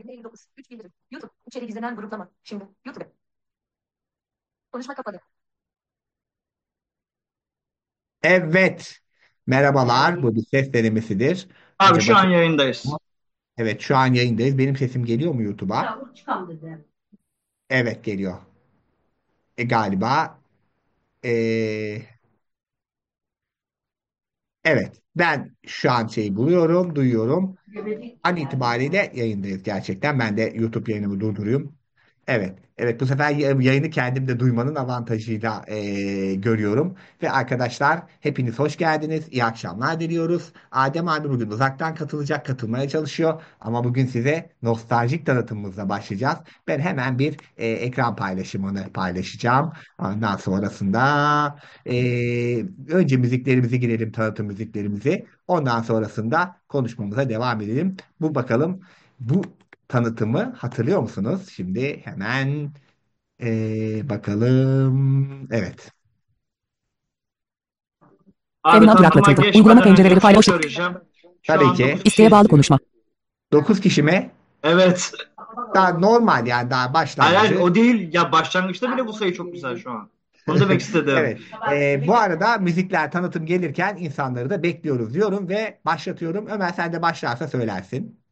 %59. 3 bildirim. YouTube. İçerik izlenen gruplama. Şimdi YouTube. Konuşma kapalı. Evet. Merhabalar. Bu bir ses denemesidir. Abi şu Acaba an yayındayız. evet şu an yayındayız. Benim sesim geliyor mu YouTube'a? Yağmur çıkam dedi. Evet geliyor. Galiba e, evet. Ben şu an şeyi buluyorum, duyuyorum. An itibariyle yayındayız gerçekten. Ben de YouTube yayınımı durdurayım. Evet, evet bu sefer yayını kendim de duymanın avantajıyla görüyorum. Ve arkadaşlar hepiniz hoş geldiniz. İyi akşamlar diliyoruz. Adem abi bugün uzaktan katılacak, katılmaya çalışıyor. Ama bugün size nostaljik tanıtımımızla başlayacağız. Ben hemen bir ekran paylaşımını paylaşacağım. Ondan sonrasında önce müziklerimizi girelim, tanıtım müziklerimizi. Ondan sonrasında konuşmamıza devam edelim. Bu bakalım bu tanıtımı hatırlıyor musunuz? Şimdi hemen bakalım. Evet. Abi Terminal tanıtıma duraklatıldı. Uygulama geçmeden önce pencereleri bir şey paylaş. söyleyeceğim. Şu Tabii an ki. 9 kişi İsteğe bağlı izliyor. konuşma. 9 kişi mi? Evet. Daha normal yani daha Hayır, hayır, başlangıcı. o değil. Ya başlangıçta bile bu sayı çok güzel şu an. Bunu demek istedim. Evet. Bu arada müzikler tanıtım gelirken insanları da bekliyoruz diyorum ve başlatıyorum. Ömer sen de başlarsa söylersin.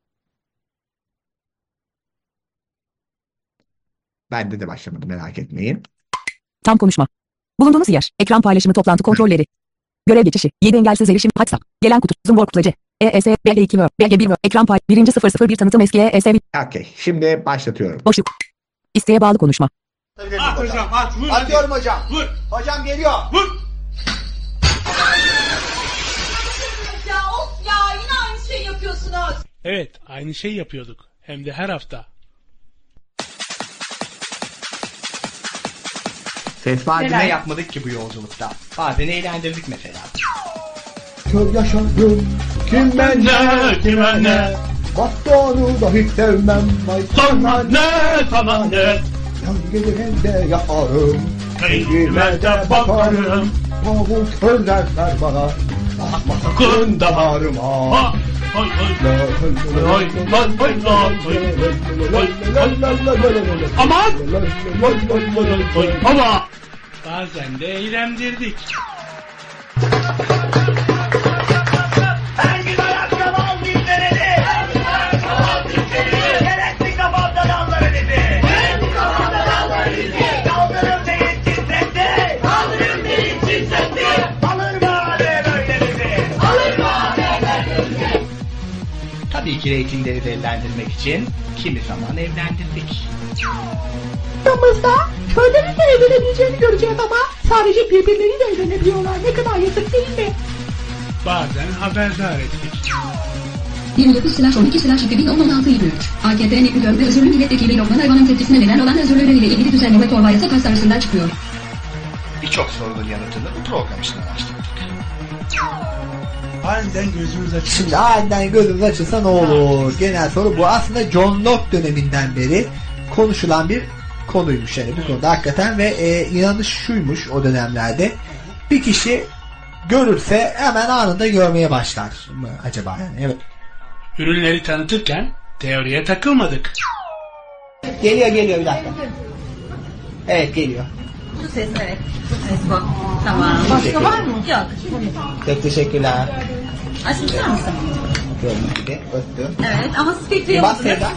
Bende de başlamadı merak etmeyin. Tam konuşma. Bulunduğunuz yer. Ekran paylaşımı toplantı kontrolleri. Görev geçişi. 7 engelsiz erişim. WhatsApp. Gelen kutu. Zoom workplacı. ES, BG2 Word, BG1 Word. Ekran pay. 1001 tanıtım eskiye ES. Okey. Şimdi başlatıyorum. Boşluk. İsteğe bağlı konuşma. At hocam at vur. Atıyorum hocam. Vur. Hocam geliyor. Vur. Ya of ya yine aynı şeyi yapıyorsunuz. Evet aynı şey yapıyorduk. Hem de her hafta. Ses var Neler mı? yapmadık ki bu yolculukta. Bazen eğlendirdik mesela. Kör yaşadım kim ben Kime ne? Bastonu da hiç sevmem. Vay Sana ne sana ne? Yan gelir elde yaparım. Keyfime de bakarım. Tavuk söylerler bana. Bakma sakın damarıma. Ha, hay hay. Hay, hay, hay, hay. Aman! Ama bazen de eğlendirdik. Her gün ayakkabı al dinleneni. Her gün ayakkabı al dinleneni. Gerekli kafamda dalları dizi. Gerekli kafamda dalları dizi. Kaldırım değil titretti. Kaldırım değil titretti. Alır mı abi böyle bizi? Alır mı abi böyle bizi? Tabii ki reytingleri de eğlendirmek için kimi zaman evlendirdik. Aramızda köylerin de evlenebileceğini göreceğiz ama sadece birbirleriyle evlenebiliyorlar. Ne kadar yazık değil mi? Bazen haberdar ettik. 29/12/2016 AKP Nükleer ve Özürlü Milletvekili Lokman Ayvan'ın tepkisine neden olan özürleriyle ilgili düzenleme torba yasa tasarısından çıkıyor. Birçok sorunun yanıtını bu program için araştırdık. Aniden gözümüz açıldı. Şimdi aniden gözümüz açılsa ne olur? Genel soru bu. Aslında John Locke döneminden beri konuşulan bir konuymuş yani bu konuda hakikaten ve inanış şuymuş o dönemlerde. Bir kişi görürse hemen anında görmeye başlar mı acaba yani? Evet. Ürünleri tanıtırken teoriye takılmadık. Geliyor bir dakika. Evet geliyor. Bu ses evet. Bu ses bu. Tamam. Başka var mı? Yok. Çok teşekkürler. Açmak ister misin? Gördüğünüz gibi öptüm. Evet ama speaker'ı Bas Sevda.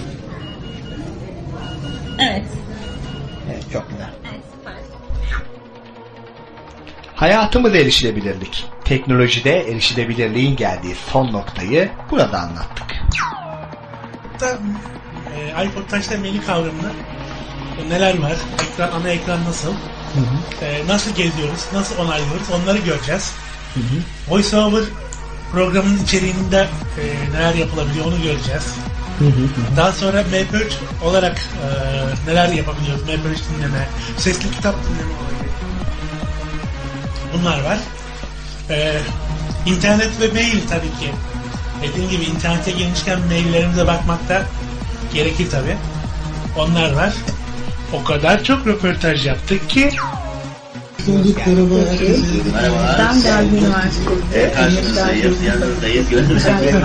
Evet. Evet çok güzel. Evet süper. Hayatımıza erişilebilirlik. Teknolojide erişilebilirliğin geldiği son noktayı burada anlattık. iPod Touch'ta menü kavramını neler var? Ekran, ana ekran nasıl? Nasıl geziyoruz? Nasıl onaylıyoruz? Onları göreceğiz. VoiceOver programın içeriğinde neler yapılabiliyor onu göreceğiz. Daha sonra MP3 olarak neler yapabiliyoruz? MP3 dinleme, sesli kitap dinleme olabilir. Bunlar var. İnternet ve mail tabii ki. Dediğim gibi internete girmişken maillerimize bakmak da gerekir tabii. Onlar var. O kadar çok röportaj yaptık ki Merhaba herkese. Ben Gazi Üniversitesi. Karşınızdayız, yanınızdayız. Gönlümüzün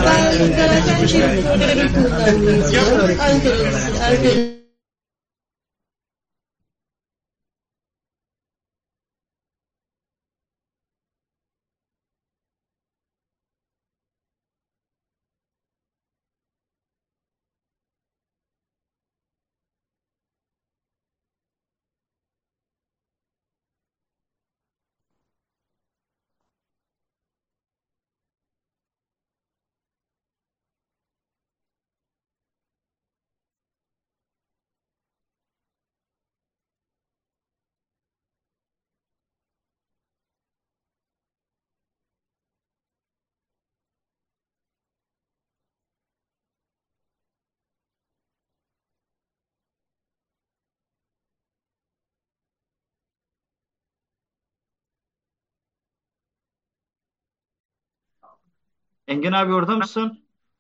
Engin abi orada mısın?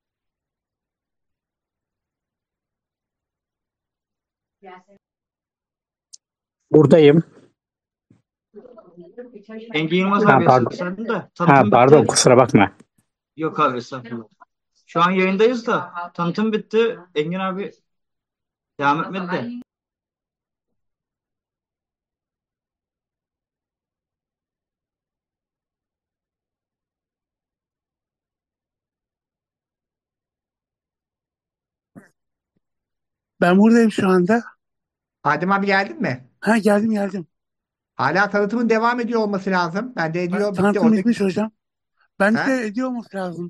Buradayım. Engin Yılmaz Ha, abi pardon. seslendi de. Ha, Tanıtım pardon, bitti. kusura bakma. Yok abi estağfurullah. Şu an yayındayız da. Tanıtım bitti. Engin abi devam etmedi de. Ben buradayım şu anda. Adem abi geldin mi? Ha, geldim. Hala tanıtımın devam ediyor olması lazım. Ben de ediyor. Bitti Tanıtım orada. bitmiş hocam. Bence Ha? de ediyor olması lazım.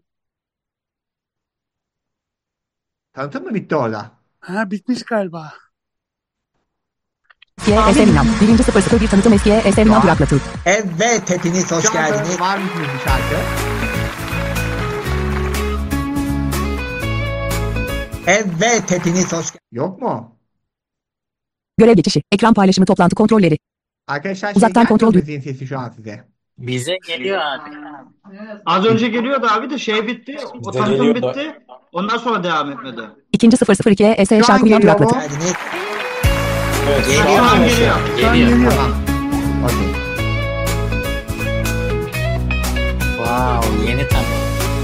Tanıtım mı bitti orada? Ha, bitmiş galiba. Eskiye SM Milan. 1.001 tanıtım eskiye SM Milan duraklatı. Evet, hepiniz hoş Şu anda geldiniz. var mı bir şarkı? Evet, hepiniz hoş geldiniz. Yok mu? Görev geçişi. Ekran paylaşımı toplantı kontrolleri. Arkadaşlar Uzaktan kontrol müziğin sesi şu an size. bize geliyor abi. Az önce geliyordu abi de şey bitti. O tanıtım bitti. Ondan sonra devam etmedi. 2.002 ES Şu an şarkı Milan geliyor mu? duraklatı. Geldiniz. Şu an geliyor. Geliyor. Tamam. Okey. Wow, yeni tanıtım.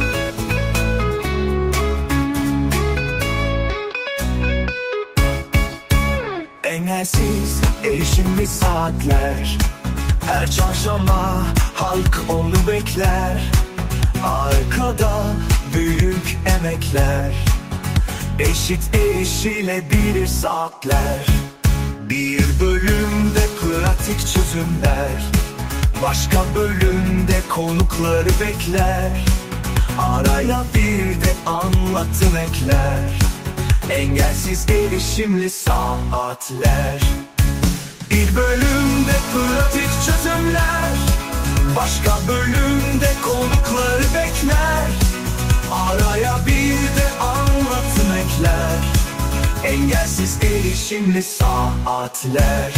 Engelsiz erişimli saatler, her çarşamba halk onu bekler. Arkada büyük emekler, eşit erişilebilir saatler. Bir bölümde pratik çözümler, başka bölümde konukları bekler. Araya bir de anlatım ekler, engelsiz erişimli saatler. Bir bölümde pratik çözümler, başka bölümde konukları bekler. Araya bir de anlatım ekler, engelsiz erişimli saatler.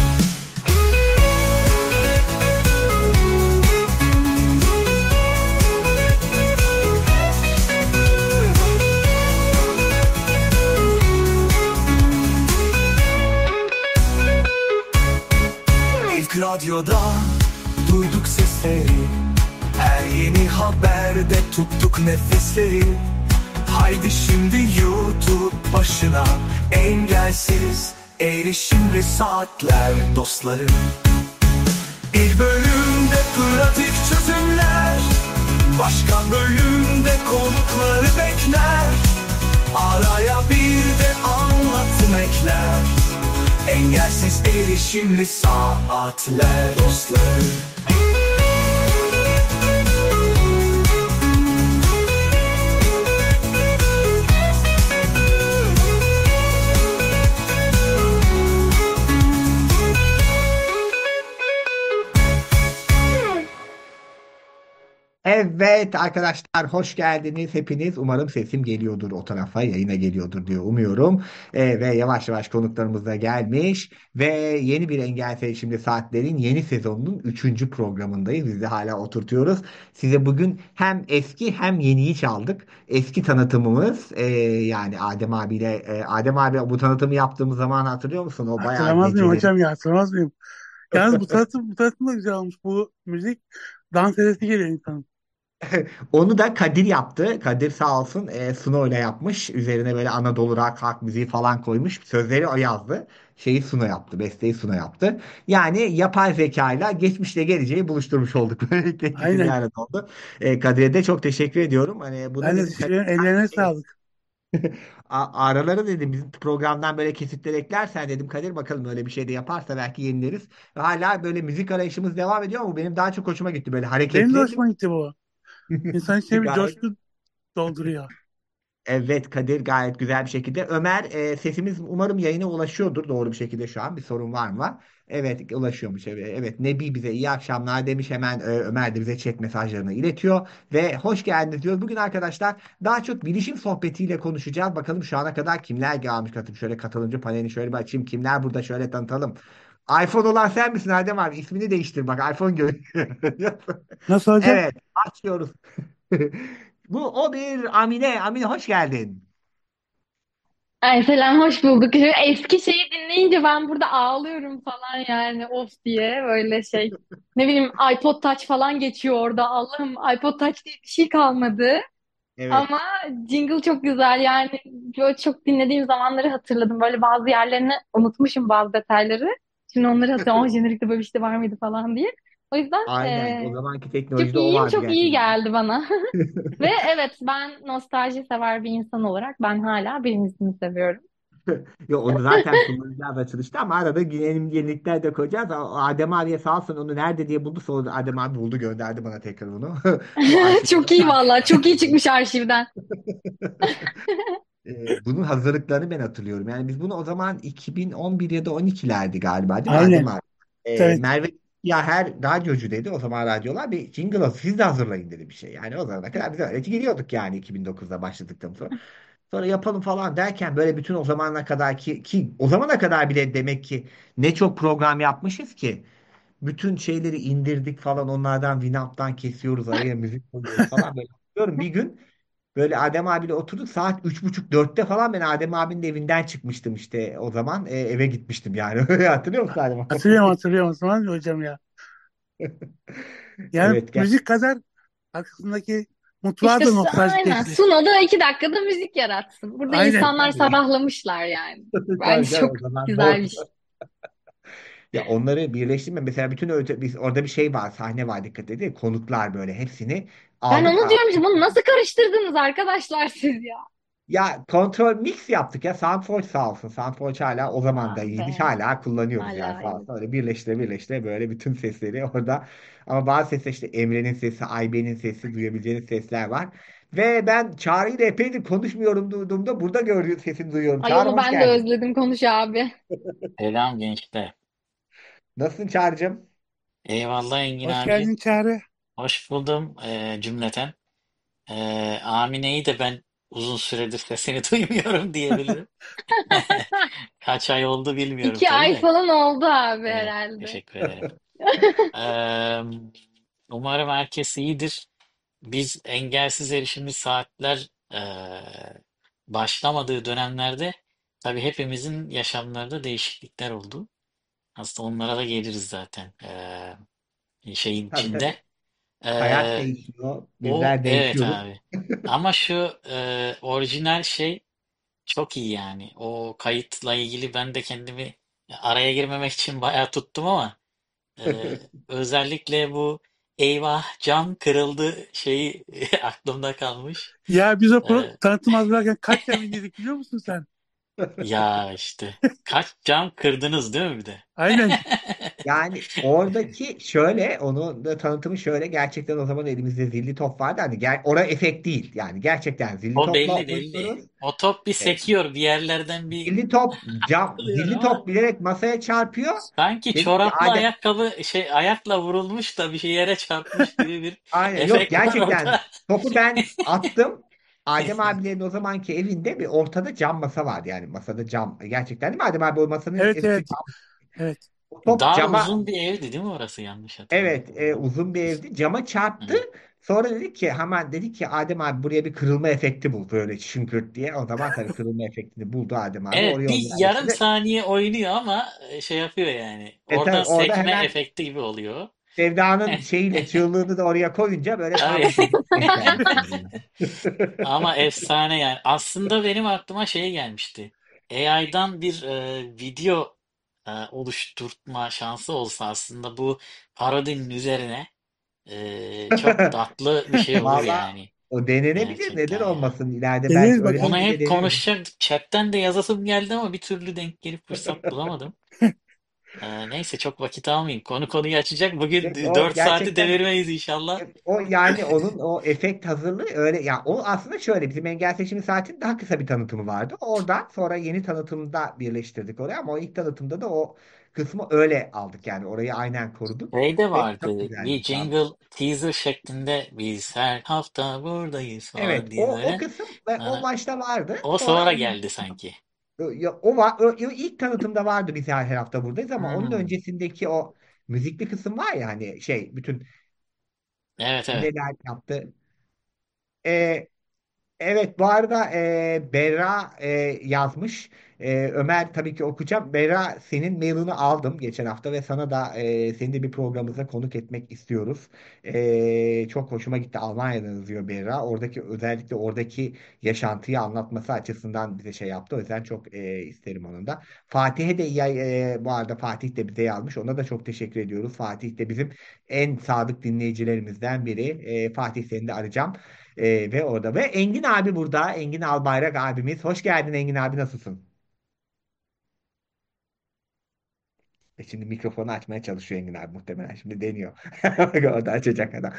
İlk radyoda duyduk sesleri, her yeni haberde tuttuk nefesleri. Haydi şimdi YouTube başına, engelsiz erişimli saatler dostlarım. Bir bölümde pratik çözümler, başka bölümde konukları bekler. Araya bir de anlatım ekler, engelsiz erişimli saatler dostlarım. Evet arkadaşlar hoş geldiniz hepiniz. Umarım sesim geliyordur o tarafa, yayına geliyordur diye umuyorum. Ve yavaş yavaş konuklarımız da gelmiş. Ve yeni bir Engelsiz Şimdi Saatler'in yeni sezonunun 3. programındayız. Biz de hala oturtuyoruz. Size bugün hem eski hem yeniyi çaldık. Eski tanıtımımız yani Adem abiyle Adem abi bu tanıtımı yaptığımız zaman hatırlıyor musun? O bayağı Hatırlamaz mıyım geceleri. hocam ya, hatırlamaz mıyım? Yalnız bu tanıtım da güzel olmuş. Bu müzik dans edesi geliyor insanın. Onu da Kadir yaptı. Kadir sağ olsun Suno ile yapmış. Üzerine böyle Anadolu rock, halk müziği falan koymuş. Sözleri o yazdı. Şeyi Suno yaptı. Besteyi Suno yaptı. Yani yapay zekayla geçmişle geleceği buluşturmuş olduk. Böylelikle ikisi bir Aynen. arada oldu. Kadir'e de çok teşekkür ediyorum. Hani bunu Ben de dedim teşekkür Kadir, ederim. Ellerine sağlık. araları dedim bizim programdan böyle kesitler eklersen dedim Kadir bakalım öyle bir şey de yaparsa belki yenileriz. Ve hala böyle müzik arayışımız devam ediyor ama bu benim daha çok hoşuma gitti. Böyle Benim de hareketli. hoşuma gitti bu. İnsan içine bir Gayet. coşku dolduruyor. Evet Kadir gayet güzel bir şekilde. Ömer sesimiz umarım yayına ulaşıyordur doğru bir şekilde şu an. Bir sorun var mı? Evet ulaşıyormuş. Evet, evet Nebi bize iyi akşamlar demiş. Hemen Ömer de bize chat mesajlarını iletiyor. Ve hoş geldiniz diyoruz. Bugün arkadaşlar daha çok bilişim sohbetiyle konuşacağız. Bakalım şu ana kadar kimler gelmiş katılım. Şöyle katılımcı panelini şöyle bir açayım. Kimler burada şöyle tanıtalım. iPhone olan sen misin Adem abi? İsmini değiştir bak iPhone görüyor. Nasıl hocam? Evet açıyoruz. Bu o bir Amine. Amine hoş geldin. Ay selam, hoş bulduk. Şu eski şeyi dinleyince ben burada ağlıyorum falan yani of diye böyle şey. Ne bileyim iPod Touch falan geçiyor orada. Allah'ım iPod Touch diye bir şey kalmadı. Evet. Ama jingle çok güzel yani böyle çok dinlediğim zamanları hatırladım. Böyle bazı yerlerini unutmuşum bazı detayları. Şimdi onları hatırlıyorum. Oh jenerikte böyle bir şey var mıydı falan diye. O yüzden Aynen. O zamanki çok teknolojide o iyiyim, vardı çok iyi gerçekten. geldi bana. Ve evet ben nostalji sever bir insan olarak ben hala birincisini seviyorum. Yo, onu zaten kullanacağız açılışta ama arada yenilikler de koyacağız. Adem abiye sağ olsun onu nerede diye buldu. Sonra Adem abi buldu gönderdi bana tekrar onu. Bu Çok arşivleri iyi vallahi. Çok iyi çıkmış arşivden. Bunun hazırlıklarını ben hatırlıyorum. Yani biz bunu o zaman 2011 ya da 12'lerdi galiba değil mi Adem Aynen. abi? Evet. Merve ya her radyocu dedi o zaman radyolar bir jingle siz de hazırlayın dedi bir şey. Yani o zamana kadar biz öyle giriyorduk yani 2009'da başladıktan sonra. Sonra yapalım falan derken böyle bütün o zamana kadar ki o zamana kadar bile demek ki ne çok program yapmışız ki bütün şeyleri indirdik falan onlardan Winamp'tan kesiyoruz araya müzik koyuyoruz falan böyle. Diyorum bir gün böyle Adem abiyle oturduk saat 3.30-4'te falan ben Adem abinin evinden çıkmıştım işte o zaman eve gitmiştim yani. Hatırlıyor musun Adem abi? Hatırlıyorum o zaman hocam ya. Yani Evet gel. müzik kadar arkasındaki mutfağı İşte da aynen. nostaljikleşti. Suno'da 2 dakikada müzik yaratsın. Burada Aynen. insanlar sabahlamışlar yani. Tabii Bence canım, çok o zaman güzel bol. bir şey. Ya onları birleştirme mesela bütün biz orada bir şey var sahne var dikkat edin konuklar böyle hepsini Ben aldık. onu diyorum ki bunu nasıl karıştırdınız arkadaşlar siz ya? Ya kontrol mix yaptık ya Soundforge sağ olsun. Soundforge hala o zaman da Ah iyiymiş. be. Hala kullanıyoruz yani Hala sağ iyi. olsun. Öyle birleştire birleştire böyle bütün sesleri orada. Ama bazı sesler işte Emre'nin sesi, Ayben'in sesi duyabileceğiniz sesler var. Ve ben Çağrı ile epeydir konuşmuyorum duyduğumda burada gördüğüm sesini duyuyorum. Ay Çağrı onu hoş ben de geldin. özledim konuş abi. Selam gençler. Nasılsın Çağrı'cığım? Eyvallah Engin Hoş abi. geldin Çağrı. Hoş buldum cümleten. Amine'yi de ben uzun süredir sesini duymuyorum diyebilirim. Kaç ay oldu bilmiyorum İki tabii ay de. falan oldu abi Evet, herhalde. teşekkür ederim. Eee, Umarım herkes iyidir. Biz engelsiz erişimli saatler başlamadığı dönemlerde tabii hepimizin yaşamlarında değişiklikler oldu. Aslında onlara da geliriz zaten şeyin Tabii tabii. içinde. Hayat Eee, değişiyor. O Bizler evet değişiyoruz. abi. Ama şu orijinal şey çok iyi yani. O kayıtla ilgili ben de kendimi araya girmemek için bayağı tuttum ama özellikle bu eyvah cam kırıldı şeyi aklımda kalmış. Ya biz o Eee, tanıtım hazırlarken kaç cam indirdik biliyor musun sen? Ya işte kaç cam kırdınız değil mi bir de? Aynen. Yani oradaki şöyle onun da tanıtımı şöyle gerçekten o zaman elimizde zilli top vardı hani orada efekt değil yani gerçekten zilli O topla belli belli. oynuyoruz. O top bir E, sekiyor bir yerlerden bir zilli top atılıyor zilli ama top bilerek masaya çarpıyor. sanki Dedim ki çoraplı Adem ayakkabı şey ayakla vurulmuş da bir şey yere çarpmış gibi bir aynen yok efekt var gerçekten orada. topu ben attım. Adem abilerin o zamanki evinde bir ortada cam masa vardı yani masada cam gerçekten değil mi Adem abi o masanın Evet üstü evet. Evet. O top Dar cama, uzun bir evdi değil mi orası, yanlış hatırlamıyorum. evet, uzun bir evdi. Cama çarptı. Hı. Sonra dedik ki Adem abi buraya bir kırılma efekti bul, böyle şınkırt diye. O zaman tabii kırılma efektini buldu Adem abi. Evet, Oraya bir onu yarım yerleştirdi. saniye oynuyor ama şey yapıyor yani. Oradan Tabii orada sekme hemen efekti gibi oluyor. Sevda'nın şeyiyle çığlığını da oraya koyunca böyle tam Tabii. bir şekilde denk gelmiş birbirine. Ama efsane yani. Aslında benim aklıma şey gelmişti. AI'dan bir video oluşturma şansı olsa aslında bu parodinin üzerine çok tatlı bir şey olur Valla yani. o denenebilir. Neden Gerçekten ya. olmasın? İleride belki Deneriz öyle bir Onu bakalım. şey de hep deneriz. konuşacaktık. Chatten de yazasım geldi ama bir türlü denk gelip fırsat bulamadım. Neyse, çok vakit almayayım. Konuyu açacak. Bugün O 4 saati gerçekten, devirmeyiz inşallah. o yani onun o efekt hazırlığı öyle ya, o aslında şöyle, bizim engel seçimi saatinin daha kısa bir tanıtımı vardı. Oradan sonra yeni tanıtımda birleştirdik oraya, ama o ilk tanıtımda da o kısmı öyle aldık, yani orayı aynen koruduk Şey de ve çok vardı. güzeldi Bir şu anda. jingle teaser şeklinde biz her hafta buradayız Evet, falan diye o böyle. kısım ve o Aa, başta vardı. o Sonra sonra onun, geldi sanki. o ilk tanıtımda vardı, biz her hafta buradayız, ama onun Hmm. öncesindeki o müzikli kısım var ya, hani şey, bütün Evet, evet. neler yaptı. E, Evet, bu arada Berra yazmış. Ömer, tabii ki okuyacağım. Berra, senin mailini aldım geçen hafta ve sana da seni de bir programımıza konuk etmek istiyoruz. Çok hoşuma gitti. Almanya'dan yazıyor Berra. Özellikle oradaki yaşantıyı anlatması açısından bize şey yaptı. O yüzden çok isterim onun da. Fatih'e de bu arada Fatih de bize yazmış. Ona da çok teşekkür ediyoruz. Fatih de bizim en sadık dinleyicilerimizden biri. Fatih, seni de arayacağım. Ve orada. Ve Engin abi burada. Engin Albayrak abimiz. Hoş geldin Engin abi, nasılsın? Şimdi mikrofonu açmaya çalışıyor Engin abi muhtemelen. Şimdi deniyor. Orada açacak adam.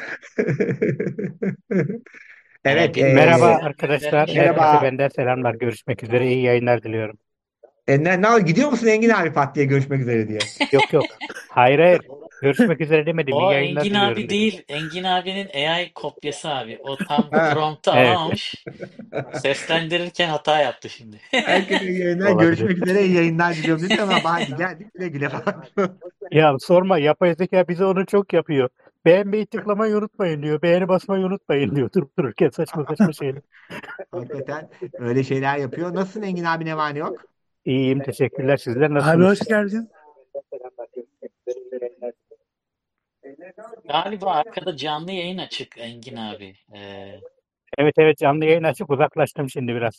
Evet. Merhaba Selam arkadaşlar. göndermiş bu Herkese arada. Merhaba. benden selamlar. Görüşmek üzere. İyi yayınlar diliyorum. Gidiyor musun Engin abi, pat diye görüşmek üzere diye? Yok yok. Hayır hayır. Görüşmek üzere demedim. İyi O yayınlar Engin diliyorum abi dedim. değil. Engin abinin AI kopyası abi. O tam Ha. promptu Evet. alamamış. Seslendirirken hata yaptı şimdi. Herkese iyi yayınlar. Olabilir. Görüşmek üzere. İyi yayınlar diliyorum dedi ama hadi geldik, güle güle falan. Ya sorma. Yapay zeka bize onu çok yapıyor. Beğenmeyi tıklamayı unutmayın diyor. Beğeni basmayı unutmayın diyor. Durup dururken saçma saçma şeyler. Hakikaten öyle şeyler yapıyor. Nasılsın Engin abi, ne var ne yok? İyiyim. Teşekkürler. Sizler Abi nasılsınız? hoş geldin. Galiba arkada canlı yayın açık Engin abi. Evet evet, canlı yayın açık. Uzaklaştım şimdi biraz.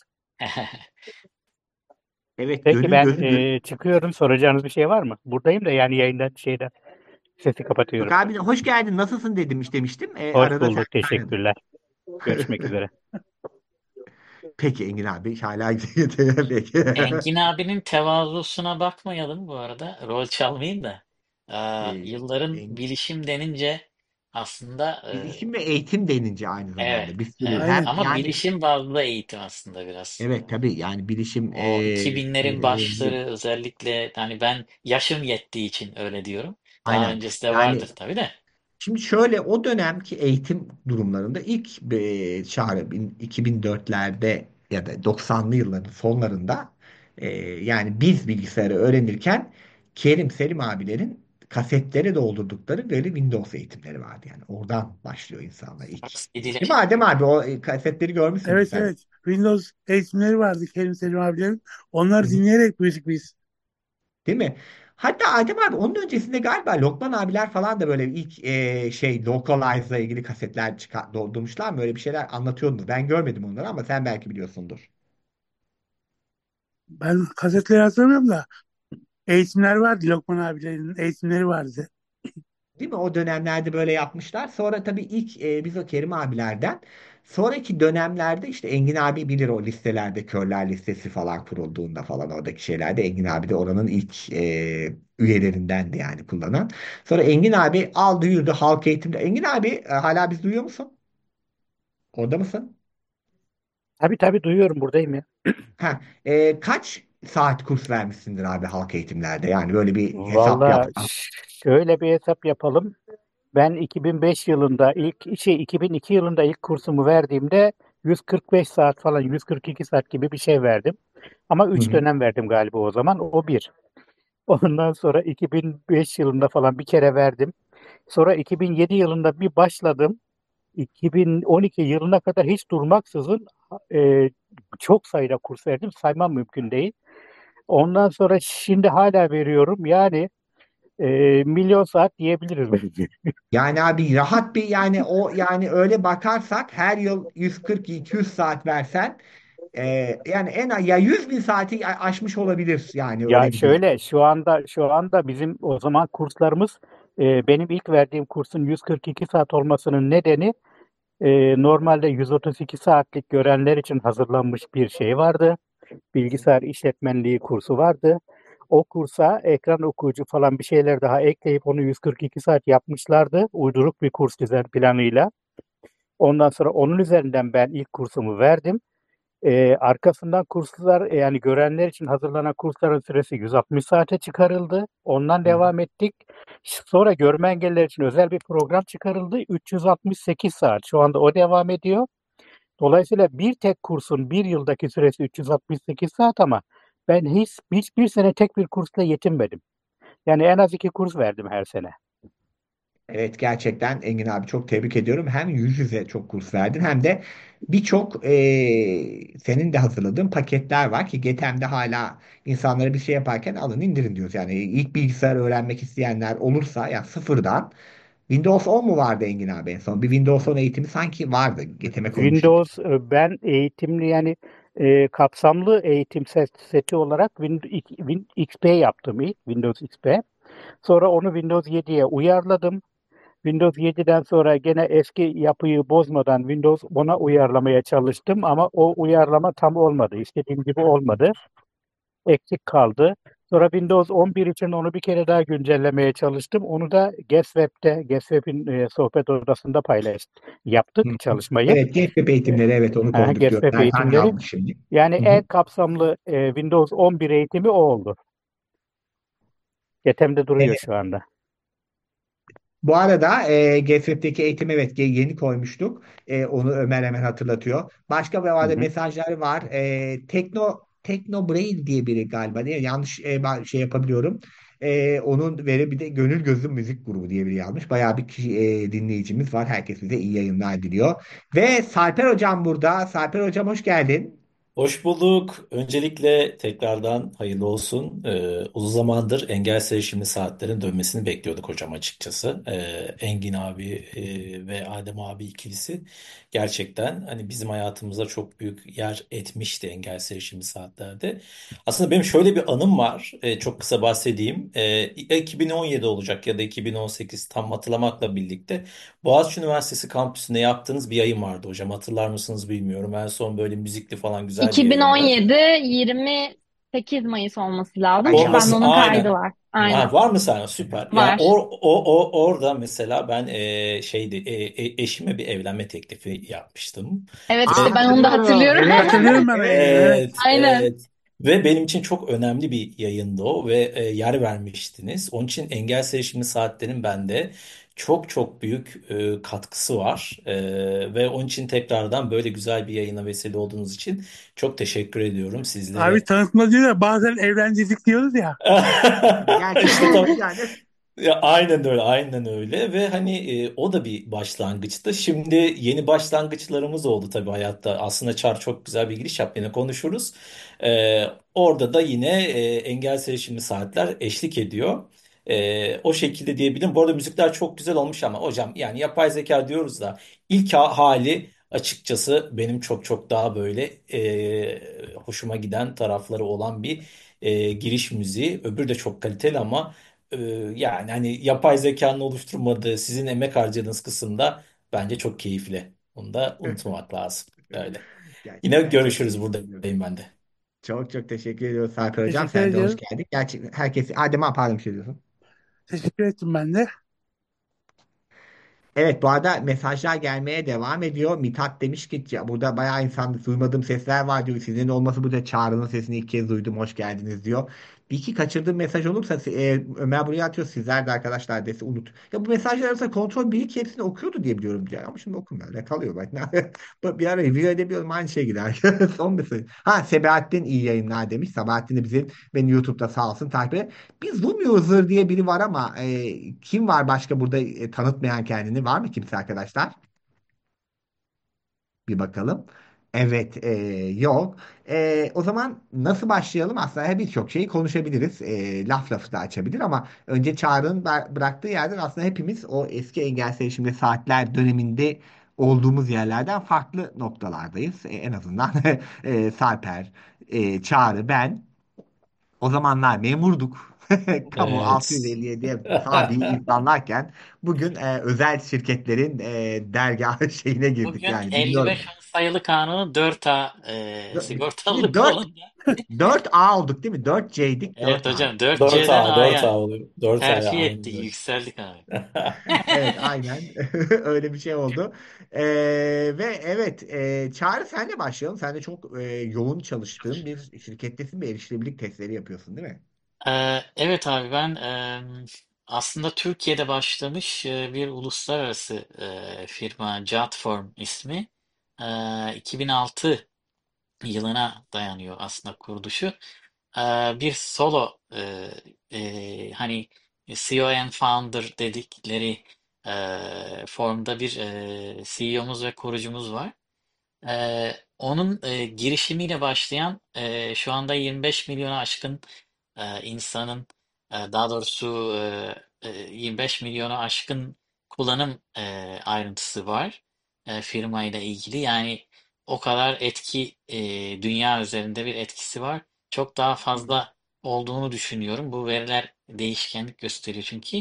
Evet, Peki gönül ben gözü. çıkıyorum. Soracağınız bir şey var mı? Buradayım da yani yayından sesi Yok kapatıyorum. abi, de hoş geldin, nasılsın demiştim. Hoş Arada sen bulduk. Teşekkürler. Görüşmek üzere. Peki Engin abi, hala peki. Engin abinin tevazusuna bakmayalım bu arada. Rol çalmayın da. Ee, Yılların en- bilişim denince aslında Bilişim ve eğitim denince aynı evet, zamanda bir sürü, evet. hem Aynen. Ama yani, bilişim bazlı eğitim aslında biraz. evet tabii, yani bilişim O 2000'lerin başları özellikle, hani ben yaşım yettiği için öyle diyorum. Daha aynen, öncesi de vardır yani tabii de. şimdi şöyle, o dönemki eğitim durumlarında ilk çağrı 2004'lerde ya da 90'lı yılların sonlarında, yani biz bilgisayarı öğrenirken Kerim Selim abilerin kasetlere doldurdukları böyle Windows eğitimleri vardı, yani oradan başlıyor insanlar ilk. Değil mi CD'ler. Adem abi, o kasetleri görmüşsündür Evet sen. evet. Windows eğitimleri vardı Kerim Selim abilerin. Onları Hı hı. dinleyerek büyüdük biz. Değil mi? Hatta Adem abi, onun öncesinde galiba Lokman abiler falan da böyle ilk Localize'la ilgili kasetler doldurmuşlar mı? Öyle bir şeyler anlatıyordunuz. Ben görmedim onları ama sen belki biliyorsundur. Ben kasetleri hatırlamıyorum da eğitimler vardı. Lokman abilerin eğitimleri vardı. Değil mi? O dönemlerde böyle yapmışlar. Sonra tabii ilk biz o Kerim abilerden sonraki dönemlerde işte Engin abi bilir, o listelerde Körler listesi falan kurulduğunda falan, oradaki şeylerde Engin abi de oranın ilk üyelerindendi yani, kullanan. Sonra Engin abi aldı yürüdü halk eğitimde. Engin abi, hala biz duyuyor musun? Orada mısın? Tabii tabii, duyuyorum, buradayım ya. Ha, kaç saat kurs vermişsindir abi halk eğitimlerde? Yani böyle bir hesap Valla yapsam. şöyle bir hesap yapalım. Ben 2005 yılında 2002 yılında ilk kursumu verdiğimde 145 saat falan, 142 saat gibi bir şey verdim. Ama Hı 3 hı. dönem verdim galiba o zaman. O bir. Ondan sonra 2005 yılında falan bir kere verdim. Sonra 2007 yılında bir başladım. 2012 yılına kadar hiç durmaksızın e, çok sayıda kurs verdim. Saymam mümkün değil. Ondan sonra şimdi hala veriyorum. Yani e, milyon saat diyebiliriz bence. Yani abi rahat bir yani o yani öyle bakarsak her yıl 140-200 saat versen yani ya 100 bin saati aşmış olabilir yani Ya öyle bir düzen. şöyle şu anda bizim o zaman kurslarımız benim ilk verdiğim kursun 142 saat olmasının nedeni normalde 132 saatlik görenler için hazırlanmış bir şey vardı. Bilgisayar işletmenliği kursu vardı. O kursa ekran okuyucu falan bir şeyler daha ekleyip onu 142 saat yapmışlardı. Uyduruk bir kurs düzen planıyla. Ondan sonra onun üzerinden ben ilk kursumu verdim. Arkasından kurslar yani görenler için hazırlanan kursların süresi 160 saate çıkarıldı. Ondan Hı hı. devam ettik. Sonra görme engelliler için özel bir program çıkarıldı. 368 saat. Şu anda o devam ediyor. Dolayısıyla bir tek kursun bir yıldaki süresi 368 saat ama ben hiçbir sene tek bir kursla yetinmedim. Yani en az 2 kurs verdim her sene. Evet gerçekten Engin abi çok tebrik ediyorum. Hem yüz yüze çok kurs verdin hem de birçok senin de hazırladığın paketler var ki GETEM'de hala insanlara bir şey yaparken alın indirin diyoruz. Yani ilk bilgisayar öğrenmek isteyenler olursa yani sıfırdan Windows 10 mu vardı Engin abi en son? Bir Windows 10 eğitimi sanki vardı. GETEM'e koymuştuk. Windows ben eğitimli yani kapsamlı eğitim seti olarak XP yaptım ilk Windows XP. Sonra onu Windows 7'ye uyarladım. Windows 7'den sonra gene eski yapıyı bozmadan Windows 10'a uyarlamaya çalıştım ama o uyarlama tam olmadı. İstediğim gibi olmadı. Eksik kaldı. Sonra Windows 11 için onu bir kere daha güncellemeye çalıştım. Onu da GetWeb'in sohbet odasında Hı yaptık hı. çalışmayı. Evet GETEB eğitimleri evet onu koyduk diyor. GetWeb Erhan eğitimleri. yazmış şimdi. Yani Hı en hı. kapsamlı Windows 11 eğitimi o oldu. GetM'de duruyor şu anda. Bu arada GFF'deki eğitim evet yeni koymuştuk. Onu Ömer hemen hatırlatıyor. Başka bir Hı arada hı. mesajları var. Tekno Brain diye biri galiba değil mi? Yanlış ben şey yapabiliyorum. Onun veri bir de Gönül Gözü Müzik Grubu diye biri yazmış. Bayağı bir kişi, dinleyicimiz var. Herkes bize iyi yayınlar diliyor. Ve Sarper Hocam burada. Sarper Hocam hoş geldin. Hoş bulduk. Öncelikle tekrardan hayırlı olsun. Uzun zamandır engelsiz erişimli saatlerin dönmesini bekliyorduk hocam açıkçası. Engin abi ve Adem abi ikilisi gerçekten hani bizim hayatımızda çok büyük yer etmişti engelsiz erişimli saatlerde. Aslında benim şöyle bir anım var. Çok kısa bahsedeyim. 2017 olacak ya da 2018 tam hatırlamakla birlikte Boğaziçi Üniversitesi kampüsünde yaptığınız bir yayın vardı hocam. Hatırlar mısınız bilmiyorum. En son böyle müzikli falan güzel bir yayındı. 2017 28 Mayıs olması lazım. Çünkü bende Olması onun kaydı aynen. var. Aynen. Ha, var mı sana? Süper. Ya Var. orada mesela ben eşime bir evlenme teklifi yapmıştım. Evet Ve işte ben onu da Hatırlıyorum. hatırlıyorum. Evet. Hatırlıyorum ben o yayını. Evet. evet, Aynen. evet. Ve benim için çok önemli bir yayındı o ve yer vermiştiniz. Onun için engelsiz erişimli saatlerin bende çok çok büyük katkısı var. Ve onun için tekrardan böyle güzel bir yayına vesile olduğunuz için çok teşekkür ediyorum Abi sizlere. tanıtma diyor ya bazen evlencezlik diyoruz ya. İşte Gerçekten tam olmuş yani. ya aynen öyle, aynen öyle ve hani o da bir başlangıçtı. Şimdi yeni başlangıçlarımız oldu tabii hayatta. Aslında Çar çok güzel bir giriş yaptı, yine konuşuruz. Orada da yine engelsiz erişimli saatler eşlik ediyor. O şekilde diyebilirim. Bu arada müzikler çok güzel olmuş ama hocam yani yapay zeka diyoruz da ilk hali açıkçası benim çok çok daha böyle hoşuma giden tarafları olan bir giriş müziği. Öbürü de çok kaliteli ama ee, yani hani yapay zekanın oluşturmadığı sizin emek harcadığınız kısımda bence çok keyifli. Bunu da unutmamak lazım. Öyle. Yine Gerçekten çok görüşürüz, teşekkür ediyorum. buradayım ben de. Çok çok teşekkür ediyoruz Sarper Hocam. Teşekkür Sen de hoş ediyorum. geldin. Gerçekten herkes Adem abi pardon bir şey diyorsun. Teşekkür ettim ben de. Evet bu arada mesajlar gelmeye devam ediyor. Mithat demiş ki "Ya burada bayağı insan duymadığım sesler var diyor. Sizin olması burada Çağrı'nın sesini ilk kez duydum. Hoş geldiniz diyor. Bir iki kaçırdığım mesaj olursa Ömer buraya atıyor, sizler de arkadaşlar dese unut. Ya bu mesajlar arasında kontrol bir iki hepsini okuyordu diye biliyorum ya. Ama şimdi okumuyor. Ne kalıyor bak. Bir ara review edebiliyorum, aynı şey gider. Son mesaj. Ha, Sebahattin iyi yayınlar demiş. Sebahattin de bizim beni YouTube'da sağ olsun takip eder. Bir Zoom user diye biri var ama kim var başka burada tanıtmayan kendini? Var mı kimse arkadaşlar? Bir bakalım. Evet, yok. O zaman nasıl başlayalım? Aslında birçok şeyi konuşabiliriz. Laf lafı da açabilir ama önce Çağrı'nın bıraktığı yerden aslında hepimiz o eski engelsiz erişimde saatler döneminde olduğumuz yerlerden farklı noktalardayız. En azından Sarper, Çağrı, ben. O zamanlar memurduk. Kamu Evet. 657'ye tabi insanlarken bugün özel şirketlerin dergah şeyine girdik Bugün yani, bilmiyorum. 55 sayılı kanunu 4A Şimdi sigortalılık 4 kolunda. 4A olduk değil mi? 4C'dik, Evet 4A. hocam 4A, 4C'den 4A A'ya oluyor. 4A'ya terfi aynen ettik, öyle. yükseldik abi. Evet, aynen öyle bir şey oldu. Ve evet, Çağrı, senle başlayalım. Sen de çok yoğun çalıştığın bir şirkettesin ve erişilebilirlik testleri yapıyorsun değil mi? Evet abi ben aslında Türkiye'de başlamış bir uluslararası firma Jotform ismi. 2006 yılına dayanıyor aslında kuruluşu. Bir solo hani CEO and founder dedikleri formda bir CEO'muz ve kurucumuz var. Onun girişimiyle başlayan şu anda 25 milyona aşkın insanın daha doğrusu 25 milyona aşkın kullanım ayrıntısı var firma ile ilgili. Yani o kadar etki dünya üzerinde bir etkisi var. Çok daha fazla olduğunu düşünüyorum. Bu veriler değişkenlik gösteriyor çünkü.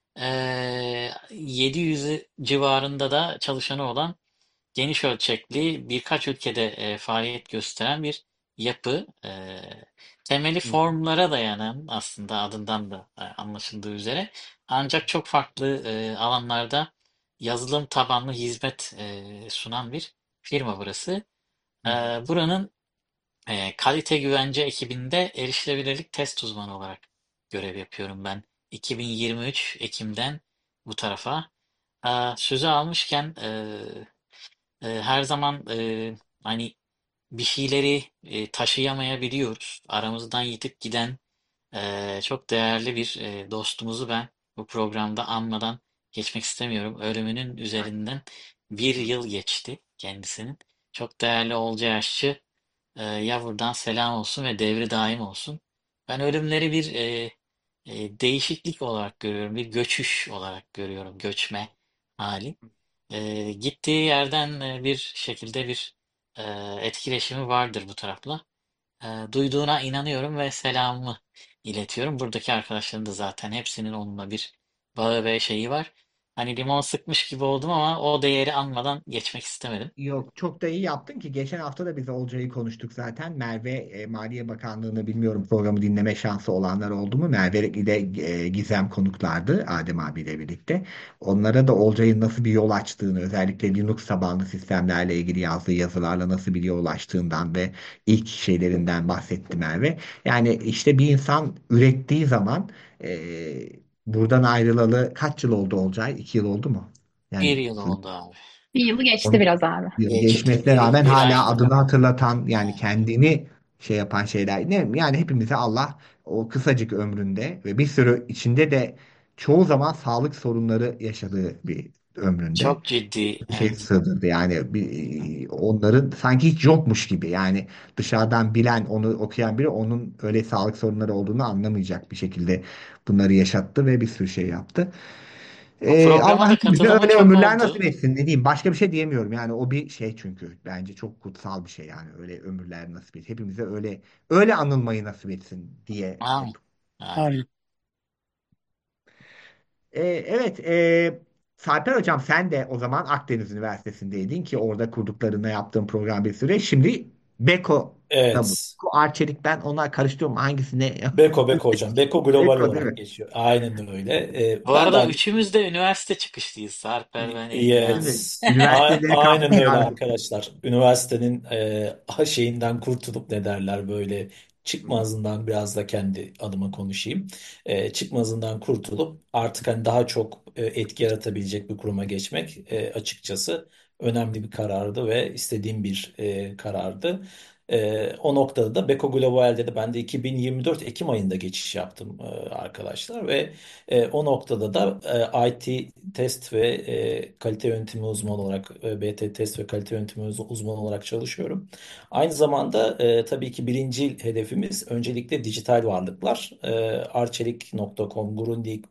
700 civarında da çalışanı olan geniş ölçekli birkaç ülkede faaliyet gösteren bir yapı. Temeli Hı hı. formlara dayanan aslında adından da anlaşıldığı üzere. Ancak çok farklı alanlarda yazılım tabanlı hizmet sunan bir firma burası. Hı hı. Buranın kalite güvence ekibinde erişilebilirlik test uzmanı olarak görev yapıyorum ben. 2023 Ekim'den bu tarafa. Sözü almışken her zaman hani bir şeyleri taşıyamayabiliyoruz. Aramızdan yitip giden çok değerli bir dostumuzu ben bu programda anmadan geçmek istemiyorum. Ölümünün üzerinden bir yıl geçti kendisinin. Çok değerli Olcay Aşçı, Yavur'dan selam olsun ve devri daim olsun. Ben ölümleri bir değişiklik olarak görüyorum, bir göçüş olarak görüyorum, göçme hali. Gittiği yerden bir şekilde bir e, etkileşimi vardır bu tarafla. Duyduğuna inanıyorum ve selamımı iletiyorum. Buradaki arkadaşların da zaten hepsinin onunla bir bağı ve şeyi var. Hani limon sıkmış gibi oldum ama o değeri anmadan geçmek istemedim. Yok, çok da iyi yaptın ki geçen hafta da biz Olcay'ı konuştuk zaten. Merve, Maliye Bakanlığı'nı bilmiyorum, programı dinleme şansı olanlar oldu mu? Merve ile Gizem konuklardı Adem abiyle birlikte. Onlara da Olcay'ın nasıl bir yol açtığını, özellikle Linux tabanlı sistemlerle ilgili yazdığı yazılarla nasıl bir yol açtığından ve ilk şeylerinden bahsetti Merve. Yani işte bir insan ürettiği zaman buradan ayrılalı kaç yıl oldu Olcay? 2 yıl oldu mu? Bir Yani yıl oldu abi. Bir yılı geçti biraz abi. yıl Geçti. geçmesine Bir rağmen yıl, bir hala ay. adını hatırlatan, yani Ha. kendini şey yapan şeyler. Ne, yani hepimize Allah o kısacık ömründe ve bir sürü içinde de çoğu zaman sağlık sorunları yaşadığı bir ömründe Çok ciddi. bir şey Evet. sığdırdı. Yani onların sanki hiç yokmuş gibi, yani dışarıdan bilen, onu okuyan biri onun öyle sağlık sorunları olduğunu anlamayacak bir şekilde bunları yaşattı ve bir sürü şey yaptı. Bu programa Allah da bize katılımı öyle çok ömürler nasip oldu. etsin. Ne diyeyim? Başka bir şey diyemiyorum. Yani o bir şey, çünkü bence çok kutsal bir şey, yani öyle ömürler nasip et. Hepimize öyle anılmayı nasip etsin diye hep. Amin. Amin. Aynen. Evet, Sarper Hocam, sen de o zaman Akdeniz Üniversitesi'ndeydin ki orada kurduklarına yaptığın program bir süre. Şimdi Beko'da bu. Evet. Beko, Arçelik, ben onlar karıştırıyorum. Hangisine? Beko hocam. Beko global Beko değil olarak mi? geçiyor. Aynen öyle. Bu Ben de arada hani üçümüz de üniversite çıkışlıyız. Sarper, ben, Engin Değil abi. mi? yes. Üniversiteleri Aynen kapsıyor öyle abi. arkadaşlar. Üniversitenin şeyinden kurtulup ne derler böyle çıkmazından biraz da kendi adıma konuşayım. Çıkmazından kurtulup artık hani daha çok etki yaratabilecek bir kuruma geçmek açıkçası önemli bir karardı ve istediğim bir karardı. O noktada da Beko Global'de de ben de 2024 Ekim ayında geçiş yaptım arkadaşlar ve o noktada da IT test ve kalite yönetimi uzmanı olarak BT test ve kalite yönetimi uzmanı olarak çalışıyorum. Aynı zamanda tabii ki birinci hedefimiz öncelikle dijital varlıklar. Arçelik.com, Grundig,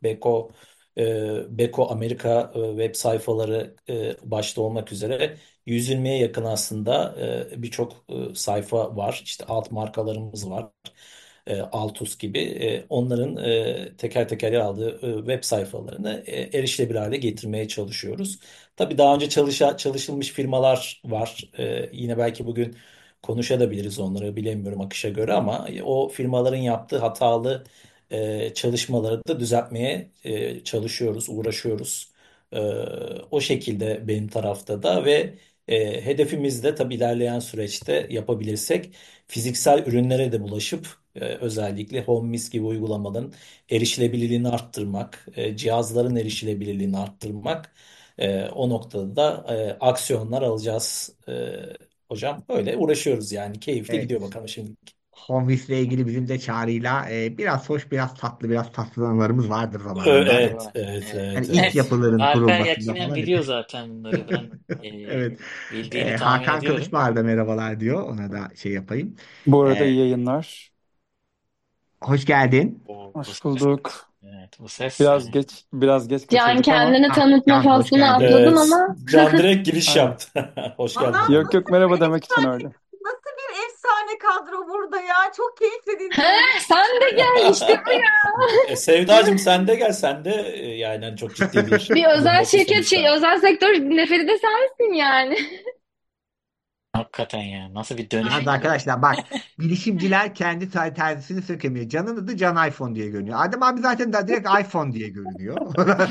Beko Amerika web sayfaları başta olmak üzere 120'ye yakın aslında birçok sayfa var. İşte alt markalarımız var. Altus gibi onların teker teker yer aldığı web sayfalarını erişilebilir hale getirmeye çalışıyoruz. Tabii daha önce çalışılmış firmalar var. Yine belki bugün konuşabiliriz onları bilemiyorum akışa göre ama o firmaların yaptığı hatalı çalışmaları da düzeltmeye çalışıyoruz, uğraşıyoruz. E, O şekilde benim tarafta da ve hedefimiz de tabii ilerleyen süreçte yapabilirsek fiziksel ürünlere de bulaşıp özellikle HomeMiss gibi uygulamaların erişilebilirliğini arttırmak, cihazların erişilebilirliğini arttırmak. O noktada da aksiyonlar alacağız. Hocam öyle uğraşıyoruz yani. Keyifli gidiyor Evet. bakalım şimdi. Homewish ile ilgili bizim de Çağrı'yla biraz hoş, biraz tatlı, biraz tatlı anılarımız vardır zamanında. Evet, evet, Hani evet, ilk evet. Evet. yapıların Alper kurulmasında yakinen falan. biliyor zaten bunları. Ben Evet. bildiğini tahmin Hakan ediyorum. Kılıçbağ da merhabalar diyor. Ona da şey yapayım. Bu arada E, iyi yayınlar. Hoş geldin. Bu Hoş ses, bulduk. evet, bu ses. Biraz geç Can katıldık ama kendini tanıtma Can hoş faslını geldin. atladın Evet, ama Can direkt giriş aynen. yaptı. Hoş geldin Valla Can. Yok merhaba demek için öyle. nasıl bir efsane kadro burada ya. Çok keyifli he, dinliyorum. sen de gel işte bu ya. Sevdacığım sen de gel sen de yani hani çok ciddi bir Bir özel kurumdasın şirket sonuçta. özel sektör neferi de sensin yani. Hakikaten ya. Nasıl bir dönüş Yalnız bu? arkadaşlar bak, bilişimciler kendi terzisini sökemiyor. Can'ın adı Can iPhone diye görünüyor. Adem abi zaten da direkt iPhone diye görünüyor.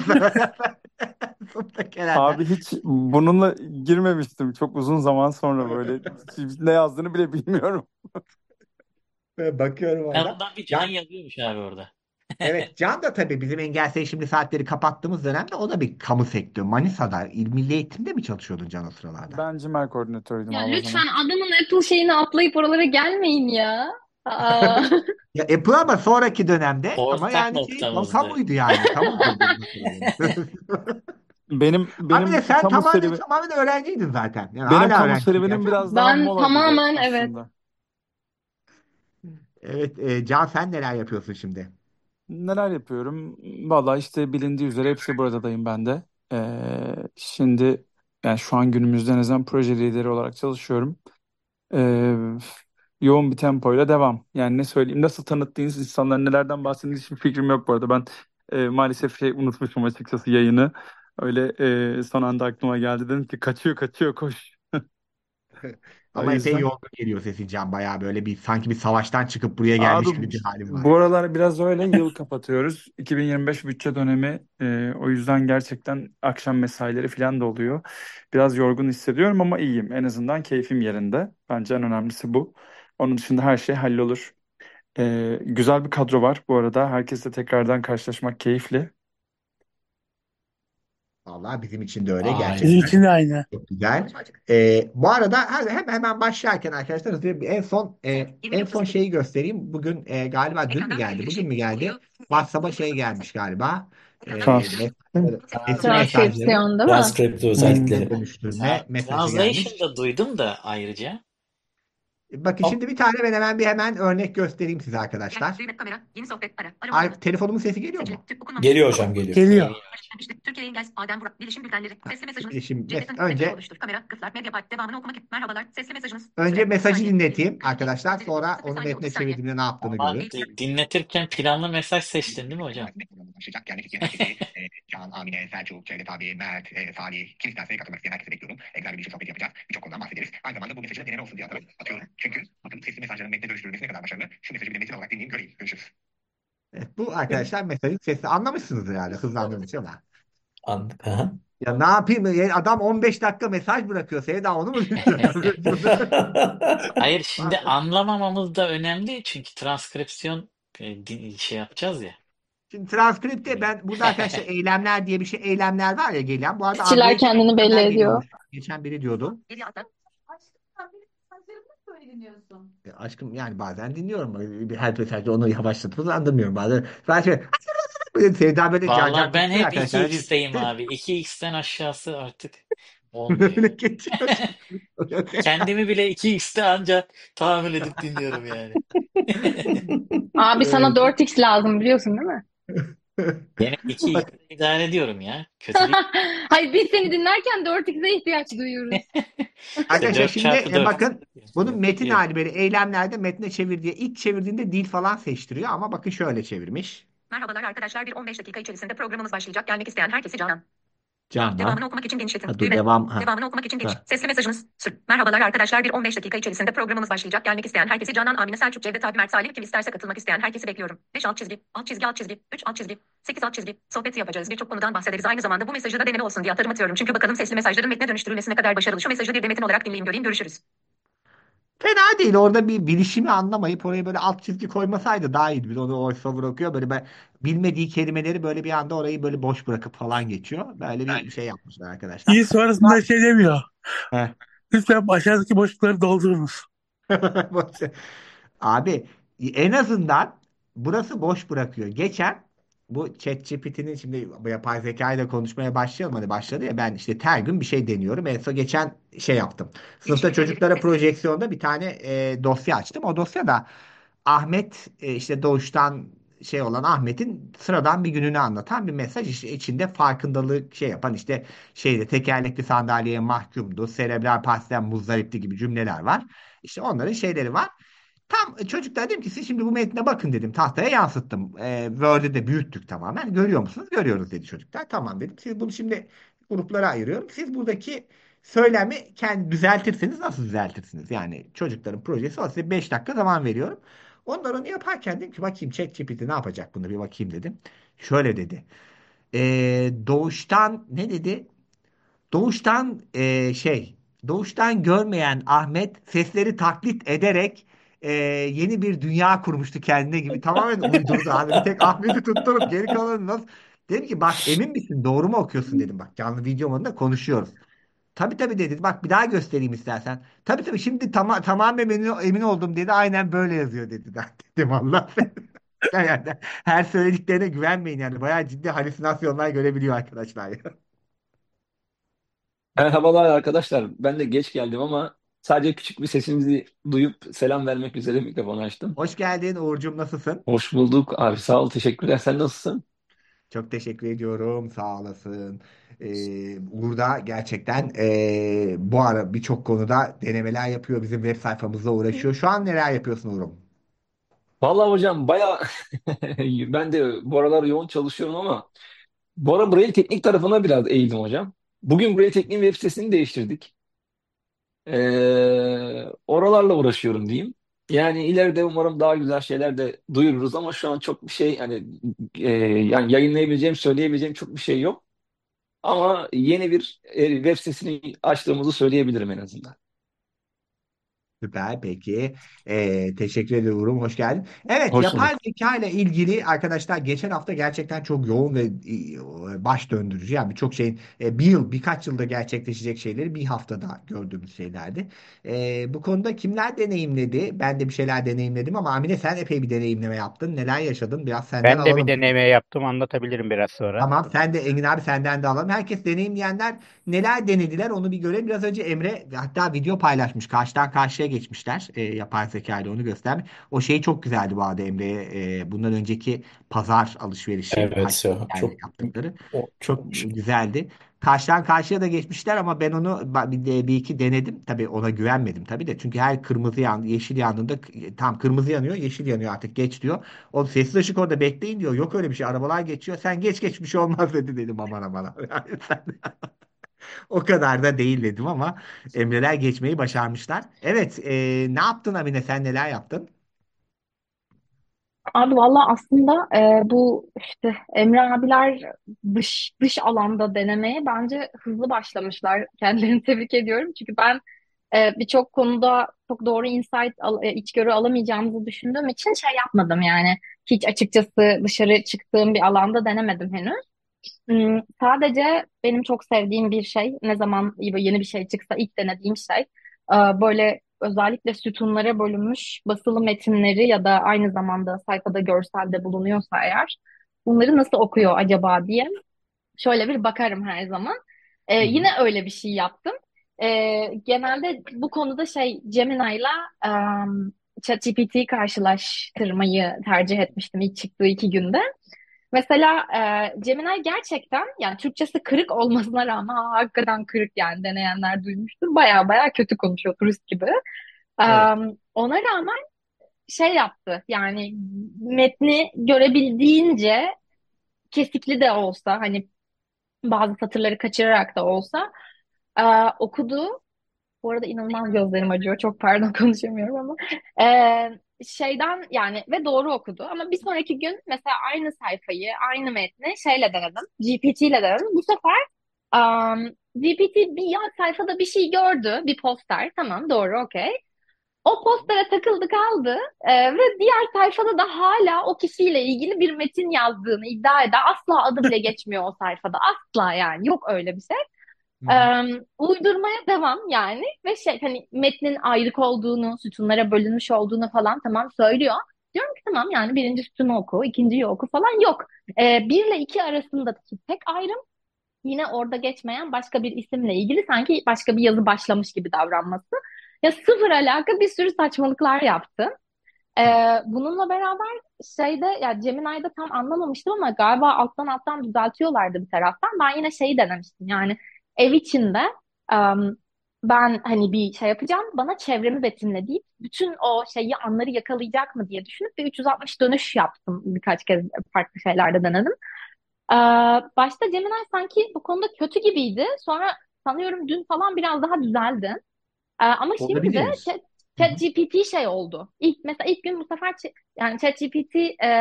Sonuna gelenler. Abi hiç bununla girmemiştim. Çok uzun zaman sonra böyle ne yazdığını bile bilmiyorum. Bakıyorum Ben orada. ondan bir can Can, yazıyormuş abi orada. evet, Can da tabii bizim Engel Şimdi Saatleri kapattığımız dönemde o da bir kamu sektörü. Manisa'da Milli Eğitim'de mi çalışıyordun Can o sıralarda? Ben cimer koordinatörüydüm Ya abi o lütfen zaman. adamın Apple şeyini atlayıp oralara gelmeyin ya. Aa. Ya Apple ama sonraki dönemde, ama Ortak yani şey noktamızdı. kamuydu yani. Kamuydu bu sırada. Benim Abi de benim sen kamu tamamen serüve tamamen öğrenciydin zaten. Yani benim hala kamu öğrencisin serüvenim gerçi ama. biraz daha Ben mola gibi tamamen evet. aslında. Evet, Can sen neler yapıyorsun şimdi? Neler yapıyorum? Valla işte bilindiği üzere hepsi buradadayım ben de. Şimdi yani şu an günümüzde en azından proje lideri olarak çalışıyorum. Ee, Yoğun bir tempoyla devam. Yani ne söyleyeyim, nasıl tanıttığınız insanlar nelerden bahsettiğiniz hiçbir fikrim yok bu arada. Ben maalesef unutmuşum açıkçası yayını. Öyle son anda aklıma geldi. Dedim ki kaçıyor kaçıyor koş. O Ama epey yüzden. yorgun geliyor sesin Can. Bayağı böyle bir sanki bir savaştan çıkıp buraya Abi gelmiş gibi bir halim var. bu aralar biraz öyle yıl kapatıyoruz. 2025 bütçe dönemi. O yüzden gerçekten akşam mesaileri falan da oluyor. Biraz yorgun hissediyorum ama iyiyim. En azından keyfim yerinde. Bence en önemlisi bu. Onun dışında her şey hallolur. Güzel bir kadro var bu arada. Herkesle tekrardan karşılaşmak keyifli. Vallahi bizim için de öyle Aynen. Bizim gerçekten. için de aynı. Çok güzel. Bu arada hemen başlarken arkadaşlar hızlı en son şeyi göstereyim. Bugün galiba dün mü geldi? Bugün mü geldi? WhatsApp'a şey gelmiş galiba. Trans. Sesli mesajları Transkripsiyon değil mi? Transcript Hmm. özellikleri. dönüştürme mesajı Translation gelmiş. da duydum da ayrıca. Bakın şimdi bir tane ben hemen örnek göstereyim size arkadaşlar. Kamera, yeni sohbet, ara, Telefonumun sesi geliyor mu? Geliyor hocam geliyor. Geliyor. Türkiye Engels, Adem Burak, bilişim bültenleri, sesli mesajınız. Şimdi Önce önce oluştur. Kamera, kızlar, Mediapark, devamını okumak. Merhabalar, sesli mesajınız. önce mesajı Saniye. dinleteyim arkadaşlar. Sonra 0 onu saniye, metne 30 saniye. çevirdiğimde ne yaptığını Ama görün. dinletirken planlı mesaj seçtin değil mi hocam? Başlayacak. Yani herkesi Can, Amine, Selçuk, Cevdet abi, Mert, Salih, kim isterse katılmak isteyen herkesi bekliyorum. Güzel bir bilişim sohbeti yapacağız. Birçok konudan bahsederiz. Aynı zamanda bu mesajı da deneme olsun diye atıyorum. Çünkü bakın sesli mesajların metne dönüştürülmesi ne kadar başarılı. Şu mesajı bir de metin olarak dinleyeyim göreyim. Görüşürüz. Evet, bu arkadaşlar mesajın sesi, anlamışsınız herhalde hızlandığım için ama. Anladık. Aha. Ya ne yapayım? Ya adam 15 dakika mesaj bırakıyor. Sevda onu mu dinliyorsun? Hayır, şimdi anlamamamız da önemli çünkü transkripsiyon şey yapacağız ya. Şimdi transkripte ben burada arkadaşlar eylemler diye bir şey eylemler var ya gelen. Bu arada Kişiler Android kendini belli eylemler ediyor. geliyormuş. Geçen biri diyordu. Aşkım yani bazen dinliyorum. Her mesajda onu yavaşlatıp hızlandırmıyorum bazen. Ben şöyle böyle Sevda böyle can can Vallahi ben konuşuyor hep arkadaşlar. Hani 2x'teyim abi. 2x'ten aşağısı artık olmuyor böyle yani. geçiyor. Kendimi bile 2x'te anca tahammül edip dinliyorum yani. Abi sana Evet. 4x lazım biliyorsun değil mi? Yine 2x'te idare ediyorum ya. Kötü değil. Hayır biz seni dinlerken 4x'e ihtiyaç duyuyoruz. İşte Arkadaşlar 4 şimdi çarpı 4. bakın bunun metin Biliyorum. hali böyle eylemlerde metne çevir diye ilk çevirdiğinde dil falan seçtiriyor ama bakın şöyle çevirmiş. Merhabalar arkadaşlar. Bir 15 dakika içerisinde programımız başlayacak. Gelmek isteyen herkesi Canan. Canan. Devamını okumak için genişletin. Ha, dur Düğme. devam. Ha. Devamını okumak için geniş. Ha. Sesli mesajınız. Sür. Merhabalar arkadaşlar. Bir 15 dakika içerisinde programımız başlayacak. Gelmek isteyen herkesi Canan, Amine, Selçuk, Cevdet abi, Mert, Salim kim isterse katılmak isteyen herkesi bekliyorum. 5 alt çizgi, alt çizgi, alt çizgi, 3 alt çizgi, 8 alt çizgi. Sohbet yapacağız. Birçok konudan bahsederiz. Aynı zamanda bu mesajı da deneme olsun diye atarım atıyorum. Çünkü bakalım sesli mesajların metne dönüştürülmesi ne kadar başarılı. Şu mesajı bir de metin olarak dinleyeyim, göreyim, görüşürüz. Fena değil. Orada bir bilişimi anlamayıp oraya böyle alt çizgi koymasaydı daha iyiydi. Biz onu voiceover okuyor. Böyle ben bilmediği kelimeleri böyle bir anda orayı böyle boş bırakıp falan geçiyor. Böyle bir şey yapmışlar arkadaşlar. İyi sonrasında şey demiyor. Heh. Lütfen aşağıdaki boşlukları doldurunuz. Abi en azından burası boş bırakıyor. Geçen bu ChatGPT'nin şimdi bu yapay zeka ile konuşmaya başlayalım. Hani başladı ya ben işte her gün bir şey deniyorum. En son geçen şey yaptım. Sınıfta çocuklara projeksiyonda bir tane dosya açtım. O dosya da Ahmet işte doğuştan şey olan Ahmet'in sıradan bir gününü anlatan bir mesaj işte içinde farkındalık şey yapan işte şeyde tekerlekli sandalyeye mahkumdu, serebral palsiden muzdaripti gibi cümleler var. İşte onların şeyleri var. Tam çocuklar dedim ki siz şimdi bu metne bakın dedim tahtaya yansıttım. Word'e de büyüttük tamamen. Görüyor musunuz? Görüyoruz dedi çocuklar. Tamam dedim. Siz bunu şimdi gruplara ayırıyorum. Siz buradaki söylemi kendi düzeltirseniz nasıl düzeltirsiniz? Yani çocukların projesi o. Size 5 dakika zaman veriyorum. Onlar onu yaparken dedim ki bakayım ChatGPT ne yapacak bunu bir bakayım dedim. Şöyle dedi. Doğuştan ne dedi? Doğuştan doğuştan görmeyen Ahmet sesleri taklit ederek yeni bir dünya kurmuştu kendine gibi tamamen uydurdu abi. Bir tek Ahmet'i tutturup geri kalanı nasıl? Dedim ki bak emin misin doğru mu okuyorsun dedim bak canlı videomda konuşuyoruz. Tabii tabii dedi bak bir daha göstereyim istersen. Tabii tabii şimdi tamamen emin oldum dedi aynen böyle yazıyor dedi. Ben dedim Allah. Yani her söylediklerine güvenmeyin yani bayağı ciddi halüsinasyonlar görebiliyor arkadaşlar. Merhabalar arkadaşlar. Ben de geç geldim ama sadece küçük bir sesinizi duyup selam vermek üzere mikrofonu açtım. Hoş geldin Uğur'cum nasılsın? Hoş bulduk abi. Sağ ol. Teşekkürler. Sen nasılsın? Çok teşekkür ediyorum. Sağ olasın. Uğur da gerçekten bu ara birçok konuda denemeler yapıyor. Bizim web sayfamızla uğraşıyor. Şu an neler yapıyorsun Uğur'um? Vallahi hocam baya ben de bu aralar yoğun çalışıyorum ama bu ara Braille teknik tarafına biraz eğildim hocam. Bugün Braille tekniğin web sitesini değiştirdik. Oralarla uğraşıyorum diyeyim. Yani ileride umarım daha güzel şeyler de duyururuz ama şu an çok bir şey hani yani yayınlayabileceğim, söyleyebileceğim çok bir şey yok. Ama yeni bir web sitesini açtığımızı söyleyebilirim en azından. Süper peki. Teşekkür ediyorum. Hoş geldin. Evet Hoş yapay bulduk. zeka ile ilgili arkadaşlar geçen hafta gerçekten çok yoğun ve baş döndürücü. Yani birçok şeyin bir yıl birkaç yılda gerçekleşecek şeyleri bir haftada gördüğümüz şeylerdi. Bu konuda kimler deneyimledi? Ben de bir şeyler deneyimledim ama Amine sen epey bir deneyimleme yaptın. Neler yaşadın? Biraz senden Ben de bir alalım. deneme yaptım, anlatabilirim biraz sonra. Tamam sen de Engin abi senden de alalım. Herkes deneyimleyenler neler denediler onu bir görelim. Biraz önce Emre hatta video paylaşmış. Karşıdan karşıya geçmişler. Yapay zeka ile onu göstermiş. O şey çok güzeldi bu arada Emre'ye. Bundan önceki pazar alışverişi Evet ya yani çok yaptıkları. çok Çok güzeldi. Karşıdan karşıya da geçmişler ama ben onu bir iki denedim. Tabii ona güvenmedim tabii de. Çünkü her kırmızı yeşil yandığında tam kırmızı yanıyor, yeşil yanıyor artık geç diyor. O sessiz ışık orada bekleyin diyor. Yok öyle bir şey. Arabalar geçiyor. Sen geç geç bir şey olmaz dedi dedim aman aman. Yani o kadar da değil dedim ama Emreler geçmeyi başarmışlar. Evet, ne yaptın Amine? Sen neler yaptın? Abi valla aslında bu işte Emre abiler dış alanda denemeye bence hızlı başlamışlar. Kendilerini tebrik ediyorum. Çünkü ben birçok konuda çok doğru içgörü alamayacağımızı düşündüğüm için şey yapmadım yani. Hiç açıkçası dışarı çıktığım bir alanda denemedim henüz. Sadece benim çok sevdiğim bir şey, ne zaman yeni bir şey çıksa ilk denediğim şey, böyle özellikle sütunlara bölünmüş basılı metinleri ya da aynı zamanda sayfada görselde bulunuyorsa eğer, bunları nasıl okuyor acaba diye şöyle bir bakarım her zaman. Yine öyle bir şey yaptım. Genelde bu konuda Gemini'la ChatGPT'yi karşılaştırmayı tercih etmiştim ilk çıktığı 2 günde. Mesela Gemini gerçekten, yani Türkçesi kırık olmasına rağmen hakikaten kırık, yani deneyenler duymuştur. Baya baya kötü konuşuyor, turist gibi. E, Evet. Ona rağmen şey yaptı, yani metni görebildiğince kesikli de olsa, hani bazı satırları kaçırarak da olsa e, okudu. Bu arada inanılmaz gözlerim acıyor. Çok pardon, konuşamıyorum ama. Yani ve doğru okudu. Ama bir sonraki gün mesela aynı sayfayı, aynı metni denedim. GPT ile denedim. Bu sefer GPT bir yan sayfada bir şey gördü. Bir poster. Tamam, doğru, okey. O postere takıldı kaldı. Ve diğer sayfada da hala o kişiyle ilgili bir metin yazdığını iddia eder. Asla adı bile geçmiyor o sayfada. Asla, yani yok öyle bir şey. Uydurmaya devam yani, ve hani metnin ayrık olduğunu, sütunlara bölünmüş olduğunu falan tamam söylüyor. Diyorum ki tamam, yani birinci sütunu oku, ikinciyi oku falan, yok. 1 ile 2 arasındaki tek ayrım yine orada geçmeyen başka bir isimle ilgili, sanki başka bir yazı başlamış gibi davranması. Ya sıfır alaka, bir sürü saçmalıklar yaptı. Bununla beraber ya Gemini'de tam anlamamıştım ama galiba alttan düzeltiyorlardı bir taraftan. Ben yine denemiştim, yani ev içinde em, ben hani bir şey yapacağım, bana çevremi betimle deyip bütün o anları yakalayacak mı diye düşünüp bir 360 dönüş yaptım, birkaç kez farklı şeylerde denedim. Ee, Başta Gemini sanki bu konuda kötü gibiydi. Sonra sanıyorum dün falan biraz daha düzeldi. Ama şimdi de Olabilir. Hı hı. ChatGPT oldu. Mesela ilk gün bu sefer yani ChatGPT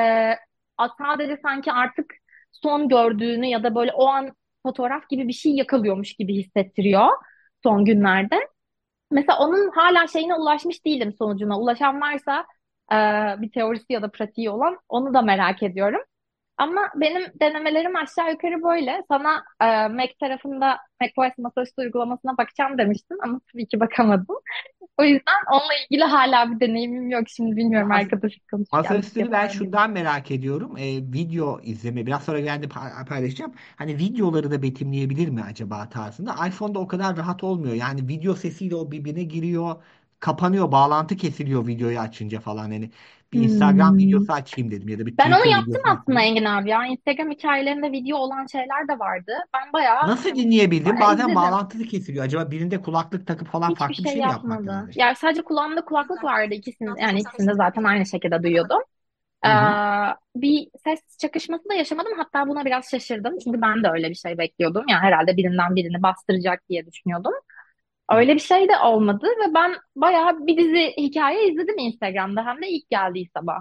sadece sanki artık son gördüğünü ya da böyle o an fotoğraf gibi bir şey yakalıyormuş gibi hissettiriyor son günlerde. Mesela onun hala ulaşmış değilim, sonucuna. Ulaşan varsa e, bir teorisi ya da pratiği olan, onu da merak ediyorum. Ama benim denemelerim aşağı yukarı böyle. Sana Mac tarafında macOS masaüstü uygulamasına bakacağım demiştim ama tabii ki bakamadım. O yüzden onunla ilgili hala bir deneyimim yok. Şimdi Ya bilmiyorum, arkadaşım konuşurken masaüstünü ben yapar mıyım? şundan merak ediyorum. Video izleme. Biraz sonra ben de paylaşacağım. Hani videoları da betimleyebilir mi acaba tarzında. iPhone'da o kadar rahat olmuyor. Yani video sesiyle o birbirine giriyor. Kapanıyor. Bağlantı kesiliyor videoyu açınca falan. Hani bir Instagram Hmm. videosu açayım dedim. Ya da bir Ben onu Twitter yaptım videosu aslında açayım. Engin abi ya. Instagram hikayelerinde video olan şeyler de vardı. Ben bayağı Nasıl dinleyebildim? Bazen izledim. bağlantısı kesiliyor. Acaba birinde kulaklık takıp falan Hiçbir farklı bir şey şey mi yapmak yapmadı. lazım? Yani sadece kulağımda kulaklık vardı, ikisinde, yani ikisinde zaten aynı şekilde duyuyordum. Ee, Hı hı. Bir ses çakışması da yaşamadım. Hatta buna biraz şaşırdım. Çünkü ben de öyle bir şey bekliyordum. Yani herhalde birinden birini bastıracak diye düşünüyordum. Evet. Öyle bir şey de olmadı ve ben bayağı bir dizi hikaye izledim Instagram'da. Hem de ilk geldiği sabah.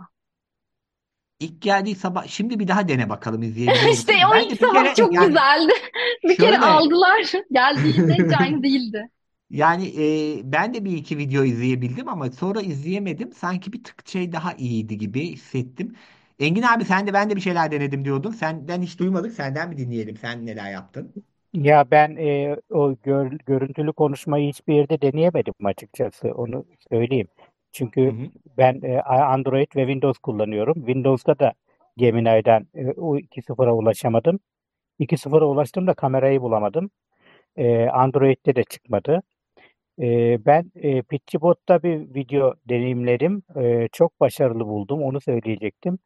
İlk geldiği sabah şimdi bir daha dene bakalım izleyebiliyor İşte musun? o Ben ilk de bir sabah kere çok yani güzeldi. Bir kere şöyle aldılar. Geldiğinde hiç aynı değildi. yani ben de bir iki video izleyebildim ama sonra izleyemedim. Sanki bir tık şey daha iyiydi gibi hissettim. Engin abi sen de ben de bir şeyler denedim diyordun. Senden hiç duymadık. Senden mi dinleyelim? Sen neler yaptın? Ya ben o görüntülü konuşmayı hiçbir yerde deneyemedim açıkçası, onu söyleyeyim. Hı Çünkü hı. ben Android ve Windows kullanıyorum. Windows'ta da Gemini'den o 2.0'a ulaşamadım. 2.0'a ulaştım da kamerayı bulamadım. Android'de de çıkmadı. Ben Pitchbot'ta bir video deneyimledim. Çok başarılı buldum, onu söyleyecektim.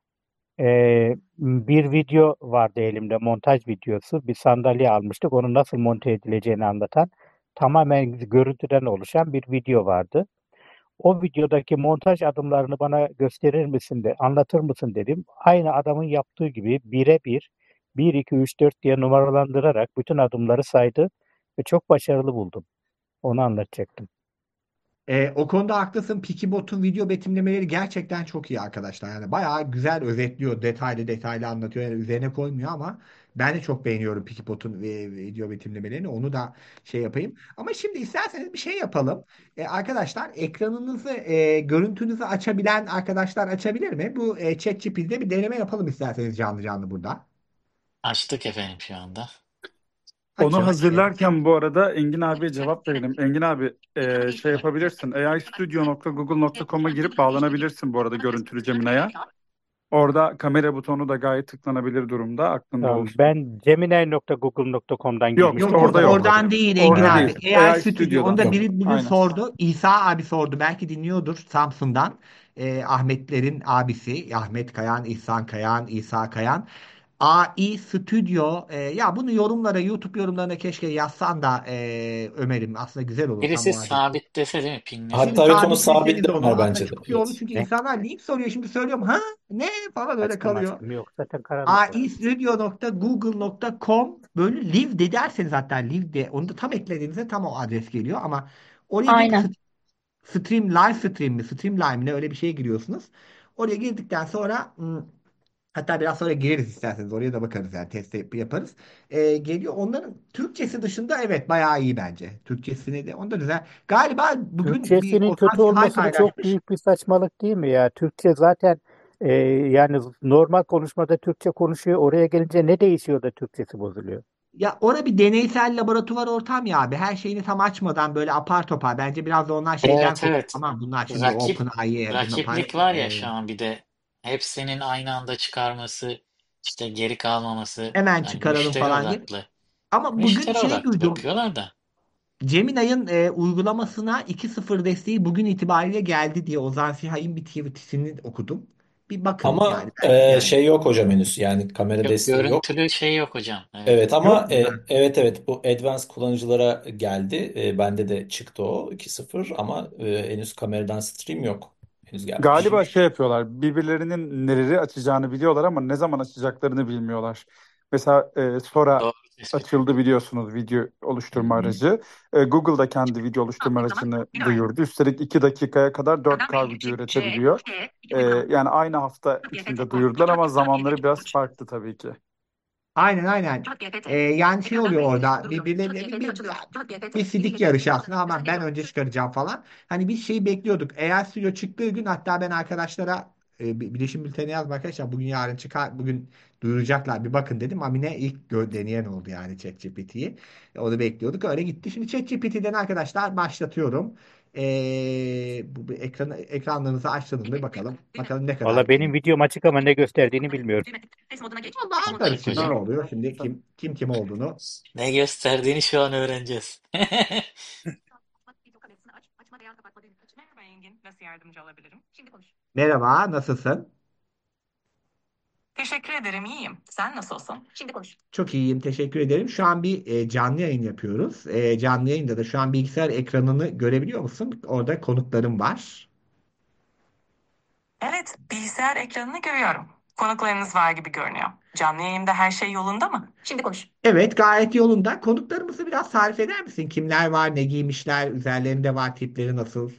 Bir video vardı elimde, montaj videosu. Bir sandalye almıştık. Onun nasıl monte edileceğini anlatan tamamen görüntüden oluşan bir video vardı. O videodaki montaj adımlarını bana gösterir misin de anlatır mısın dedim. Aynı adamın yaptığı gibi birebir 1, 2, 3, 4 diye numaralandırarak bütün adımları saydı ve çok başarılı buldum. Onu anlatacaktım. O konuda haklısın. Pikibot'un video betimlemeleri gerçekten çok iyi arkadaşlar. Yani bayağı güzel özetliyor. Detaylı detaylı anlatıyor. Yani üzerine koymuyor ama ben de çok beğeniyorum Pikibot'un video betimlemelerini. Onu da şey yapayım. Ama şimdi isterseniz bir şey yapalım. Arkadaşlar ekranınızı, görüntünüzü açabilen arkadaşlar açabilir mi? Bu ChatGPT'de bir deneme yapalım isterseniz canlı canlı burada. Açtık efendim şu anda. Onu Açın. hazırlarken bu arada Engin abiye cevap verelim. Engin abi şey yapabilirsin. aistudio.google.com'a girip bağlanabilirsin bu arada görüntülü Gemini'ye. Orada kamera butonu da gayet tıklanabilir durumda. Aklında Tamam, olsun. ben gemini.google.com'dan Yok, girmiştim. Yok orada yok. oradan değil Engin Orada abi. değil. AI AI Studio. Onu Studio'dan. da biri Aynen. sordu. İsa abi sordu. Belki dinliyordur Samsun'dan. Ahmetlerin abisi. Ahmet Kayan, İhsan Kayan, İsa Kayan. AI Studio. Ya bunu yorumlara, YouTube yorumlarına keşke yazsan da Ömer'im. Aslında güzel olur tam Birisi o adresi. sabitlese değil mi? Şimdi Pinlese. Hatta evet onu sabitleseniz sabitle onu Ömer aslında bence de. çok iyi olur Evet. çünkü Ne? insanlar link soruyor. Şimdi söylüyorum ha ne falan öyle Aşkım kalıyor. aşkım yok. Zaten karanlık var. aistudio.google.com böyle live de derseniz hatta live de onu da tam eklediğinizde tam o adres geliyor ama oraya girip Aynen. stream live stream mi streamline mi ne öyle bir şeye giriyorsunuz. Oraya girdikten sonra hatta biraz sonra gireriz isterseniz oraya da bakarız yani test yaparız. Geliyor onların Türkçesi dışında evet bayağı iyi bence. Türkçesini de onda güzel. Galiba bugün bir Türkçesinin Ozan kötü Sihay olması da çok paylaşmış. büyük bir saçmalık değil mi ya? Türkçe zaten yani normal konuşmada Türkçe konuşuyor. Oraya gelince ne değişiyor da Türkçesi bozuluyor? Ya orada bir deneysel laboratuvar ortam ya abi. Her şeyini tam açmadan böyle apar topar. Bence biraz da onlar şeyden Evet, korkuyor. evet. Aman bunlar şimdi Rakip OpenAI bunu rakiplik var ya şu an bir de hepsinin aynı anda çıkarması, işte geri kalmaması, hemen yani çıkaralım müşteri falan diye. odaklı. Ama bugün Müşteri şey odaklı duydum. bakıyorlar da. Gemini'nin uygulamasına 2.0 desteği bugün itibariyle geldi diye Ozan Sihay'ın bir tweetini okudum. Bir bakın yani Ama belki yani. şey yok hocam henüz. Yani kamera Yok, desteği yok. görüntülü şey yok hocam. Evet. Evet ama Yok mu? evet evet bu Advanced kullanıcılara geldi. Bende de çıktı o 2.0 ama henüz kameradan stream yok. Henüz gelmemiş. Galiba şey yapıyorlar. Birbirlerinin neleri açacağını biliyorlar ama ne zaman açacaklarını bilmiyorlar. Mesela Sora Doğru tespit. açıldı biliyorsunuz video oluşturma aracı. Google da kendi video oluşturma aracını duyurdu. Üstelik 2 dakikaya kadar 4K video üretebiliyor. Yani aynı hafta içinde duyurdular ama zamanları biraz farklı tabii ki. Aynen aynen. Yani şey oluyor orada birbirleriyle bir sidik yarışı aslında ama ben önce çıkaracağım falan. Hani biz şeyi bekliyorduk. Eğer Studio çıktığı gün hatta ben arkadaşlara bilişim bülteni yazdım arkadaşlar bugün yarın çıkar bugün duyuracaklar bir bakın dedim. Amine ilk deneyen oldu yani ChatGPT'yi. Onu bekliyorduk öyle gitti. Şimdi ChatGPT'den arkadaşlar başlatıyorum. Bu ekranlarınızı açtığınızda bir bakalım. Bakalım ne kadar Valla benim videom açık ama ne gösterdiğini bilmiyorum. Allah anlarız şimdi ne Hocam. oluyor. Şimdi kim olduğunu. Ne gösterdiğini şu an öğreneceğiz. Merhaba Engin, nasıl yardımcı olabilirim? Şimdi konuş. Merhaba nasılsın? Teşekkür ederim, iyiyim. Sen nasılsın? Şimdi konuş. Çok iyiyim, teşekkür ederim. Şu an bir canlı yayın yapıyoruz. Canlı yayında da şu an bilgisayar ekranını görebiliyor musun? Orada konuklarım var. Evet, bilgisayar ekranını görüyorum. Konuklarınız var gibi görünüyor. Canlı yayında her şey yolunda mı? Şimdi konuş. Evet, gayet yolunda. Konuklarımızı biraz tarif eder misin? Kimler var, ne giymişler, üzerlerinde var, tipleri nasıl?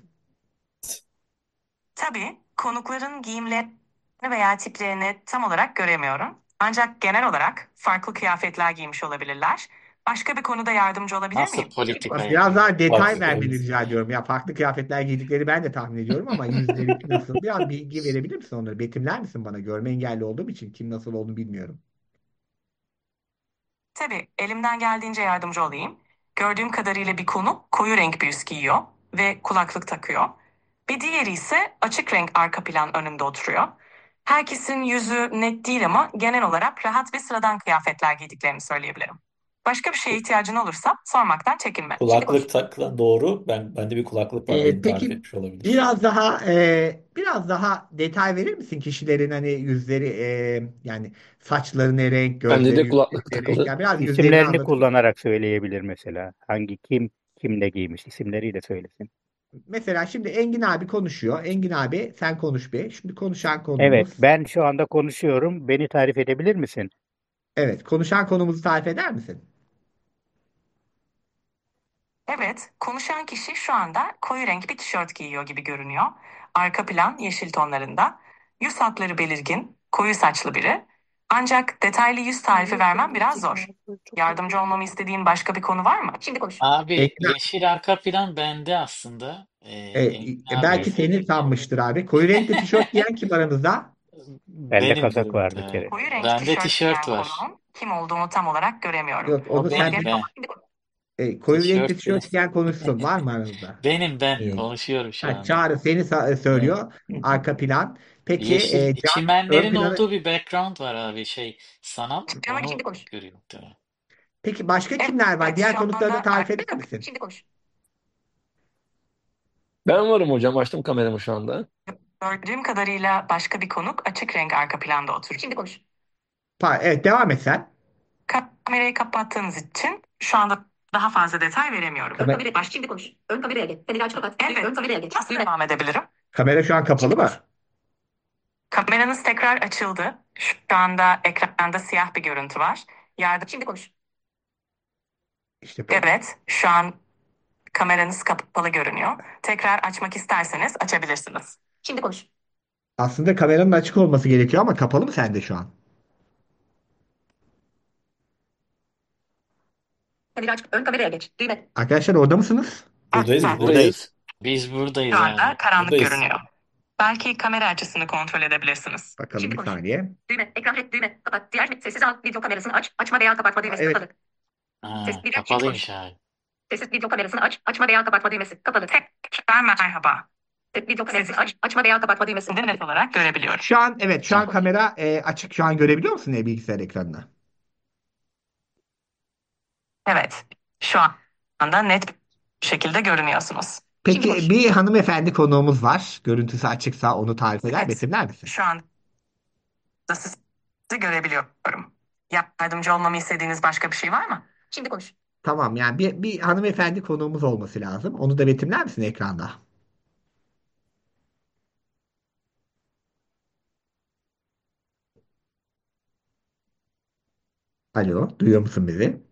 Tabii, konukların giyimlerini veya tiplerini tam olarak göremiyorum. Ancak genel olarak farklı kıyafetler giymiş olabilirler. Başka bir konuda yardımcı olabilir Nasıl miyim? politika Biraz daha yapıyor? detay Bak, vermeni evet. rica ediyorum. Ya farklı kıyafetler giydikleri ben de tahmin ediyorum ama yüzleri nasıl? Biraz bilgi verebilir misin onları? Betimler misin bana? Görme engelli olduğum için kim nasıl olduğunu bilmiyorum. Tabii, elimden geldiğince yardımcı olayım. Gördüğüm kadarıyla bir konu koyu renk bir üst giyiyor ve kulaklık takıyor. Bir diğeri ise açık renk arka plan önünde oturuyor. Herkesin yüzü net değil ama genel olarak rahat ve sıradan kıyafetler giydiklerini söyleyebilirim. Başka bir şeye ihtiyacın olursa sormaktan çekinme. Şimdi konuş. Kulaklık takla doğru. Bende bir kulaklık var. Beni tarif Peki etmiş olabilir. biraz daha detay verir misin kişilerin hani yüzleri yani saçları ne renk, Bende gözleri, de yüzleri kulaklık ne renk? takılı. Yani biraz yüzlerini İsimlerini anlatır mısın? kullanarak söyleyebilir mesela. Hangi kim ne giymiş isimleriyle söylesin. Mesela şimdi Engin abi konuşuyor. Engin abi sen konuş bir. Şimdi konuşan Evet, konumuz. ben şu anda konuşuyorum. Beni tarif edebilir misin? Evet, konuşan konumuzu tarif eder misin? Evet, konuşan kişi şu anda koyu renk bir tişört giyiyor gibi görünüyor. Arka plan yeşil tonlarında. Yüz hatları belirgin, koyu saçlı biri. Ancak detaylı yüz tarifi vermem biraz zor. Yardımcı olmamı istediğin başka bir konu var mı? Şimdi konuş. Abi Ekran, yeşil arka plan bende aslında. Engin belki abi seni sanmıştır abi. Koyu renkli tişört giyen kim aranızda? Bende kazak benimdir. var bir kere. Koyu renk Bende tişört tişört giyen var. konuğun kim olduğunu tam olarak göremiyorum. Yok, O onu sen benim ben. Şimdi konuş. koyu renkli Tişört benim. tişört giyen konuşsun. Var mı aranızda? Ben konuşuyorum şu anda. Çağrı seni söylüyor. Arka plan. Peki Yeşil Can ön çimenlerin planı. olduğu bir background var abi sanal. Canım Onu şimdi konuş. görüyorum muhtemelen. Peki başka kimler var? Diğer Şu konuklarını anda tarif eder misin? Şimdi konuş. Ben varım hocam. Açtım kameramı şu anda. Gördüğüm kadarıyla başka bir konuk açık renk arka planda oturuyor. Şimdi konuş. Evet, devam et sen. Kamerayı kapattığınız için şu anda daha fazla detay veremiyorum. Ön Kamer- kameraya baş. Şimdi konuş. Ön kameraya geç. Seni aç kapat. Evet. Ön kameraya geç. Nasıl devam edebilirim? Kamera şu an kapalı mı? Kameranız tekrar açıldı. Şu anda ekranda siyah bir görüntü var. Şimdi konuş. İşte böyle. Evet, şu an kameranız kapalı görünüyor. Tekrar açmak isterseniz açabilirsiniz. Şimdi konuş. Aslında kameranın açık olması gerekiyor ama kapalı mı sende şu an? Kamera aç. Ön kameraya geç. Düğme. Arkadaşlar orada mısınız? Buradayız, Evet. buradayız. Buradayız. Biz buradayız Şu abi. anda karanlık Buradayız. görünüyor. Belki kamera açısını kontrol edebilirsiniz. Bakalım Şimdi bir konuş. saniye. Düğme. Ekran red düğme. Kapat. Diğer sessiz al. Video kamerasını aç. Açma veya kapatma düğmesi Evet. kapalı. Ha, Ses video kapalıymış abi. Sessiz video kamerasını aç. Açma veya kapatma düğmesi kapalı. Tekrar merhaba. Ses video kamerasını aç. Açma veya kapatma düğmesini net olarak görebiliyorum. Şu an evet, şu an kamera açık. Şu an görebiliyor musun bilgisayar ekranını? Evet. Şu anda net bir şekilde görünüyorsunuz. Peki bir hanımefendi konuğumuz var. Görüntüsü açıksa onu tarif eder, Evet. betimler misin? Şu anda sizi görebiliyorum. Yardımcı olmamı istediğiniz başka bir şey var mı? Şimdi konuş. Tamam, yani bir hanımefendi konuğumuz olması lazım. Onu da betimler misin ekranda? Alo, duyuyor musun bizi?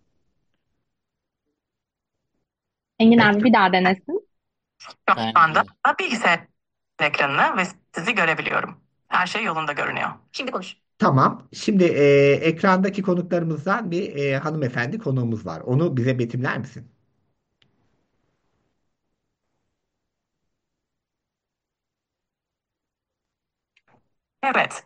Engin abi bir daha denesin. Şu Ben anda bilgisayar ekranını ve sizi görebiliyorum. Her şey yolunda görünüyor. Şimdi konuş. Tamam. Şimdi ekrandaki konuklarımızdan bir hanımefendi konuğumuz var. Onu bize betimler misin? Evet.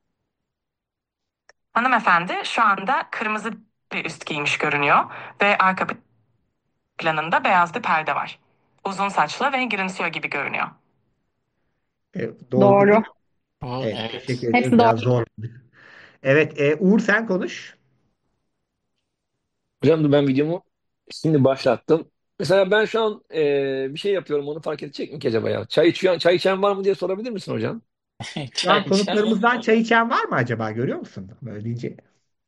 Hanımefendi şu anda kırmızı bir üst giymiş görünüyor ve arka planında beyaz bir perde var. Uzun saçlı ve gülümsüyor gibi görünüyor. Doğru. Doğru. Evet, evet. teşekkür Hepsi ederim. Biraz doğru. zor. Evet, Uğur sen konuş. Hocam dur ben videomu şimdi başlattım. Mesela ben şu an bir şey yapıyorum. Onu fark edecek mi ki acaba ya? Çay içen var mı diye sorabilir misin hocam? Şu an Çay içen konuklarımızdan çay içen var mı acaba? Görüyor musun? Böyle deyince.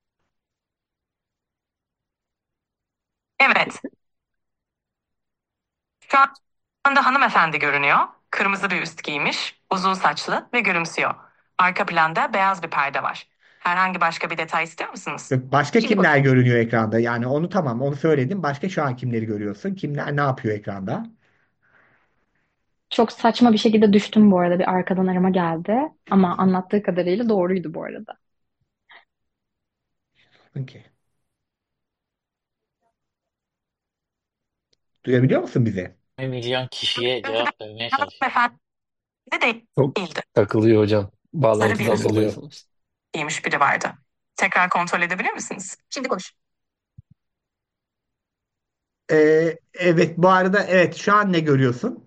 Evet. Şu anda hanımefendi görünüyor. Kırmızı bir üst giymiş, uzun saçlı ve gülümsüyor. Arka planda beyaz bir perde var. Herhangi başka bir detay istiyor musunuz? Başka kimler görünüyor ekranda? Yani onu tamam, onu söyledim. Başka şu an kimleri görüyorsun? Kimler ne yapıyor ekranda? Çok saçma bir şekilde düştüm bu arada. Bir arkadan arama geldi. Ama anlattığı kadarıyla doğruydu bu arada. Okay. Duyabiliyor musun bizi? 1 milyon kişiye cevap vermeye çalışıyorum. Hanımefendi Çok değildi. takılıyor hocam. Sarı Bağlantıdan bir dolayı. giymiş biri vardı. Tekrar kontrol edebilir misiniz? Şimdi konuş. Evet, bu arada evet, şu an ne görüyorsun?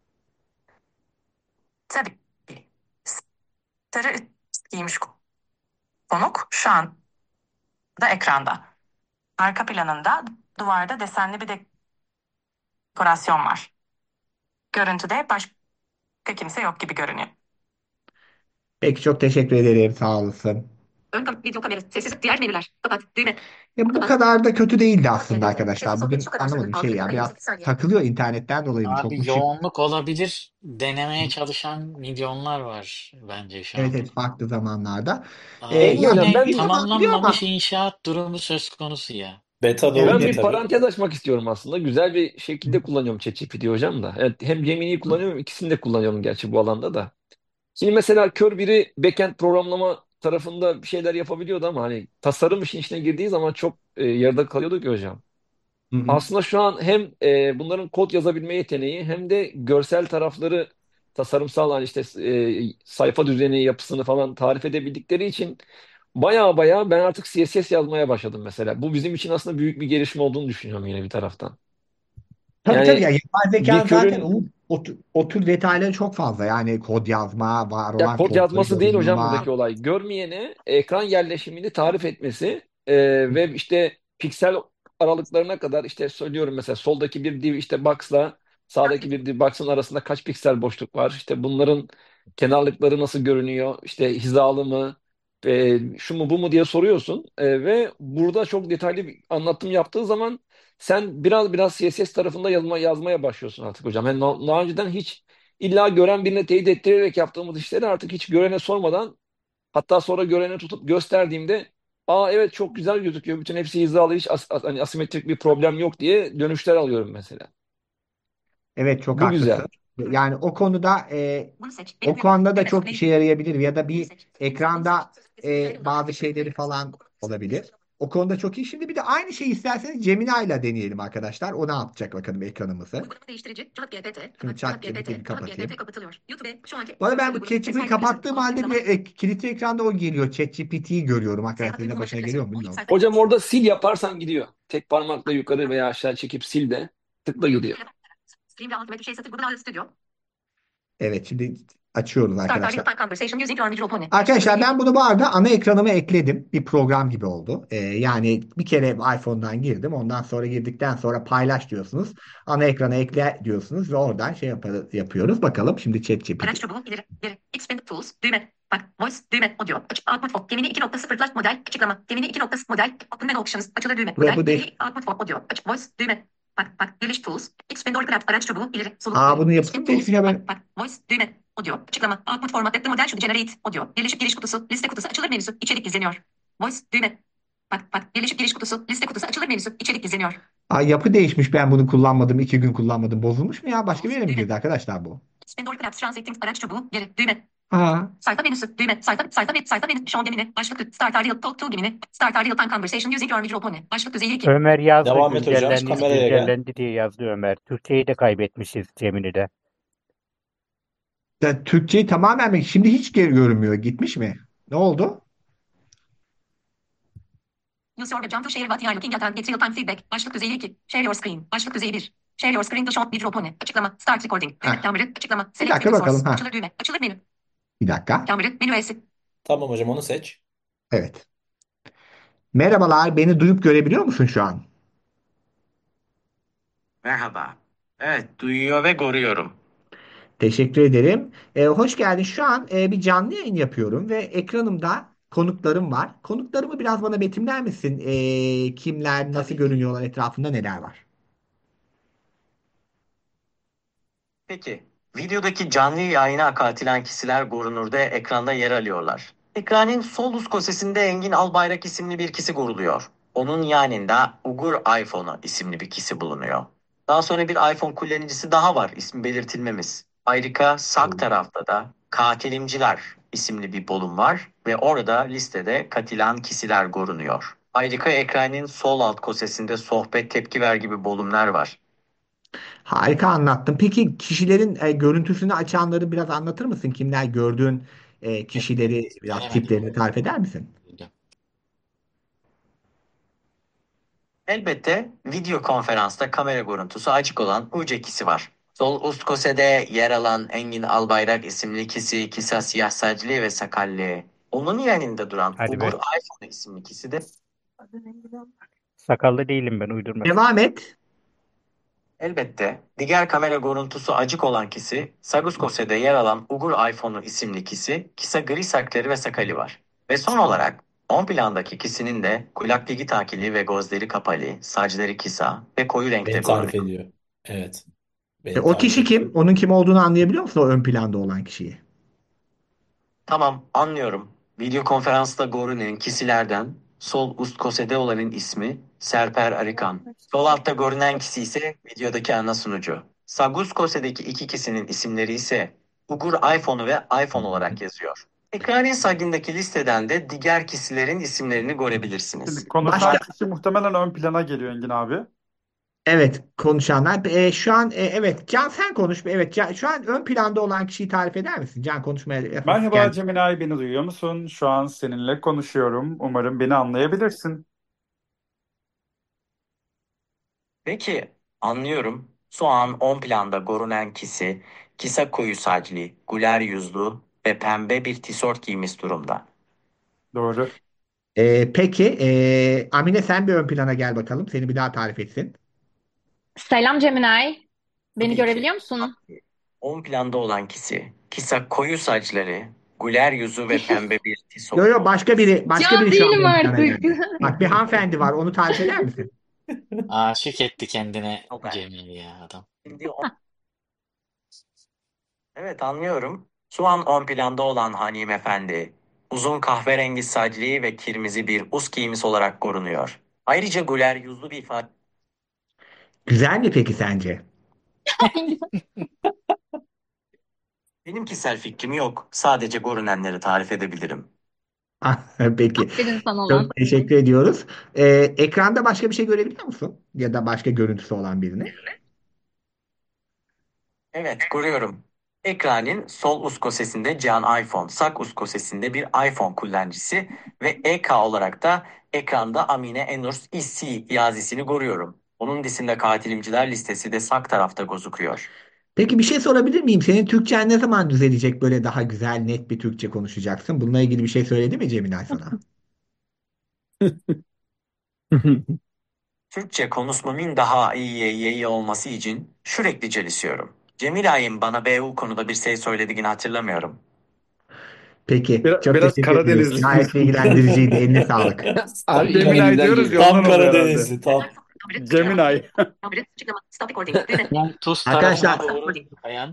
Tabii. Sarı üst giymiş konuk şu anda ekranda. Arka planında duvarda desenli bir dekorasyon var. Görüntüde başka kimse yok gibi görünüyor. Peki, çok teşekkür ederim. Sağ olasın. Video kamerası, sessiz, diğer menüler. Kapat, düğme. Bu kadar da kötü değildi aslında Evet, arkadaşlar. evet. Bugün Şu kadar anlamadım sürdü. ya, Altı biraz dakika, saniye. takılıyor internetten dolayı mı? Çok Abi mu yoğunluk olabilir. Denemeye çalışan milyonlar var bence şu Evet, an. evet, farklı zamanlarda. Abi Engin Ya hocam yine ben bir zaman biliyor ama tamamlanmamış inşaat durumu söz konusu ya. Beta'da Evet, Ben olunca bir evet. tabii. parantez açmak istiyorum aslında. Güzel bir şekilde kullanıyorum ChatGPT hocam da. Evet, hem Gemini'yi kullanıyorum, ikisini de kullanıyorum gerçi bu alanda da. Şimdi mesela kör biri backend programlama tarafında bir şeyler yapabiliyordu ama hani tasarım işin içine girdiği zaman çok yarıda kalıyordu ki hocam. Hı hı. Aslında şu an hem bunların kod yazabilme yeteneği hem de görsel tarafları tasarımsal hani işte sayfa düzeni yapısını falan tarif edebildikleri için baya baya ben artık CSS yazmaya başladım mesela. Bu bizim için aslında büyük bir gelişme olduğunu düşünüyorum yine bir taraftan. Tabii tabii ya, Yani yapay bir zekanın zaten körün o tür detayları çok fazla. Yani kod yazma, var ya olan kod kodları yazması değil hocam yorumlama. buradaki olay. Görmeyene ekran yerleşimini tarif etmesi ve işte piksel aralıklarına kadar işte söylüyorum mesela soldaki bir div işte box'la sağdaki bir div box'ın arasında kaç piksel boşluk var? İşte bunların kenarlıkları nasıl görünüyor? İşte hizalı mı? Şu mu bu mu diye soruyorsun. Ve burada çok detaylı bir anlatım yaptığı zaman sen biraz CSS tarafında yazmaya başlıyorsun artık hocam. Yani daha önceden hiç İlla gören birine teyit ettirerek yaptığımız işleri artık hiç görene sormadan hatta sonra görene tutup gösterdiğimde aa evet çok güzel gözüküyor. Bütün hepsi hizalı hiç hani asimetrik bir problem yok diye dönüşler alıyorum mesela. Evet, çok Bu haklısın. güzel. Yani o konuda da çok işe yarayabilir ya da bir ekranda bazı şeyleri falan olabilir. O konuda çok iyi. Şimdi bir de aynı şeyi isterseniz Gemini ile deneyelim arkadaşlar. O ne yapacak bakalım ekranımızı. Uygulama değiştirici. ChatGPT. Şimdi ChatGPT'yi ChatGPT kapatayım. kapatılıyor. YouTube şu anki Bu arada ben bu uygulama. ChatGPT'yi kapattığım halde bile kilitli ekranda o geliyor. ChatGPT'yi görüyorum. Hakikaten sizin de başına geliyor mu bilmiyorum. Hocam orada sil yaparsan gidiyor. Tek parmakla yukarı veya aşağı çekip sil de tıkla gidiyor. Stream ve Ultimate şey satır Google Studio. Evet, şimdi açıyoruz Start arkadaşlar. real time conversation using your visual pony. Arkadaşlar ben bunu bu arada ana ekranıma ekledim. Bir program gibi oldu. Yani bir kere iPhone'dan girdim. Ondan sonra girdikten sonra paylaş diyorsunuz. Ana ekrana ekle diyorsunuz ve oradan yapıyoruz. Bakalım şimdi ChatGPT. Araç çubuğu ileri geri. Expand tools düğme. Bak voice düğme audio. Output for. Gemini 2.0 flash model açıklama. Gemini 2.0 model open menu options açılır düğme. Bu Model değil. output for audio. Voice düğme. Bak giriş tools. Expand or grab araç çubuğu ileri soluk. Bunu yapıp Expand tools. ya ben. Bak voice düğme. Audio açıklama. Output format model şu generate audio. Birleşik giriş kutusu liste kutusu açılır menüsü. İçerik izleniyor. Voice düğme. Bak birleşik giriş kutusu liste kutusu açılır menüsü. İçerik izleniyor. Yapı değişmiş, ben bunu kullanmadım. 2 gün kullanmadım. Bozulmuş mu ya? Başka bir yere mi girdi arkadaşlar bu? Expand or grab translating araç çubuğu geri düğme. Ha. Sayfa menüsü, düğme, sayfa menü, show gemini, başlık, start a real talk to gemini, start a real time conversation using your visual pony, başlık düzeyi 2. Ömer yazdı Devam et hocam. güncellendi, Kameraya gel. güncellendi diye yazdı Ömer. Türkçeyi de kaybetmişiz Gemini'de. Türkçeyi tamamen mi? Şimdi hiç görünmüyor. Gitmiş mi? Ne oldu? Use your webcam to share what you are looking at and get real time feedback, başlık düzeyi 2. Share your screen, başlık düzeyi 1. Share your screen to show visual pony, açıklama, start recording, düğme, kamera, açıklama, Bir select dakika video bakalım. source, Ha. açılır düğme, açılır menü, Bir dakika. kamera, menü üyesi. Tamam hocam, onu seç. Evet. Merhabalar. Beni duyup görebiliyor musun şu an? Merhaba. Evet, duyuyor ve görüyorum. Teşekkür ederim. Hoş geldin. Şu an bir canlı yayın yapıyorum ve ekranımda konuklarım var. Konuklarımı biraz bana betimler misin? Kimler, nasıl görünüyorlar, etrafında neler var? Peki, videodaki canlı yayına katılan kişiler görünürde ekranda yer alıyorlar. Ekranın sol üst köşesinde Engin Albayrak isimli bir kişi görülüyor. Onun yanında Ugur iPhone isimli bir kişi bulunuyor. Daha sonra bir iPhone kullanıcısı daha var, ismi belirtilmemiz. Ayrıca sağ tarafta da Katilimciler isimli bir bölüm var ve orada listede katılan kişiler görünüyor. Ayrıca ekranın sol alt köşesinde sohbet, tepki ver gibi bölümler var. Harika anlattın. Peki kişilerin görüntüsünü açanları biraz anlatır mısın? Kimler gördüğün kişileri biraz tiplerini tarif eder misin? Elbette video konferansta kamera görüntüsü açık olan UC kişi var. Sol üst köşede yer alan Engin Albayrak isimli kişi, kısa siyah saçlı ve sakallı. Onun yanında duran Hadi Ugur be. iPhone isimli kişi de Sakallı değilim ben, uydurma. Devam et. elbette diğer kamera görüntüsü açık olan kişi, sağ üst köşede yer alan Ugur iPhone isimli kişi, kısa gri saçları ve sakali var. Ve son olarak ön plandaki kişinin de kulaklığı takili ve gözleri kapalı, saçları kısa ve koyu renkte Beni tarif görünüyor. ediyor. Evet. Beni O tarif kişi ediyor. kim? Onun kim olduğunu anlayabiliyor musun, o ön planda olan kişiyi? Tamam, anlıyorum. Video konferansta görünen kişilerden Sol üst kosedeoların ismi Serper Arıkan. Sol altta görünen kişi ise videodaki ana sunucu. Sağ üst kosedeki iki kişinin isimleri ise Ugur iPhone ve iPhone olarak yazıyor. Ekranın sağındaki listeden de diğer kişilerin isimlerini görebilirsiniz. Şimdi konuşan Başka kişi muhtemelen ön plana geliyor Engin abi. evet konuşanlar şu an evet Can sen konuş. Evet şu an ön planda olan kişiyi tarif eder misin? Can konuşmaya Merhaba gel. Cemilay, beni duyuyor musun? Şu an seninle konuşuyorum. Umarım beni anlayabilirsin. Peki, anlıyorum. Şu an ön planda görünen kişi, kısa koyu saçlı, güler yüzlü ve pembe bir tişört giymiş durumda. Doğru. Peki Amine sen bir ön plana gel bakalım. Seni bir daha tarif etsin. Selam Cemilay. Beni Tabii ki. görebiliyor musun? Ön planda olan kişi, kısa koyu saçları, güler yüzü ve pembe bir tişört. Yo yo başka biri Can şu an değilim ön plana artık. geldi. Bak bir hanımefendi var. Onu tarif eder misin? Aşık etti kendine Okay. Cemil ya adam. Şimdi evet anlıyorum. Şu an ön planda olan hanımefendi, uzun kahverengi saçlı ve kırmızı bir üst giymiş olarak görünüyor. Ayrıca güler yüzlü bir ifade. Güzel mi peki sence? Benim kişisel fikrim yok. Sadece görünenleri tarif edebilirim. Peki. Aferin sana lan. Çok teşekkür ediyoruz. Ekranda başka bir şey görebiliyor musun? Ya da başka görüntüsü olan birini? Evet, görüyorum. Ekranın sol üst köşesinde Can iPhone, sağ üst köşesinde bir iPhone kullanıcısı ve EK olarak da ekranda Amine Enurs İSİ yazısını görüyorum. Onun dışında katilimciler listesi de sağ tarafta gözüküyor. Peki bir şey sorabilir miyim? Senin Türkçen ne zaman düzelecek böyle daha güzel net bir Türkçe konuşacaksın? Bununla ilgili bir şey söyledi mi Cemilay sana? Türkçe konuşmamın daha iyi olması için sürekli çalışıyorum. Cemil Ay'ın bana bu konuda bir şey söylediğini hatırlamıyorum. Peki. Çok Biraz teşekkür ediyoruz. Karadenizli. Gayet bilgilendiriciydi. Eline sağlık. Abi Cemilay İngiliz'den diyoruz ya geliyor. ondan Tam oluyor herhalde. Karadenizli tam. Gemini. Yani tuz Arkadaşlar tarafına doğru kayan.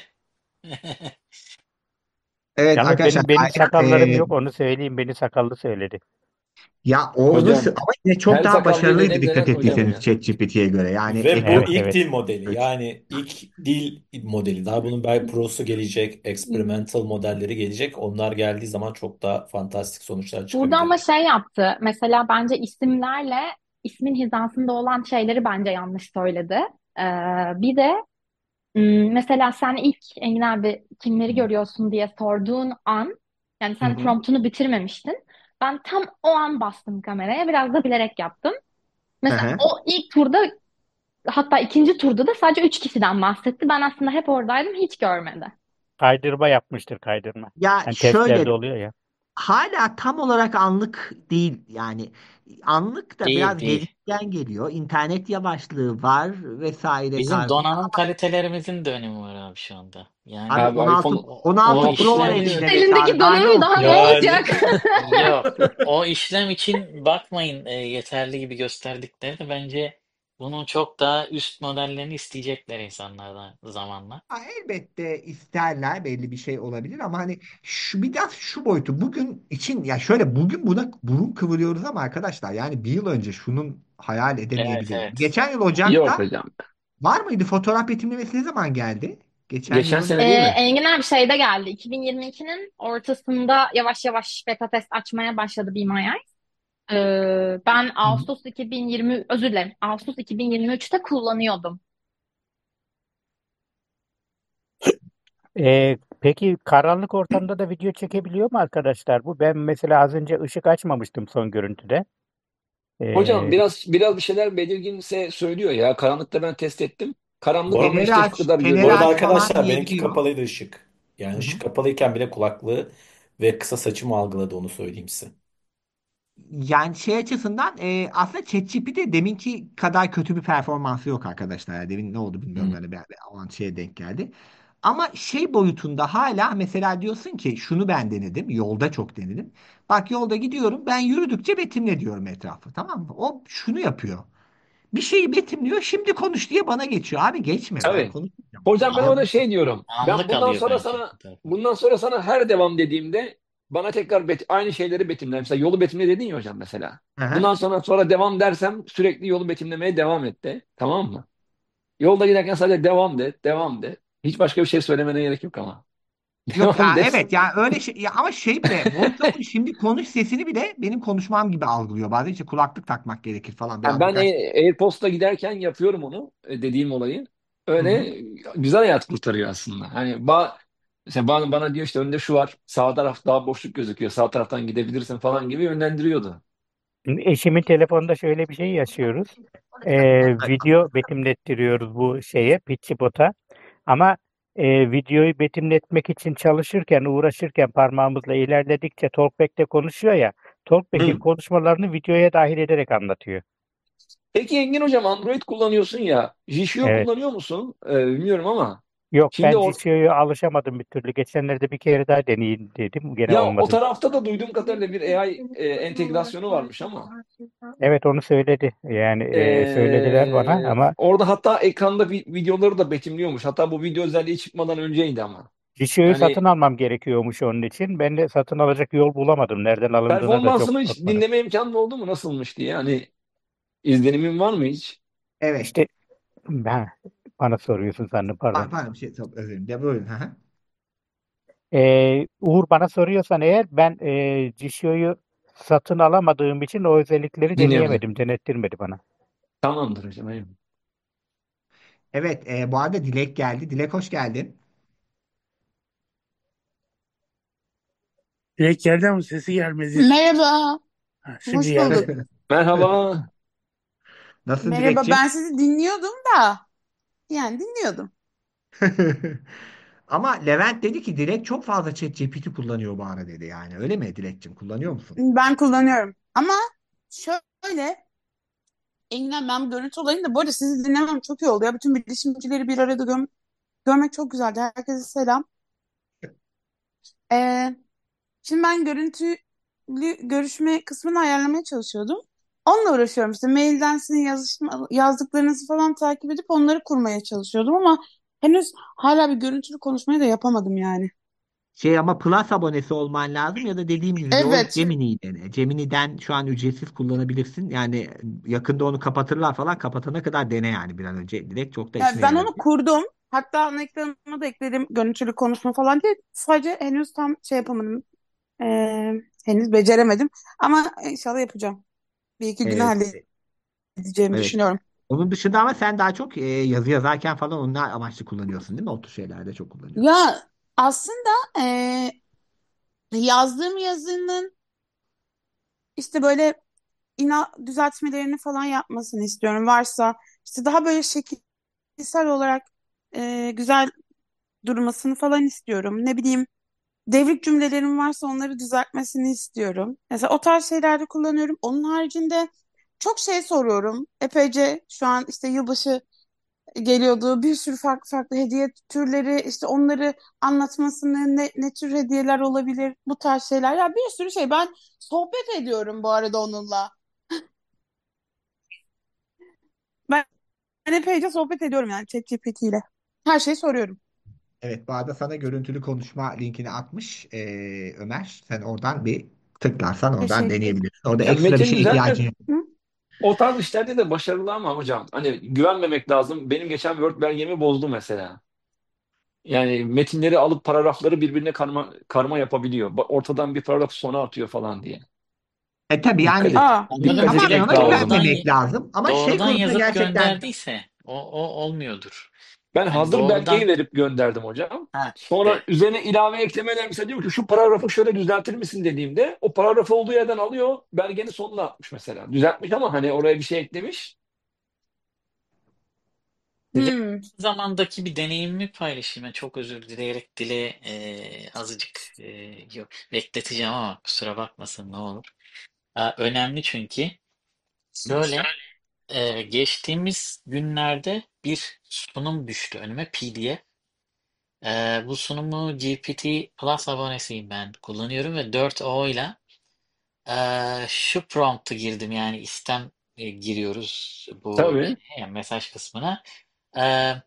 evet Yalnız arkadaşlar benim sakallarım e, yok, onu söyleyeyim, beni sakallı söyledi. ya o Hocam ama yine çok her daha sakallıyı başarılıydı dönem dikkat dönem hocam ettiyseniz ya. ChatGPT'ye göre. Yani Ve bu Evet, ekonomi ilk evet. dil modeli. Yani ilk dil modeli. Daha bunun belki prosu gelecek, experimental modelleri gelecek. Onlar geldiği zaman çok daha fantastik sonuçlar Burada ama çıkabilir. şey yaptı. Mesela bence isimlerle ismin hizasında olan şeyleri bence yanlış söyledi. Ee, bir de mesela sen ilk Engin abi kimleri görüyorsun diye sorduğun an, yani Hı sen hı. promptunu bitirmemiştin. Ben tam o an bastım kameraya. Biraz da bilerek yaptım. Hı Mesela hı. o ilk turda, hatta ikinci turda da sadece üç kişiden bahsetti. Ben aslında hep oradaydım, hiç görmedi. Kaydırma yapmıştır, kaydırma. Ya Hani şöyle testlerde oluyor ya. hala tam olarak anlık değil yani anlık da Değil biraz değil. gelişken geliyor. İnternet yavaşlığı var vesaire Bizim tarzı. donanım kalitelerimizin de önemi var abi şu anda. Abi Yani Abi 16 iPhone o 16 Pro var işlem Senin için elinde Çağrı. elindeki Daha ne donanım daha olsun ne ya? Yani olacak? yok. O işlem için bakmayın yeterli gibi gösterdikleri bence bunun çok daha üst modellerini isteyecekler insanlardan zamanla. Ha, elbette isterler belli bir şey olabilir ama hani biraz şu boyutu bugün için ya şöyle bugün buna burun kıvırıyoruz ama arkadaşlar yani bir yıl önce şunun hayal Evet edemeyebiliriz. evet. Geçen yıl Yok Ocak'ta hocam. var mıydı fotoğraf betimlemesi ne zaman geldi? Geçen Geçen yılın sene değil mi? Engin abi şeyde geldi. 2022'nin ortasında yavaş yavaş beta test açmaya başladı Be My Eyes. Ben Hı hı. Ağustos 2020, özür dilerim, Ağustos 2023'te kullanıyordum. Peki karanlık ortamda da video çekebiliyor mu arkadaşlar bu? Ben mesela az önce ışık açmamıştım son görüntüde. Hocam Ee, biraz bir şeyler belirginse söylüyor ya. Karanlıkta ben test ettim. Karanlık ama Feneri işte şu aç, kadar bu feneri görüyor. arada aç falan arkadaşlar benimki diyebiliyor. kapalıydı ışık. Hı Yani hı. ışık kapalıyken bile kulaklığı ve kısa saçımı algıladı onu söyleyeyim size. Yani şey açısından aslında ChatGPT deminki kadar kötü bir performansı yok arkadaşlar. Yani demin ne oldu bilmiyorum Hı. böyle bir o an şeye denk geldi. Ama şey boyutunda hala mesela diyorsun ki şunu ben denedim. Yolda çok denedim. Bak yolda gidiyorum ben yürüdükçe betimle diyorum etrafı tamam mı? O şunu yapıyor. Bir şeyi betimliyor şimdi konuş diye bana geçiyor. Abi geçme ben Tabii. konuşmayacağım. Hocam ben orada Anladın mı? şey diyorum. Ben Anlık alıyor bence bu tarafı. bundan sonra sana her devam dediğimde bana tekrar aynı şeyleri betimler. Mesela yolu betimle dedin ya hocam mesela. Hı hı. Bundan sonra devam dersem sürekli yolu betimlemeye devam et de. Tamam mı? Yolda giderken sadece devam de, devam de. Hiç başka bir şey söylemene gerek yok ama. Yok Devam ya, de. evet ya, öyle şey ya, ama şey bile voiceover şimdi konuş sesini bile benim konuşmam gibi algılıyor. Bazen işte kulaklık takmak gerekir falan, Yani biraz ben birkaç. AirPods'ta giderken yapıyorum onu, dediğim olayı. Hı hı. Öyle güzel hayat kurtarıyor aslında. Hani mesela bana diyor işte önünde şu var, sağ taraf daha boşluk gözüküyor, sağ taraftan gidebilirsin falan gibi yönlendiriyordu. Şimdi eşimin telefonunda şöyle bir şey yaşıyoruz. Video betimlettiriyoruz bu şeye, Pitchbot'a. Ama videoyu betimletmek için çalışırken, uğraşırken parmağımızla ilerledikçe Talkback'te konuşuyor ya. Talkback'in Hı. konuşmalarını videoya dahil ederek anlatıyor. Peki Engin hocam Android kullanıyorsun ya, Jishio Evet. kullanıyor musun? Bilmiyorum ama Yok, şimdi ben GCO'ya alışamadım bir türlü. Geçenlerde bir kere daha deneyeyim dedim. Gene ya o olmadı. tarafta da duyduğum kadarıyla bir AI entegrasyonu varmış ama. Evet, onu söyledi. Yani söylediler bana ama Orada hatta ekranda videoları da betimliyormuş. Hatta bu video özelliği çıkmadan önceydi ama. GCO'yu Yani satın almam gerekiyormuş onun için. Ben de satın alacak yol bulamadım. Nereden alındığına da performansını çok hiç bakmadım. dinleme imkanı oldu mu? Nasılmış diye. Hani izlenimin var mı hiç? Evet. İşte bana soruyorsun sandım, pardon. Pardon, bir şey çok özür dilerim. Ya, buyurun. Hı hı. Uğur, bana soruyorsan eğer, ben GCO'yu satın alamadığım için o özellikleri Dinleyemedim. deneyemedim. Denettirmedi bana. Tamamdır hocam. Eyvallah. Evet, bu arada Dilek geldi. Dilek, hoş geldin. Direkt geldi ama sesi gelmedi. Merhaba, Şimdi hoş geldi. bulduk. Merhaba. Nasılsın Merhaba, Dilekçim? ben sizi dinliyordum da, yani dinliyordum. Ama Levent dedi ki Dilek çok fazla ChatGPT kullanıyor bu ara dedi yani. Öyle mi Dilekçim? Kullanıyor musun? Ben kullanıyorum. Ama şöyle, Engin, ben bu görüntü olayını da bu arada sizi dinlemem çok iyi oldu ya. Bütün bilişimcileri bir arada görmek çok güzeldi. Herkese selam. Ee, Şimdi ben görüntülü görüşme kısmını ayarlamaya çalışıyordum. Onunla uğraşıyorum işte mailden sizin yazdıklarınızı falan takip edip onları kurmaya çalışıyordum ama henüz hala bir görüntülü konuşmayı da yapamadım yani. Ama Plus abonesi olman lazım ya da dediğim gibi bir o Evet. Gemini'yi dene. Gemini'den şu an ücretsiz kullanabilirsin. Yani yakında onu kapatırlar falan. Kapatana kadar dene yani bir an önce. Dilek çok da Yani işine ben onu yarayacak. kurdum. Hatta ana ekranıma da ekledim görüntülü konuşma falan diye. Sadece henüz tam şey yapamadım. Henüz beceremedim. Ama inşallah yapacağım. Bir iki güne Evet. halledeceğimi Evet. düşünüyorum. Onun dışında ama sen daha çok yazı yazarken falan onlar amaçlı kullanıyorsun değil mi? O tür şeylerde çok kullanıyorsun. Ya aslında yazdığım yazının işte böyle düzeltmelerini falan yapmasını istiyorum. Varsa işte daha böyle şekilsel olarak güzel durmasını falan istiyorum. Ne bileyim devrik cümlelerim varsa onları düzeltmesini istiyorum. Mesela o tarz şeylerde kullanıyorum. Onun haricinde çok şey soruyorum. Epeyce şu an işte yılbaşı geliyordu. Bir sürü farklı farklı hediye türleri, işte onları anlatmasını, ne tür hediyeler olabilir, bu tarz şeyler. Ya bir sürü şey. Ben sohbet ediyorum bu arada onunla. Ben epeyce sohbet ediyorum yani ChatGPT ile. Her şeyi soruyorum. Evet, bu arada sana görüntülü konuşma linkini atmış Ömer. Sen oradan bir tıklarsan oradan Teşekkür. deneyebilirsin. Orada Ya ekstra bir metin şeye düzeltme ihtiyacın yok. Hı? o tarz işlerde de başarılı ama hocam. Hani güvenmemek lazım. Benim geçen Word belgemi bozdu mesela. Yani metinleri alıp paragrafları birbirine karma yapabiliyor. Ortadan bir paragrafı sona atıyor falan diye. Tabii Dikkat yani et. Aa, Dikkat Onu tamamen etmek ona direkt lazım. güvenmemek lazım. Ama şey doğrudan konusunda yazıp gerçekten gönderdiyse o olmuyordur. Ben Hani hazır belgeyi doğrudan verip gönderdim hocam. Sonra işte üzerine ilave eklemeler mesela diyor ki şu paragrafı şöyle düzeltir misin dediğimde o paragrafı olduğu yerden alıyor belgenin sonuna atmış mesela. Düzeltmiş ama hani oraya bir şey eklemiş. bir de hmm. zamandaki bir deneyimimi paylaşayım. Ben çok özür dileyerek dile azıcık yok, bekleteceğim ama kusura bakmasın ne olur. Önemli çünkü. Şöyle geçtiğimiz günlerde bir sunum düştü önüme PDF. Bu sunumu GPT Plus abonesiyim ben kullanıyorum ve 4O ile şu prompt'u girdim yani istem giriyoruz bu Tabii. yani mesaj kısmına. Eee,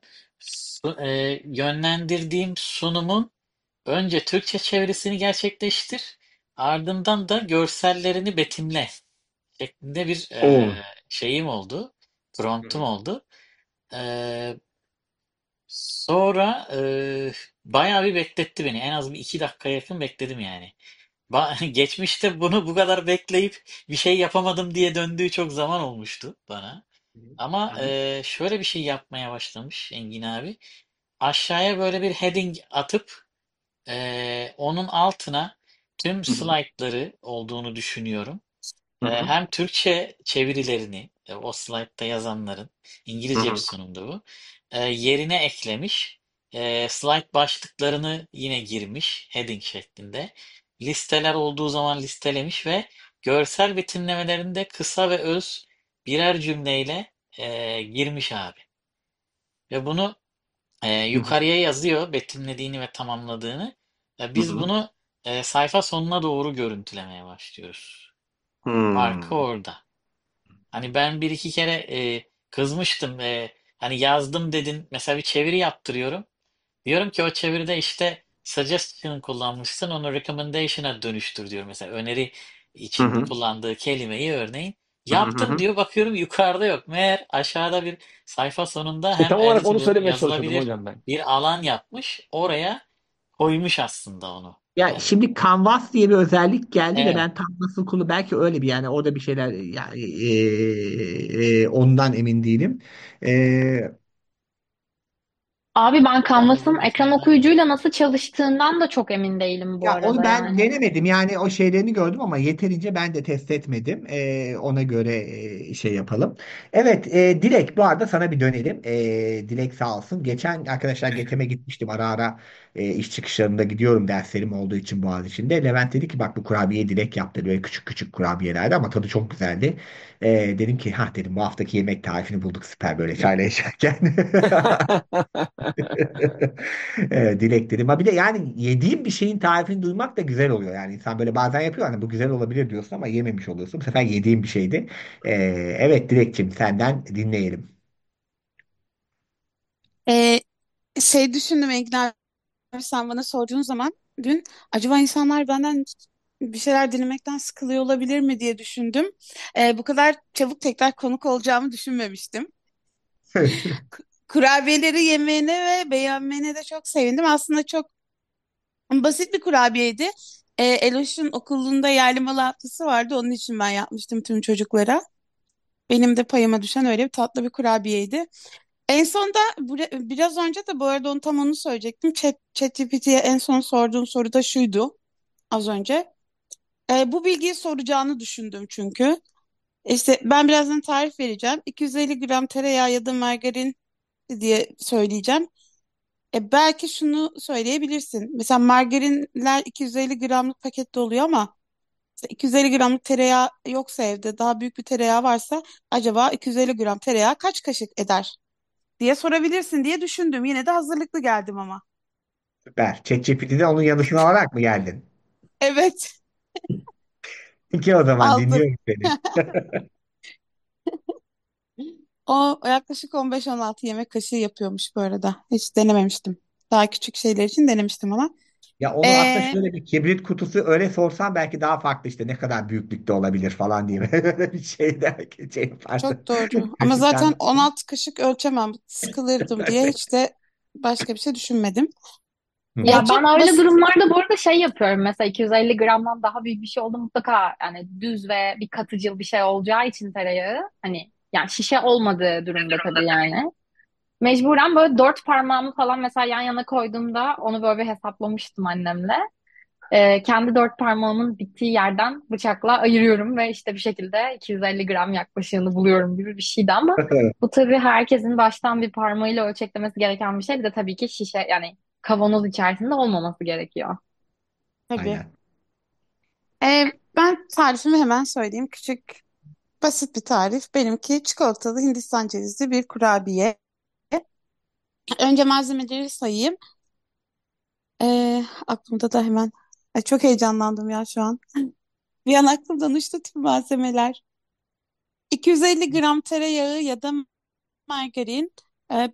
yönlendirdiğim sunumun önce Türkçe çevirisini gerçekleştir. Ardından da görsellerini betimle şeklinde bir Oo. şeyim oldu. Promptum oldu. E, Sonra bayağı bir bekletti beni. En az bir 2 dakika yakın bekledim yani. Geçmişte bunu bu kadar bekleyip bir şey yapamadım diye döndüğü çok zaman olmuştu bana. Ama şöyle bir şey yapmaya başlamış Engin abi. Aşağıya böyle bir heading atıp onun altına tüm slaytları olduğunu düşünüyorum. Hem Türkçe çevirilerini, o slaytta yazanların, İngilizce bir sunumdu bu, yerine eklemiş. Slide başlıklarını yine girmiş, heading şeklinde. Listeler olduğu zaman listelemiş ve görsel betimlemelerinde kısa ve öz birer cümleyle girmiş abi. Ve bunu yukarıya yazıyor, betimlediğini ve tamamladığını. Biz bunu sayfa sonuna doğru görüntülemeye başlıyoruz. Farkı orada. Hani ben bir iki kere kızmıştım. Hani yazdım dedin. Mesela bir çeviri yaptırıyorum. Diyorum ki o çeviride işte suggestion kullanmışsın. Onu recommendation'a dönüştür diyor. Mesela öneri için kullandığı kelimeyi örneğin. Yaptım diyor. Bakıyorum yukarıda yok. Meğer aşağıda bir sayfa sonunda hem Tam olarak onu söylemeye çalışıyordum yazılabilir hocam ben. bir alan yapmış. Oraya koymuş aslında onu. Ya şimdi Canvas diye bir özellik geldi de Evet. ben tam nasıl belki öyle bir yani orada bir şeyler yani ondan emin değilim. E, Abi ben Canvas'ın ekran okuyucuyla nasıl çalıştığından da çok emin değilim bu Ya onu arada ben yani. denemedim yani o şeylerini gördüm ama yeterince ben de test etmedim. Ona göre şey yapalım. Evet, Dilek bu arada sana bir dönelim. Dilek sağ olsun. Geçen arkadaşlar Getem'e gitmiştim ara ara iş çıkışlarında gidiyorum derslerim olduğu için Boğaziçi'nde. Levent dedi ki bak bu kurabiye Dilek yaptı böyle küçük küçük kurabiyelerdi ama tadı çok güzeldi. Dedim ki ha dedim bu haftaki yemek tarifini bulduk süper böyle çayla içerken. Dilek dedim. Ha bir de yani yediğim bir şeyin tarifini duymak da güzel oluyor. Yani insan böyle bazen yapıyor hani bu güzel olabilir diyorsun ama yememiş oluyorsun. Bu sefer yediğim bir şeydi. Evet Dilekçim senden dinleyelim. Ee, Şey düşündüm Engin abi, sen bana sorduğun zaman dün acaba insanlar benden bir şeyler dinlemekten sıkılıyor olabilir mi diye düşündüm. Bu kadar çabuk tekrar konuk olacağımı düşünmemiştim. Kurabiyeleri yemene ve beğenmene de çok sevindim. Aslında çok basit bir kurabiyeydi. Eloş'un okulunda yerli malı haftası vardı. Onun için ben yapmıştım tüm çocuklara. Benim de payıma düşen öyle bir tatlı bir kurabiyeydi. En son da biraz önce de bu arada onu söyleyecektim. ChatGPT'ye en son sorduğum soru da şuydu az önce. Bu bilgiyi soracağını düşündüm çünkü. İşte ben birazdan tarif vereceğim. 250 gram tereyağı ya da margarin diye söyleyeceğim. Belki şunu söyleyebilirsin. Mesela margarinler 250 gramlık pakette oluyor ama işte 250 gramlık tereyağı yoksa evde daha büyük bir tereyağı varsa acaba 250 gram tereyağı kaç kaşık eder diye sorabilirsin diye düşündüm. Yine de hazırlıklı geldim ama. Süper. ChatGPT'de onun yanısını alarak mı geldin? Evet, Peki o zaman aldım. dinliyorum seni. O yaklaşık 15-16 yemek kaşığı yapıyormuş bu arada. Hiç denememiştim. Daha küçük şeyler için denemiştim ama. Ya onu aslında Ee, şöyle bir kibrit kutusu öyle sorsan belki daha farklı işte ne kadar büyüklükte olabilir falan diye böyle bir şey der ki şey yaparsın. Çok doğru. Ama zaten Kaşıktan. 16 kaşık ölçemem. Sıkılırdım diye hiç de başka bir şey düşünmedim. Hı hı. Ya ben Çok öyle basit. durumlarda bu arada şey yapıyorum. Mesela 250 gramdan daha büyük bir şey oldu mutlaka yani düz ve bir katıcıl bir şey olacağı için tereyağı hani yani şişe olmadığı durumda tabii yani. Mecburen böyle 4 parmağımı falan mesela yan yana koyduğumda onu böyle bir hesaplamıştım annemle. Kendi 4 parmağımın bittiği yerden bıçakla ayırıyorum ve işte bir şekilde 250 gram yaklaşığını buluyorum gibi bir şeydi ama bu tabii herkesin baştan bir parmağıyla ölçeklemesi gereken bir şey. Bir de tabii ki şişe yani kavanoz içerisinde olmaması gerekiyor. Tabii. Aynen. Ben tarifimi hemen söyleyeyim. Küçük, basit bir tarif. Benimki çikolatalı Hindistan cevizli bir kurabiye. Önce malzemeleri sayayım. Aklımda da hemen. Ay, çok heyecanlandım ya şu an. Bir an aklımdan uçtu tüm malzemeler. 250 gram tereyağı ya da margarin,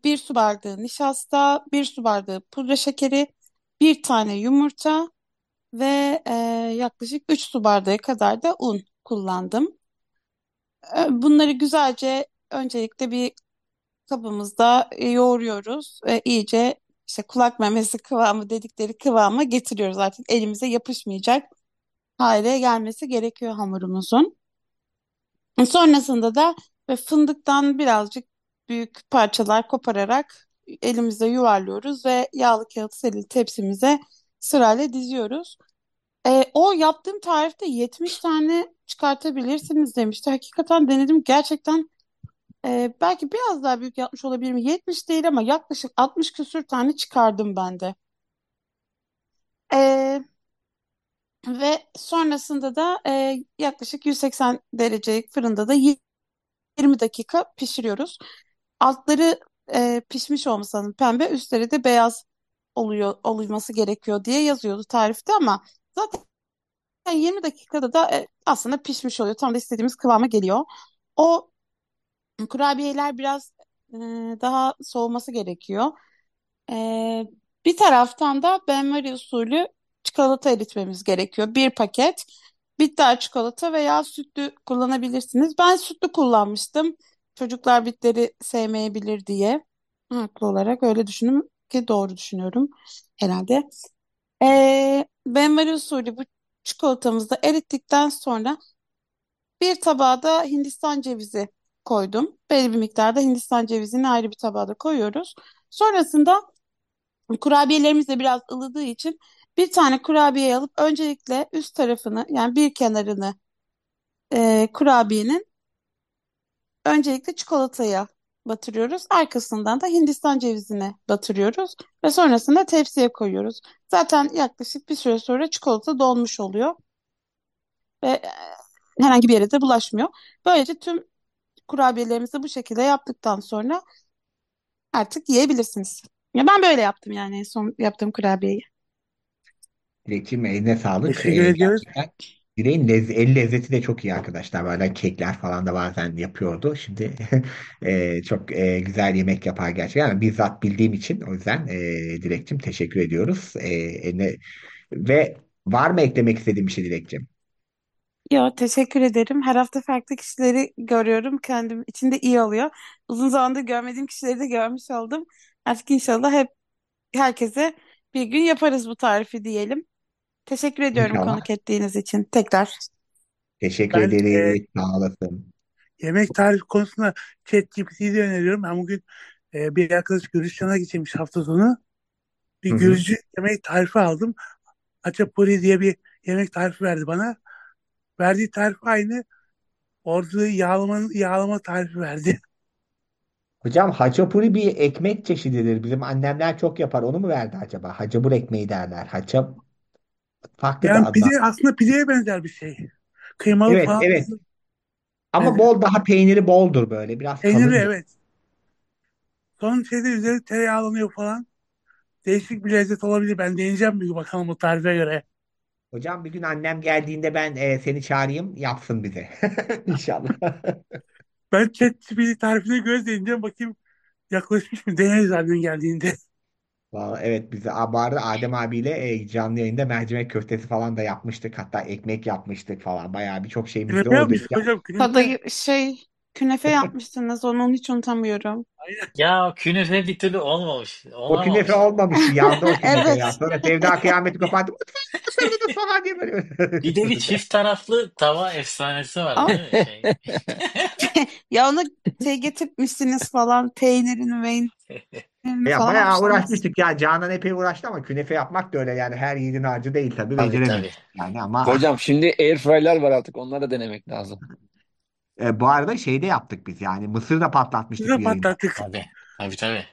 1 su bardağı nişasta, 1 su bardağı pudra şekeri, bir tane yumurta, ve yaklaşık 3 su bardağı kadar da un kullandım. Bunları güzelce öncelikle bir kabımızda yoğuruyoruz. İyice işte kulak memesi kıvamı dedikleri kıvama getiriyoruz. Artık elimize yapışmayacak hale gelmesi gerekiyor hamurumuzun. Sonrasında da fındıktan birazcık büyük parçalar kopararak elimizde yuvarlıyoruz ve yağlı kağıt serili tepsimize sırayla diziyoruz. O yaptığım tarifte 70 tane çıkartabilirsiniz demişti. Hakikaten denedim. Gerçekten belki biraz daha büyük yapmış olabilirim. 70 değil ama yaklaşık 60 küsür tane çıkardım ben de. E, Ve sonrasında da yaklaşık 180 derecelik fırında da 20 dakika pişiriyoruz. Altları pişmiş olması lazım pembe, üstleri de beyaz olması gerekiyor diye yazıyordu tarifte ama zaten 20 dakikada da aslında pişmiş oluyor. Tam da istediğimiz kıvama geliyor. O kurabiyeler biraz e, daha soğuması gerekiyor. E, Bir taraftan da benmari usulü çikolata eritmemiz gerekiyor. Bir paket bitter çikolata veya sütlü kullanabilirsiniz. Ben sütlü kullanmıştım. Çocuklar bitleri sevmeyebilir diye. Haklı olarak öyle düşündüm ki doğru düşünüyorum herhalde. Benmari usulü bu çikolatamızı da erittikten sonra bir tabağa da Hindistan cevizi koydum. Belli bir miktarda Hindistan cevizini ayrı bir tabağa da koyuyoruz. Sonrasında kurabiyelerimiz de biraz ılıdığı için bir tane kurabiye alıp öncelikle üst tarafını yani bir kenarını kurabiyenin öncelikle çikolataya batırıyoruz. Arkasından da Hindistan cevizine batırıyoruz ve sonrasında tepsiye koyuyoruz. Zaten yaklaşık bir süre sonra çikolata dolmuş oluyor ve herhangi bir yere de bulaşmıyor. Böylece tüm kurabiyelerimizi bu şekilde yaptıktan sonra artık yiyebilirsiniz. Ya ben böyle yaptım yani en son yaptığım kurabiyeyi. Dilekçim eline sağlık. Teşekkür ediyoruz. Gerçekten Dileğin el lezzeti de çok iyi arkadaşlar. Böyle kekler falan da bazen yapıyordu. Şimdi çok güzel yemek yapar gerçekten. Yani bizzat bildiğim için o yüzden Dilekçim teşekkür ediyoruz. Ve var mı eklemek istediğim bir şey Dilekçim? Yo, teşekkür ederim. Her hafta farklı kişileri görüyorum. Kendim için de iyi oluyor. Uzun zamandır görmediğim kişileri de görmüş oldum. Artık inşallah hep herkese bir gün yaparız bu tarifi diyelim. Teşekkür ediyorum İnşallah. konuk ettiğiniz için tekrar. Teşekkür Ben ederiz. Sağ olasın. yemek tarifi konusunda ChatGPT'yi de öneriyorum. Ben bugün bir arkadaş Gürcistan'a gidecekmiş hafta sonu. Bir Hı hı. Gürcü yemek tarifi aldım. Haçapuri diye bir yemek tarifi verdi bana. Verdiği tarif aynı. Orada yağlama tarifi verdi. Hocam haçapuri bir ekmek çeşididir. Bizim annemler çok yapar. Onu mu verdi acaba? Hacabur ekmeği derler. Haçap farklı Yani bir adı var. pide aslında pideye benzer bir şey. Kıymalı Evet, falan. evet. Ama Evet. bol daha peyniri boldur böyle. Biraz Peynirli kalındır. evet. Son şeyde üzeri tereyağlanıyor falan. Değişik bir lezzet olabilir. Ben deneyeceğim bir bakalım bu tarife göre. Hocam bir gün annem geldiğinde ben seni çağırayım yapsın bize. İnşallah. Ben ChatGPT tarifine göre deneyeceğim. Bakayım yaklaşmış mı? Deneriz annem geldiğinde. Vallahi evet biz de bu arada Adem abiyle canlı yayında mercimek köftesi falan da yapmıştık. Hatta ekmek yapmıştık falan. Bayağı birçok şeyimiz de Künefe oldu. yapmıştık hocam künefe. Tadı künefe yapmıştınız onu hiç unutamıyorum. Ya künefe bir türlü olmamış. O künefe Olamamış. olmamıştı. Yandı o künefe ya. Evet. Sonra Sevda kıyameti kopardı. Mısırdınız falan diye böyle. Bir de bir çift taraflı tava efsanesi var Ama değil mi? ya onu getirmişsiniz falan peynirini Ya falan bayağı yapmıştınız. uğraşmıştık ya. Canan epey uğraştı ama künefe yapmak da öyle yani her yiğidin harcı değil tabii Tabii beceremedik tabii. yani ama Hocam şimdi airfryer'lar var artık. Onları da denemek lazım. bu arada şeyde yaptık biz yani mısır da patlatmıştık Size bir yayında. patlattık. Tabii. Tabii tabii.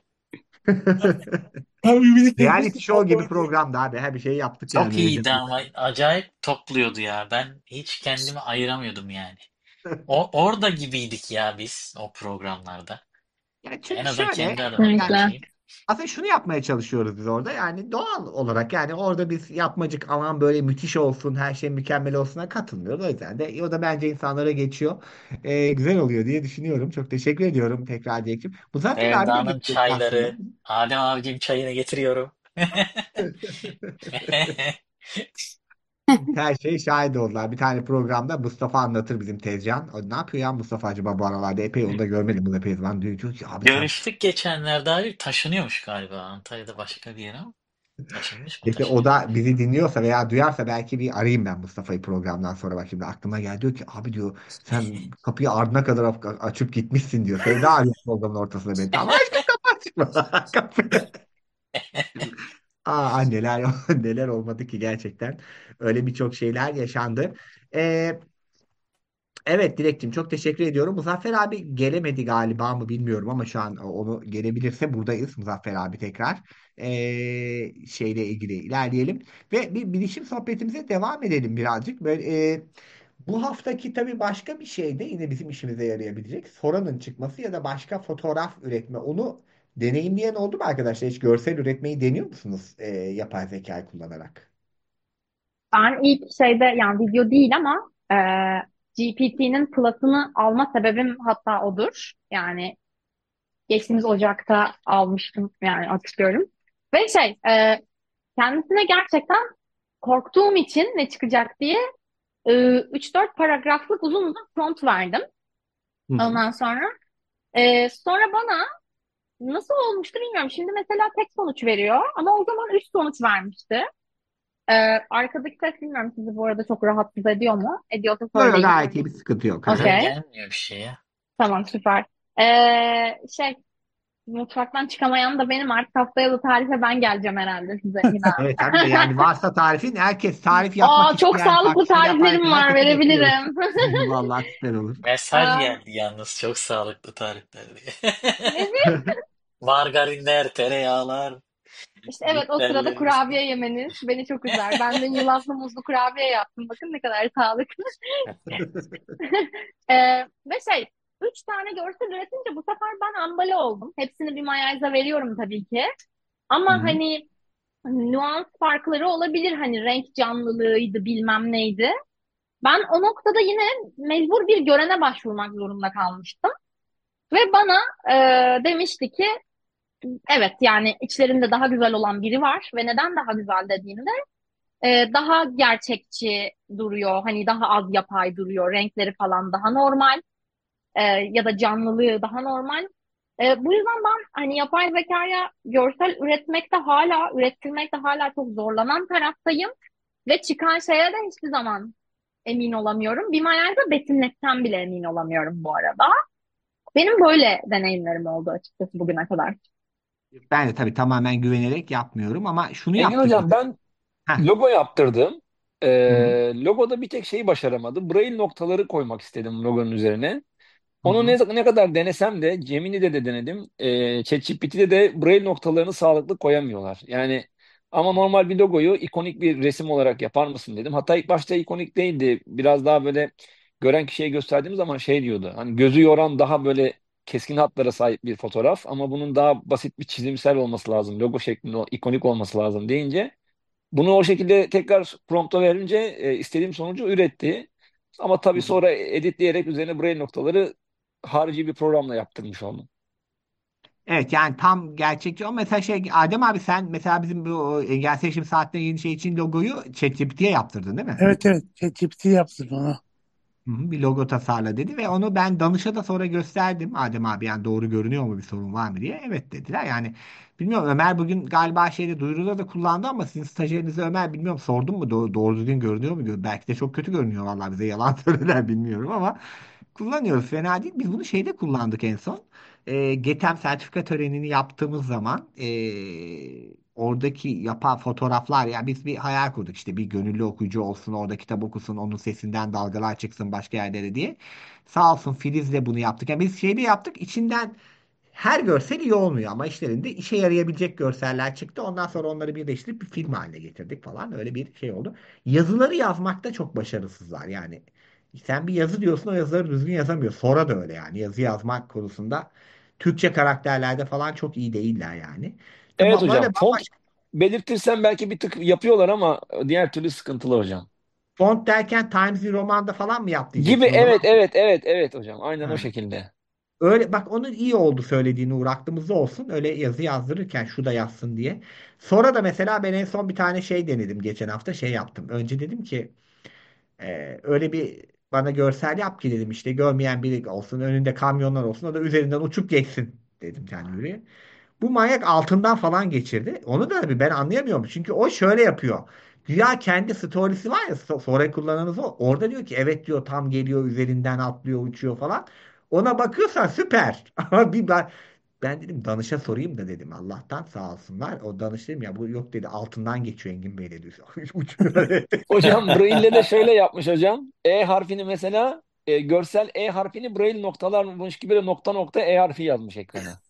Tam ümidi Reality kesmiştik. show gibi programda abi her bir şey yaptık Çok yani öyle. iyiydi ama acayip topluyordu ya. Ben hiç kendimi ayıramıyordum yani. Orada gibiydik ya biz o programlarda. Yani En çünkü azından şöyle kendi adıma yani konuşayım. aslında şunu yapmaya çalışıyoruz biz orada yani doğal olarak yani orada biz yapmacık aman böyle müthiş olsun her şey mükemmel olsuna katılmıyoruz. O yüzden de o da bence insanlara geçiyor. Güzel oluyor diye düşünüyorum. Çok teşekkür ediyorum tekrar Dilekçim. Muzaffer abi de Sevda'nın gelecekti aslında. çayları. Adem abicim çayını getiriyorum. Her şey şahit oldular. Bir tane programda Mustafa anlatır, bizim Tezcan. O, ne yapıyor ya Mustafa acaba bu aralarda? Epey onu da görmedim bu epey zaman. Diyor ki abi sen Görüştük geçenlerde abi. Taşınıyormuş galiba Antalya'da başka bir yere ama. Taşınmış mı işte o taşınacak? da bizi dinliyorsa veya duyarsa belki bir arayayım ben Mustafa'yı programdan sonra. Bak şimdi aklıma geldi, diyor ki abi diyor sen kapıyı ardına kadar açıp gitmişsin diyor. Sevda arıyor programın ortasında beni. Tamam aşkım kapatma. Kapı. Neler neler olmadı ki gerçekten. Öyle birçok şeyler yaşandı. Ee, Evet Dilekçim, çok teşekkür ediyorum. Muzaffer abi gelemedi galiba mı bilmiyorum ama şu an onu gelebilirse buradayız Muzaffer abi tekrar. Şeyle ilgili ilerleyelim ve bir bilişim sohbetimize devam edelim birazcık. Böyle, bu haftaki tabii başka bir şey de yine bizim işimize yarayabilecek. Sora'nın çıkması ya da başka fotoğraf üretme. Onu deneyimleyen oldu mu arkadaşlar? Hiç görsel üretmeyi deniyor musunuz yapay zeka kullanarak? Ben ilk şeyde yani video değil ama GPT'nin Plus'ını alma sebebim hatta odur. Yani geçtiğimiz Ocak'ta almıştım yani hatırlıyorum. Ve kendisine gerçekten korktuğum için ne çıkacak diye 3-4 paragraflık uzun uzun prompt verdim. Hı hı. Ondan sonra bana nasıl olmuştu bilmiyorum. Şimdi mesela tek sonuç veriyor ama o zaman 3 sonuç vermişti. Ee, Arkadaki ses bilmiyorum sizi bu arada çok rahatsız ediyor mu? Ediyorsa Yok yok, söyleyin. gayet iyi, bir sıkıntı yok. Aha. Okey. Gelmiyor bir şey ya. Tamam süper. Şey mutfaktan çıkamayan da benim artık haftaya da tarife ben geleceğim herhalde size yine. Evet tabii de yani varsa tarifin, herkes tarif yapmak Çok isteyen, sağlıklı farklı şeyler tariflerim paylaşan var herkese bekliyoruz. verebilirim. Vallahi süper olur. Mesaj Aa, geldi yalnız çok sağlıklı tarifler diye. evet. Margarinler, tereyağlar, İşte evet o sırada bitterlerimiz. kurabiye yemeniz beni çok üzer. Ben de yulaflı muzlu kurabiye yaptım. Bakın ne kadar sağlıklı. Ve 3 tane görsel üretince bu sefer ben ambale oldum. Hepsini bir mayayza veriyorum tabii ki. Hı Ama hı. hani nüans farkları olabilir. Hani renk canlılığıydı bilmem neydi. Ben o noktada yine mecbur bir görene başvurmak zorunda kalmıştım. Ve bana demişti ki evet yani içlerinde daha güzel olan biri var ve neden daha güzel dediğimde daha gerçekçi duruyor. Hani daha az yapay duruyor. Renkleri falan daha normal ya da canlılığı daha normal. Bu yüzden ben hani yapay zekaya görsel ürettirmekte hala çok zorlanan taraftayım. Ve çıkan şeye de hiçbir zaman emin olamıyorum. Bir manada betimletten bile emin olamıyorum bu arada. Benim böyle deneyimlerim oldu açıkçası bugüne kadar. Ben de tabii tamamen güvenerek yapmıyorum ama şunu Engin yaptırdım. hocam ben Heh. logo yaptırdım. Hı hı. Logoda bir tek şeyi başaramadım. Braille noktaları koymak istedim logonun üzerine. Hı Onu hı. ne kadar denesem de Gemini'de de denedim. ChatGPT'de de Braille noktalarını sağlıklı koyamıyorlar. Yani ama normal bir logoyu ikonik bir resim olarak yapar mısın dedim. Hatta ilk başta ikonik değildi. Biraz daha böyle gören kişiye gösterdiğim zaman şey diyordu. Hani gözü yoran daha böyle keskin hatlara sahip bir fotoğraf ama bunun daha basit bir çizimsel olması lazım. Logo şeklinde ikonik olması lazım deyince bunu o şekilde tekrar prompta verince istediğim sonucu üretti. Ama Hı tabii hı. sonra editleyerek üzerine braille noktaları harici bir programla yaptırmış oldum. Evet yani tam gerçekçi ama mesela Adem abi sen mesela bizim bu engel seçim saatleri yeni şey için logoyu ChatGPT'ye yaptırdın değil mi? Evet evet. ChatGPT yaptım onu. Hı hı, bir logo tasarla dedi ve onu ben danışa da sonra gösterdim Adem abi, yani doğru görünüyor mu, bir sorun var mı diye. Evet dediler yani, bilmiyorum Ömer bugün galiba şeyde duyuruda da kullandı ama sizin stajyerinize Ömer bilmiyorum sordum mu doğru düzgün görünüyor mu? Belki de çok kötü görünüyor, vallahi bize yalan söylediler bilmiyorum ama kullanıyoruz, fena değil. Biz bunu şeyde kullandık en son. GETEM sertifika törenini yaptığımız zaman oradaki yapan fotoğraflar, ya biz bir hayal kurduk işte, bir gönüllü okuyucu olsun orada kitap okusun, onun sesinden dalgalar çıksın başka yerlere diye. Sağ olsun Filiz'le bunu yaptık. Yani biz şeyde yaptık, içinden her görsel iyi olmuyor ama işlerinde işe yarayabilecek görseller çıktı. Ondan sonra onları birleştirip bir film haline getirdik falan. Öyle bir şey oldu. Yazıları yazmakta çok başarısızlar. Yani sen bir yazı diyorsun, o yazıları düzgün yazamıyor. Sonra da öyle yani. Yazı yazmak konusunda Türkçe karakterlerde falan çok iyi değiller yani. Evet Tamam, böyle hocam font bambaşka. belirtirsem belki bir tık yapıyorlar ama diğer türlü sıkıntılı hocam. Font derken Times New Roman'da falan mı yap Gibi diyeceksin o zaman? evet evet evet evet hocam aynen o Ha. şekilde. Öyle bak, onun iyi oldu söylediğini, Uğur, aklımızda olsun. Öyle yazı yazdırırken şu da yazsın diye. Sonra da mesela ben en son bir tane şey denedim, geçen hafta şey yaptım. Önce dedim ki öyle bir bana görsel yap ki dedim, işte görmeyen biri olsun, önünde kamyonlar olsun, o da üzerinden uçup geçsin dedim kendi yürüye. Bu manyak altından falan geçirdi. Onu da tabii ben anlayamıyorum. Çünkü o şöyle yapıyor. Güya kendi storiesi var ya, sonra kullananınız o. Orada diyor ki evet diyor, tam geliyor üzerinden atlıyor uçuyor falan. Ona bakıyorsan süper. Ama ben dedim danışa sorayım da dedim. Allah'tan sağ olsunlar. O danış dedim ya, bu yok dedi, altından geçiyor Engin Bey dedi. Uçmuyor. Hocam Braille'de de şöyle yapmış hocam. E harfini mesela görsel E harfini Braille noktalarmış gibi böyle nokta nokta E harfi yazmış ekrana.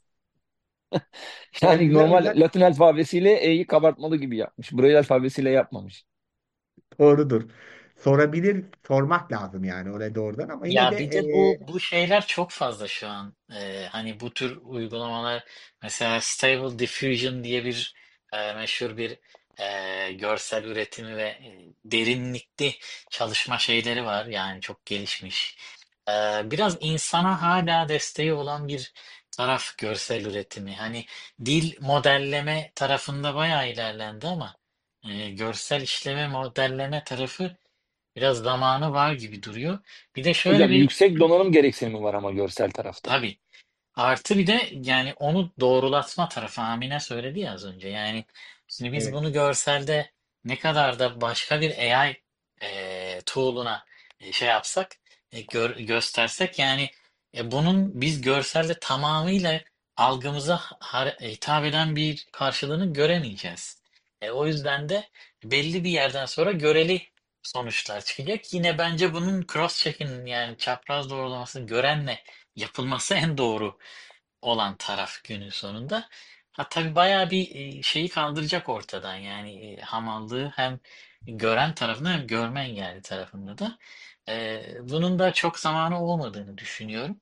O Yani güzel, normal güzel. Latin alfabesiyle E'yi kabartmalı gibi yapmış. Braille alfabesiyle yapmamış. Doğrudur. Sorabilir, sormak lazım yani oraya doğrudan, ama yine de Ya bir de bu şeyler çok fazla şu an. Hani bu tür uygulamalar, mesela Stable Diffusion diye bir meşhur bir görsel üretimi ve derinlikli çalışma şeyleri var. Yani çok gelişmiş. Biraz insana hala desteği olan bir taraf görsel üretimi. Hani dil modelleme tarafında bayağı ilerlendi ama görsel işleme modelleme tarafı biraz zamanı var gibi duruyor. Bir de şöyle Hocam bir yüksek donanım gereksinimi var ama görsel tarafta. tabii artı bir de yani onu doğrulatma tarafı, Amine söyledi ya az önce. Yani şimdi biz evet. bunu görselde ne kadar da başka bir AI tool'una şey yapsak, göstersek yani bunun biz görselde tamamıyla algımıza hitap eden bir karşılığını göremeyeceğiz. O yüzden de belli bir yerden sonra göreli sonuçlar çıkacak. Yine bence bunun cross-check'in, yani çapraz doğrulamasının görenle yapılması en doğru olan taraf günün sonunda. Ha tabii bayağı bir şeyi kaldıracak ortadan, yani hamallığı hem gören tarafında hem görme engelli tarafında da. Bunun da çok zamanı olmadığını düşünüyorum.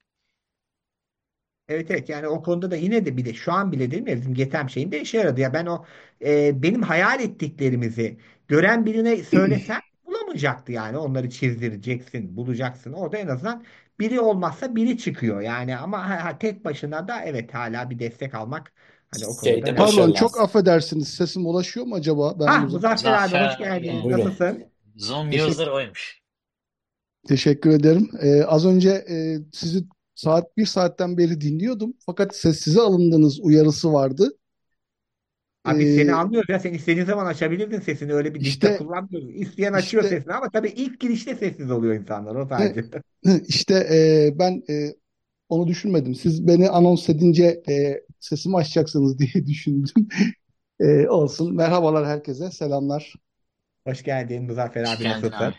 Evet, evet, yani o konuda da yine de bir de şu an bile değil mi, bizim GTM şeyinde işe yaradı ya. Ben o benim hayal ettiklerimizi gören birine söylesem bulamayacaktı, yani onları çizdireceksin, bulacaksın, orada en azından biri olmazsa biri çıkıyor yani. Ama tek başına da evet, hala bir destek almak hani o konuda Şeyde lazım. Pardon, başarılar. çok affedersiniz. Sesim ulaşıyor mu acaba? Ben Muzaffer abi, hoş Muzaffer geldin, Buyurun. nasılsın? Zoom teşekkür, user oymuş. teşekkür ederim. Az önce sizi bir saatten beri dinliyordum. Fakat sessize alındığınız uyarısı vardı. Abi seni E, anlıyoruz ya, sen istediğin zaman açabilirdin sesini, öyle bir dikte işte kullanmıyoruz. İsteyen açıyor işte sesini, ama tabii ilk girişte sessiz oluyor insanlar, o sadece. işte ben onu düşünmedim. Siz beni anons edince sesimi açacaksınız diye düşündüm. Olsun. Merhabalar herkese. Selamlar. Hoş geldin Muzaffer Hoş abi, geldin nasılsın? abi.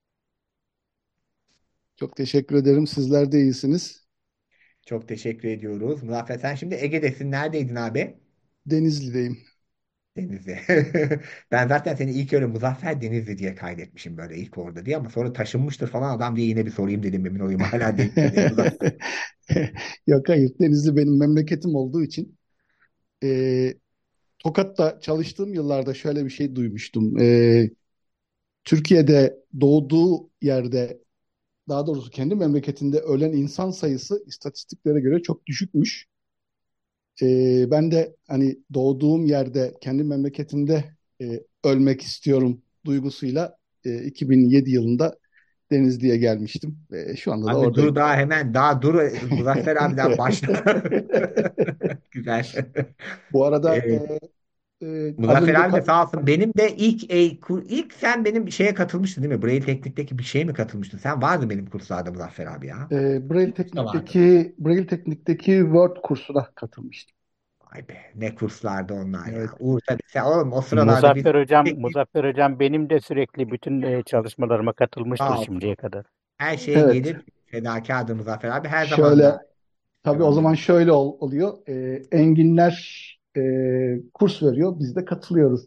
Çok teşekkür ederim. Sizler de iyisiniz. Çok teşekkür ediyoruz. Muzaffer, sen şimdi Ege'desin. Neredeydin abi? Denizli'deyim. Denizli. Ben zaten seni ilk öyle Muzaffer Denizli diye kaydetmişim, böyle ilk orada diye, ama sonra taşınmıştır falan adam diye yine bir sorayım dedim, emin olayım hala Denizli diye Muzaffer. Yok, hayır. Denizli benim memleketim olduğu için. E, Tokat'ta çalıştığım yıllarda şöyle bir şey duymuştum. Türkiye'de doğduğu yerde, daha doğrusu kendi memleketinde ölen insan sayısı istatistiklere göre çok düşükmüş. Ben de hani doğduğum yerde, kendi memleketimde ölmek istiyorum duygusuyla 2007 yılında Denizli'ye gelmiştim. Ve şu anda da Abi dur, oradayım. daha hemen daha dur, Muzaffer abiden başla. Güzel. Bu arada Ee, az Muzaffer önce abi de sağ olsun. Benim de ilk sen benim şeye katılmıştın değil mi? Braille Teknik'teki bir şeye mi katılmıştın? Sen vardın benim kurslarda Muzaffer abi ya. Da vardı. Braille Teknik'teki Word kursuna katılmıştım. Vay be, ne kurslardı onlar ya. Evet. Uğur tabii sen oğlum o sıralarda biz Muzaffer hocam benim de sürekli bütün çalışmalarıma katılmıştır sağ olsun. şimdiye kadar. Her şeye Evet. gelir fedakardı Muzaffer abi. Her zaman Şöyle, da tabii o devam zaman ediyor. şöyle oluyor. Enginler kurs veriyor. Biz de katılıyoruz.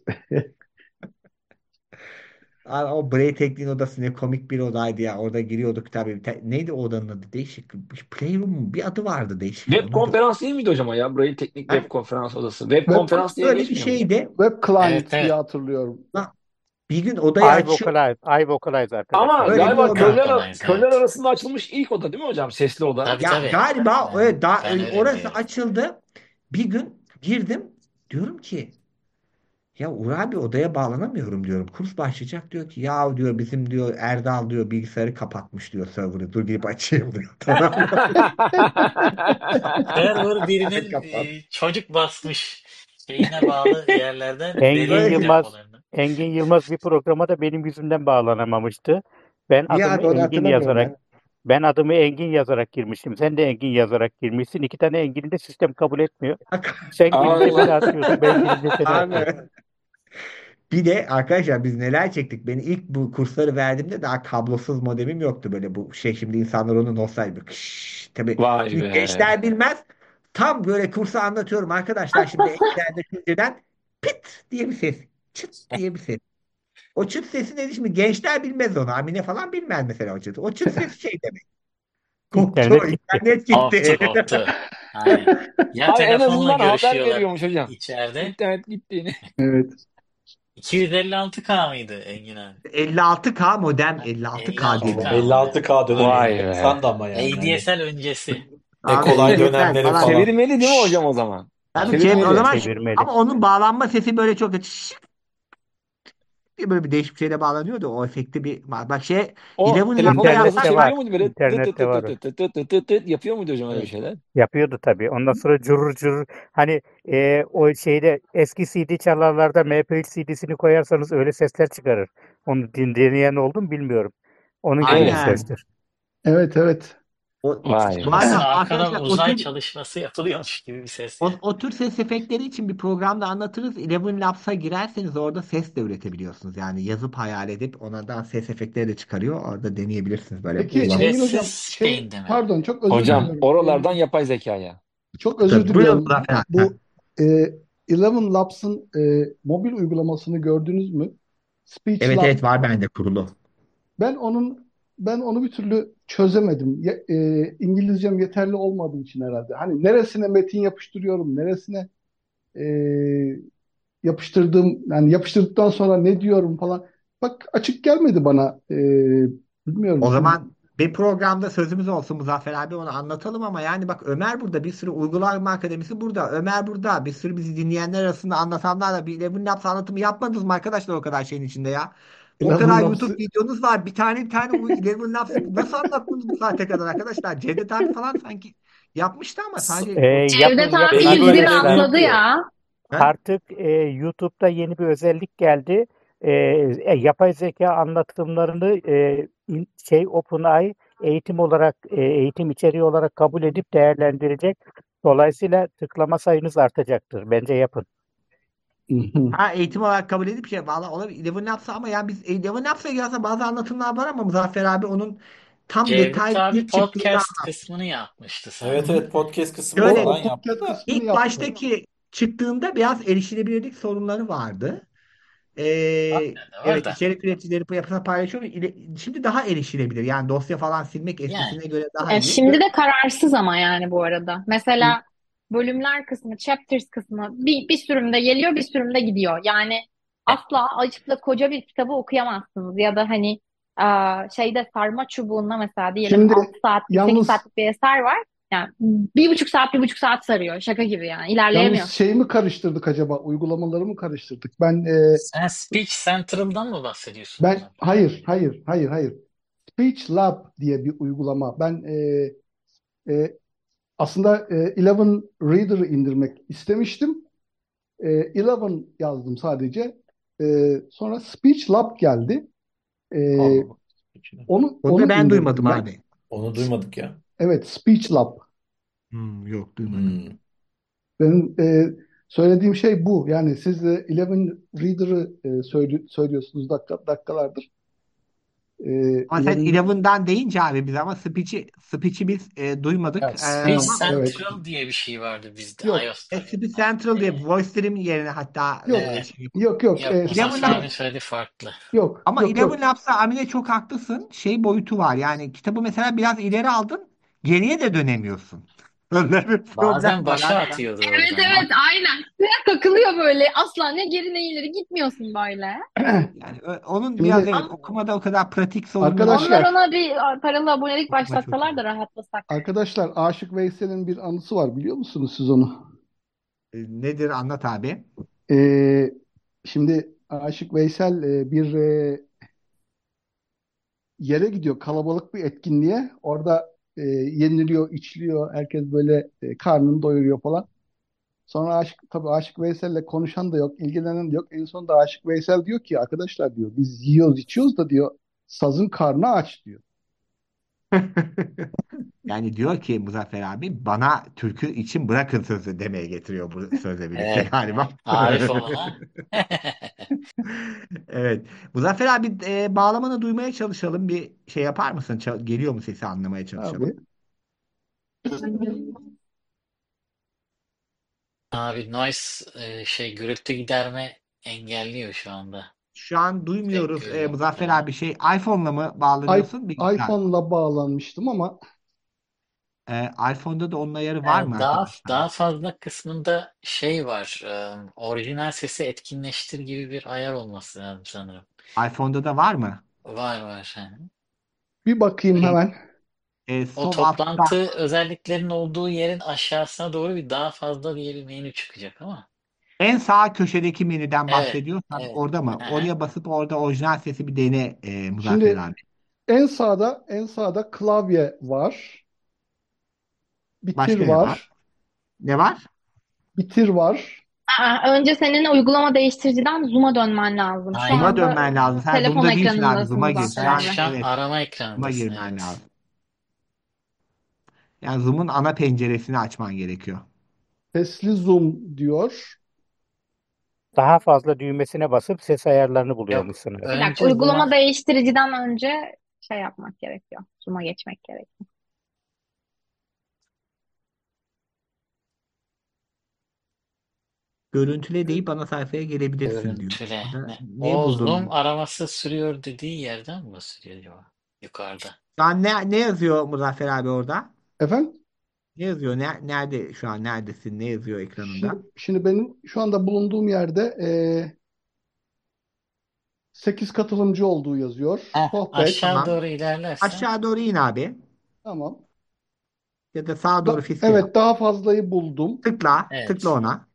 Abi, o Braille Teknik'in odası ne komik bir odaydı ya. Orada giriyorduk tabii. Neydi o odanın adı? Değişik. Playroom mu? Bir adı vardı değişik. Web Onun adı. konferans değil miydi hocam o ya? Braille Teknik Web Ha? konferans odası. Web Web, konferans diye Öyle bir geçmiyor muydu? şeydi. Web Evet, Client diye evet. hatırlıyorum. Bir gün odayı açıyor. iVocalize Ama arkadaşlar. Öyle bir galiba oda. körler arasında açılmış ilk oda değil mi hocam? Sesli oda. Tabii Ya tabii. galiba evet, Ben öyle orası biliyorum. açıldı. Bir gün girdim. Diyorum ki ya Uğur abi odaya bağlanamıyorum diyorum. Kurs başlayacak diyor ki ya diyor bizim diyor Erdal diyor bilgisayarı kapatmış diyor server'ı. Dur gidip açayım diyor. Tamam mı? Server birinin Kapat. çocuk basmış şeyine bağlı yerlerden Engin veriyor Yılmaz telefonlarını. Engin Yılmaz bir programa da benim yüzümden bağlanamamıştı. Ben Niye adımı abi onu Engin hatırlamıyorum yazarak ben adımı Engin yazarak girmiştim. Sen de Engin yazarak girmişsin. İki tane Engin'i de sistem kabul etmiyor. Sen girince beni Allah. atıyorsun. Ben girince seni atıyorum. Abi. Bir de arkadaşlar biz neler çektik. Ben ilk bu kursları verdiğimde daha kablosuz modemim yoktu böyle bu şey şimdi insanlar onu nostalji kış, tabii Vay şimdi be. gençler bilmez. Tam böyle kursu anlatıyorum arkadaşlar şimdi eklerde şimdiden pit diye bir ses. Çıt diye bir ses. O çıt sesi nedir şimdi gençler bilmez onu. Amine falan bilmez mesela o çıt. O çıt sesi şey demek. Koptu. İnternet gitti. İnternet Koptu gitti. koptu. Aynen. Ya Ay, en telefonla azından haber görüşüyorlar veriyormuş hocam. içeride. İnternet gittiğini. Evet. 256K mıydı Engin abi? 56K modem 56K dedi. 56K modem. 56K Vay dönemi. be. Sen de ama yani. Hani ADSL öncesi. ne Abi kolay ADSL dönemleri falan. falan. Çevirmeli değil mi hocam o zaman? Tabii o Çevirmeli. zaman Çevirmeli. ama onun bağlanma sesi böyle çok şık diye böyle bir değişik bir şeyle bağlanıyordu. O efekti bir bak şey O Eleven telefonun Lab'da sesini İnternette yapsak var. çeviriyor muydu böyle? Tıt tıt İnternette tıt var o. tıt tıt tıt tıt tıt tıt yapıyor muydu hocam öyle bir evet. şeyler? Yapıyordu tabii. Ondan sonra cırır cırır hani o şeyde eski CD çalarlarda MP3 CD'sini koyarsanız öyle sesler çıkarır. Onu dinleyen oldu mu bilmiyorum. Onun gibi bir Evet. Aynen. sestir. Evet, evet. Vay Bu be. arada Aslında arkadaşlar arkadan uzay çalışması yapılıyormuş gibi bir ses yani. o tür ses efektleri için bir programda anlatırız. Eleven Labs'a girerseniz orada ses de üretebiliyorsunuz. Yani yazıp hayal edip ondan ses efektleri de çıkarıyor. Orada deneyebilirsiniz böyle Peki kullanıp. Engin hocam Ücretsiz şeyinde mi? pardon çok özür Hocam diliyorum. oralardan yapay zekaya. Çok özür Tabii, buyurun diliyorum. Zafer abi. Bu Eleven Labs'ın mobil uygulamasını gördünüz mü? Speech Evet Lab. evet var bende kurulu. Ben onu bir türlü çözemedim. İngilizcem yeterli olmadığı için herhalde. Hani neresine metin yapıştırıyorum, neresine e, yani yapıştırdıktan sonra ne diyorum falan. Bak açık gelmedi bana. Bilmiyorum O siz. zaman bir programda sözümüz olsun Muzaffer abi onu anlatalım ama yani bak Ömer burada bir sürü uygulama akademisi burada. Ömer burada bir sürü bizi dinleyenler arasında anlatanlarla bir Eleven Labs anlatımı yapmadınız mı arkadaşlar o kadar şeyin içinde ya? O Eleven kadar Labs'ı YouTube videonuz var. Bir tane Eleven Labs'ı nasıl anlattınız bu saate kadar arkadaşlar? Cevdet abi falan sanki yapmıştı ama sadece Cevdet abi Yapın izini arkadaşlar. atladı ya. Ha? Artık YouTube'da yeni bir özellik geldi. Yapay zeka anlatımlarını OpenAI eğitim olarak eğitim içeriği olarak kabul edip değerlendirecek. Dolayısıyla tıklama sayınız artacaktır. Bence yapın. Ha eğitim olarak kabul edip şey valla olabilir. Eleven Labs'a ama yani biz Eleven Labs'a girerse bazı anlatımlar var ama Muzaffer abi onun tam Cevdet detaylı abi ilk çıktığında podcast kısmını yapmıştı Evet sanki. evet podcast kısmını şöyle falan o yaptı podcast da. kısmını ilk yaptı. baştaki çıktığında biraz erişilebilirlik sorunları vardı. Hala da var Evet da. içerik üreticileri yapısını paylaşıyor. Şimdi daha erişilebilir. Yani dosya falan silmek Yani eskisine göre daha iyi. Şimdi de kararsız ama yani bu arada. Mesela bölümler kısmı, chapters kısmı bir sürümde geliyor, bir sürümde gidiyor. Yani asla açıp da koca bir kitabı okuyamazsınız. Ya da hani şeyde sarma çubuğunda mesela diyelim Şimdi 6 saatlik, 8 yalnız saatlik bir eser var. Yani 1,5 saat sarıyor. Şaka gibi yani. İlerleyemiyor. şey mi karıştırdık acaba? Uygulamaları mı karıştırdık? sen Speech Central'dan mı bahsediyorsun Muzaffer? Hayır. Speech Lab diye bir uygulama. Aslında Eleven Reader'ı indirmek istemiştim. Eleven yazdım sadece. Sonra Speech Lab geldi. E, Allah Allah. onu Onu da ben indirdim duymadım ben. abi. Onu duymadık ya. Evet, Speech Lab. Yok duymadım. Benim söylediğim şey bu. Yani siz de Eleven Reader'ı söylüyorsunuz dakikalardır. Ama sen Eleven Eleven'dan deyince abi biz ama speech'i biz duymadık. Ya Speech Ama evet. Central diye bir şey vardı bizde Yok. iOS'ta. Speech Central diye Voice Stream yerine hatta Yok. şey Yok. Yok Eleven Muzaffer Labs abinin söylediği farklı. Yok. ama Yok. Eleven Labs'a Amine çok haklısın. Şey boyutu var. Yani kitabı mesela biraz ileri aldın. Geriye de dönemiyorsun. Öyle bir problem Bazen var başa abi. atıyordu Evet oradan. evet aynen. Suya kakılıyor böyle asla ne geri ne ileri gitmiyorsun böyle. Yani onun biraz Şimdi evet Ama okumada o kadar pratik sorunları var. onlar arkadaşlar ona bir paralı abonelik Okuma çok başlatsalar iyi. da rahatlasak. arkadaşlar Aşık Veysel'in bir anısı var, biliyor musunuz siz onu? Nedir anlat abi. Ee, Şimdi Aşık Veysel bir yere gidiyor, kalabalık bir etkinliğe. Orada yeniliyor, içiliyor. Herkes böyle karnını doyuruyor falan. Sonra tabii Aşık Veysel'le konuşan da yok, ilgilenen de yok. En sonunda Aşık Veysel diyor ki arkadaşlar diyor biz yiyoruz içiyoruz da diyor sazın karnı aç diyor. Yani diyor ki Muzaffer abi bana türkü için bırakın sözü demeye getiriyor bu sözle birlikte Evet. galiba. Arif onu ha. Evet. Muzaffer abi bağlamanı duymaya çalışalım. Bir şey yapar mısın? Geliyor mu sesi anlamaya Abi çalışalım. Abi noise gürültü giderme engelliyor şu anda. Şu an Tek duymuyoruz. görüyorum Muzaffer burada. abi iPhone'la mı bağlanıyorsun? Bilgisayar. iPhone'la bağlanmıştım ama iPhone'da da onun ayarı var mı arkadaşlar? Daha fazla kısmında şey var. Orijinal sesi etkinleştir gibi bir ayar olması lazım sanırım. iPhone'da da var mı? Var. bir bakayım Şey, hemen. O sol altta toplantı özelliklerinin olduğu yerin aşağısına doğru bir daha fazla diye bir menü çıkacak ama. en sağ köşedeki menüden Evet. bahsediyorsan Evet. orada mı? Aha. Oraya basıp orada orijinal sesi bir dene Muzaffer Şimdi abi. en sağda klavye var. Bitir Başka ne var? var. Ne var? Bitir var. Önce senin uygulama değiştiriciden Zoom'a dönmen lazım. Şu Zoom'a Aynen. anda dönmen lazım. Sen telefon Zoom'da değilsin abi. ekranındasın Zoom'a gir. Şu Muzaffer Sen an şu abi. an evet. arama Zoom'a ekranındasın, girmen evet. lazım. Yani Zoom'un ana penceresini açman gerekiyor. Sesli zoom diyor. Daha fazla düğmesine basıp ses ayarlarını Yok. buluyormuşsun abi. Bir dakika, Önce uygulama Zoom'a değiştiriciden önce şey yapmak gerekiyor. Zoom'a geçmek gerekiyor. Görüntüle deyip ana sayfaya gelebilirsin diyor. görüntüle. Orada ne O Zoom buldun? araması sürüyor dediği yerden mi bahsediyor acaba? Yukarıda. Şu an ne yazıyor Muzaffer abi orada? Efendim? Ne yazıyor? Nerede şu an neredesin? Ne yazıyor ekranında? Şimdi benim şu anda bulunduğum yerde 8 katılımcı olduğu yazıyor. Sohbet. Aşağı Tamam. doğru ilerlersen Aşağı doğru in abi. Tamam. Ya da sağa doğru fiske yap. Evet, daha fazlayı buldum. Tıkla. Tıkla evet. ona.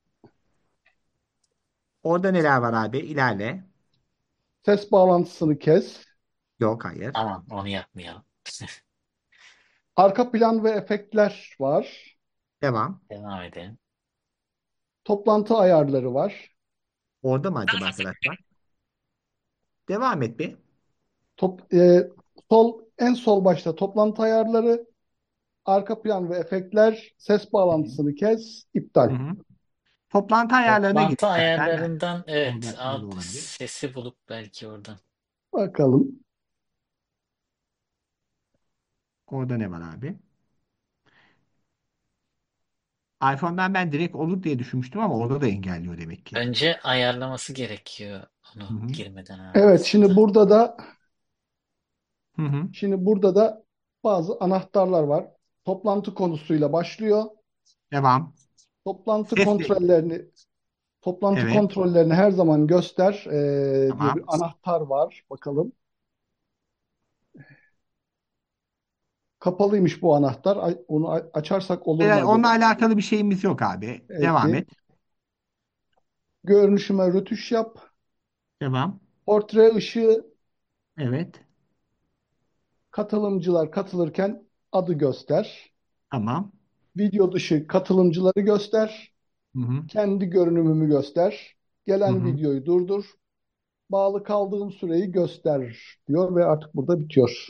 Orada neler var abi? İlerle. Ses bağlantısını kes. Yok hayır. Tamam, onu yapmayalım. Arka plan ve efektler var. Devam. Devam edelim. Toplantı ayarları var. Orada mı acaba arkadaşlar? Devam et bir. Top, en sol başta toplantı ayarları, arka plan ve efektler, ses bağlantısını kes, Hı iptal. hı. Toplantı ayarlarına git Toplantı istersen. ayarlarından evet. Orada olabilir. Sesi bulup belki oradan. Bakalım. Orada ne var abi? iPhone'dan ben direkt olur diye düşünmüştüm ama orada da engelliyor demek ki. Önce ayarlaması gerekiyor onu Hı hı. girmeden abi Evet, şimdi aslında. Hı hı. Şimdi burada da bazı anahtarlar var. Toplantı konusuyla başlıyor. Devam. Toplantı Sesli. kontrollerini Toplantı Evet. kontrollerini her zaman göster diye bir Tamam. anahtar var. Bakalım. Kapalıymış bu anahtar. Onu açarsak olur mu Onunla acaba? alakalı bir şeyimiz yok abi. Devam Peki. et. Görünüşüme rötuş yap. Devam. Portre ışığı, Evet. katılımcılar katılırken adı göster. Tamam. Video dışı katılımcıları göster. Hı hı. Kendi görünümümü göster. Hı Gelen hı. videoyu durdur. Bağlı kaldığım süreyi göster diyor ve artık burada bitiyor.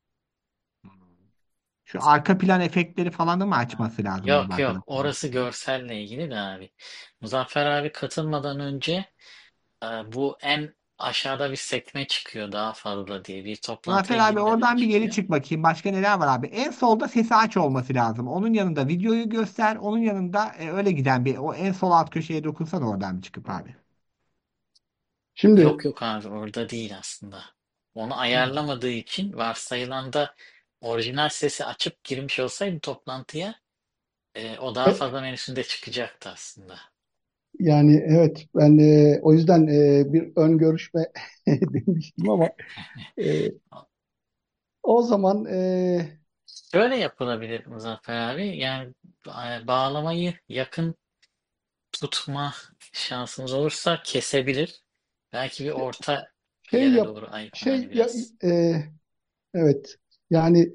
Şu arka plan efektleri falan da mı açması lazım acaba Yok. arkadaşlar? Orası görselle ilgili de abi. Muzaffer abi katılmadan önce bu en aşağıda bir sekme çıkıyor daha fazla diye. Bir Muzaffer toplantıya abi girmeden oradan bir geri çıkıyor. çık bakayım. Başka neler var abi? En solda sesi aç olması lazım. Onun yanında videoyu göster. Onun yanında öyle giden bir o en sol alt köşeye dokunsan oradan bir çıkıp abi. Şimdi Yok abi, orada değil aslında. Onu ayarlamadığı için varsayılan da orijinal sesi açıp girmiş olsaydı toplantıya o daha e, fazla menüsünde çıkacaktı aslında. Yani evet ben o yüzden bir ön görüşme demiştim ama e, o zaman Şöyle yapılabilir Muzaffer abi. Yani bağlamayı yakın tutma şansımız olursa kesebilir. Belki bir orta şey yere yap doğru şey hani ya, biraz e, evet yani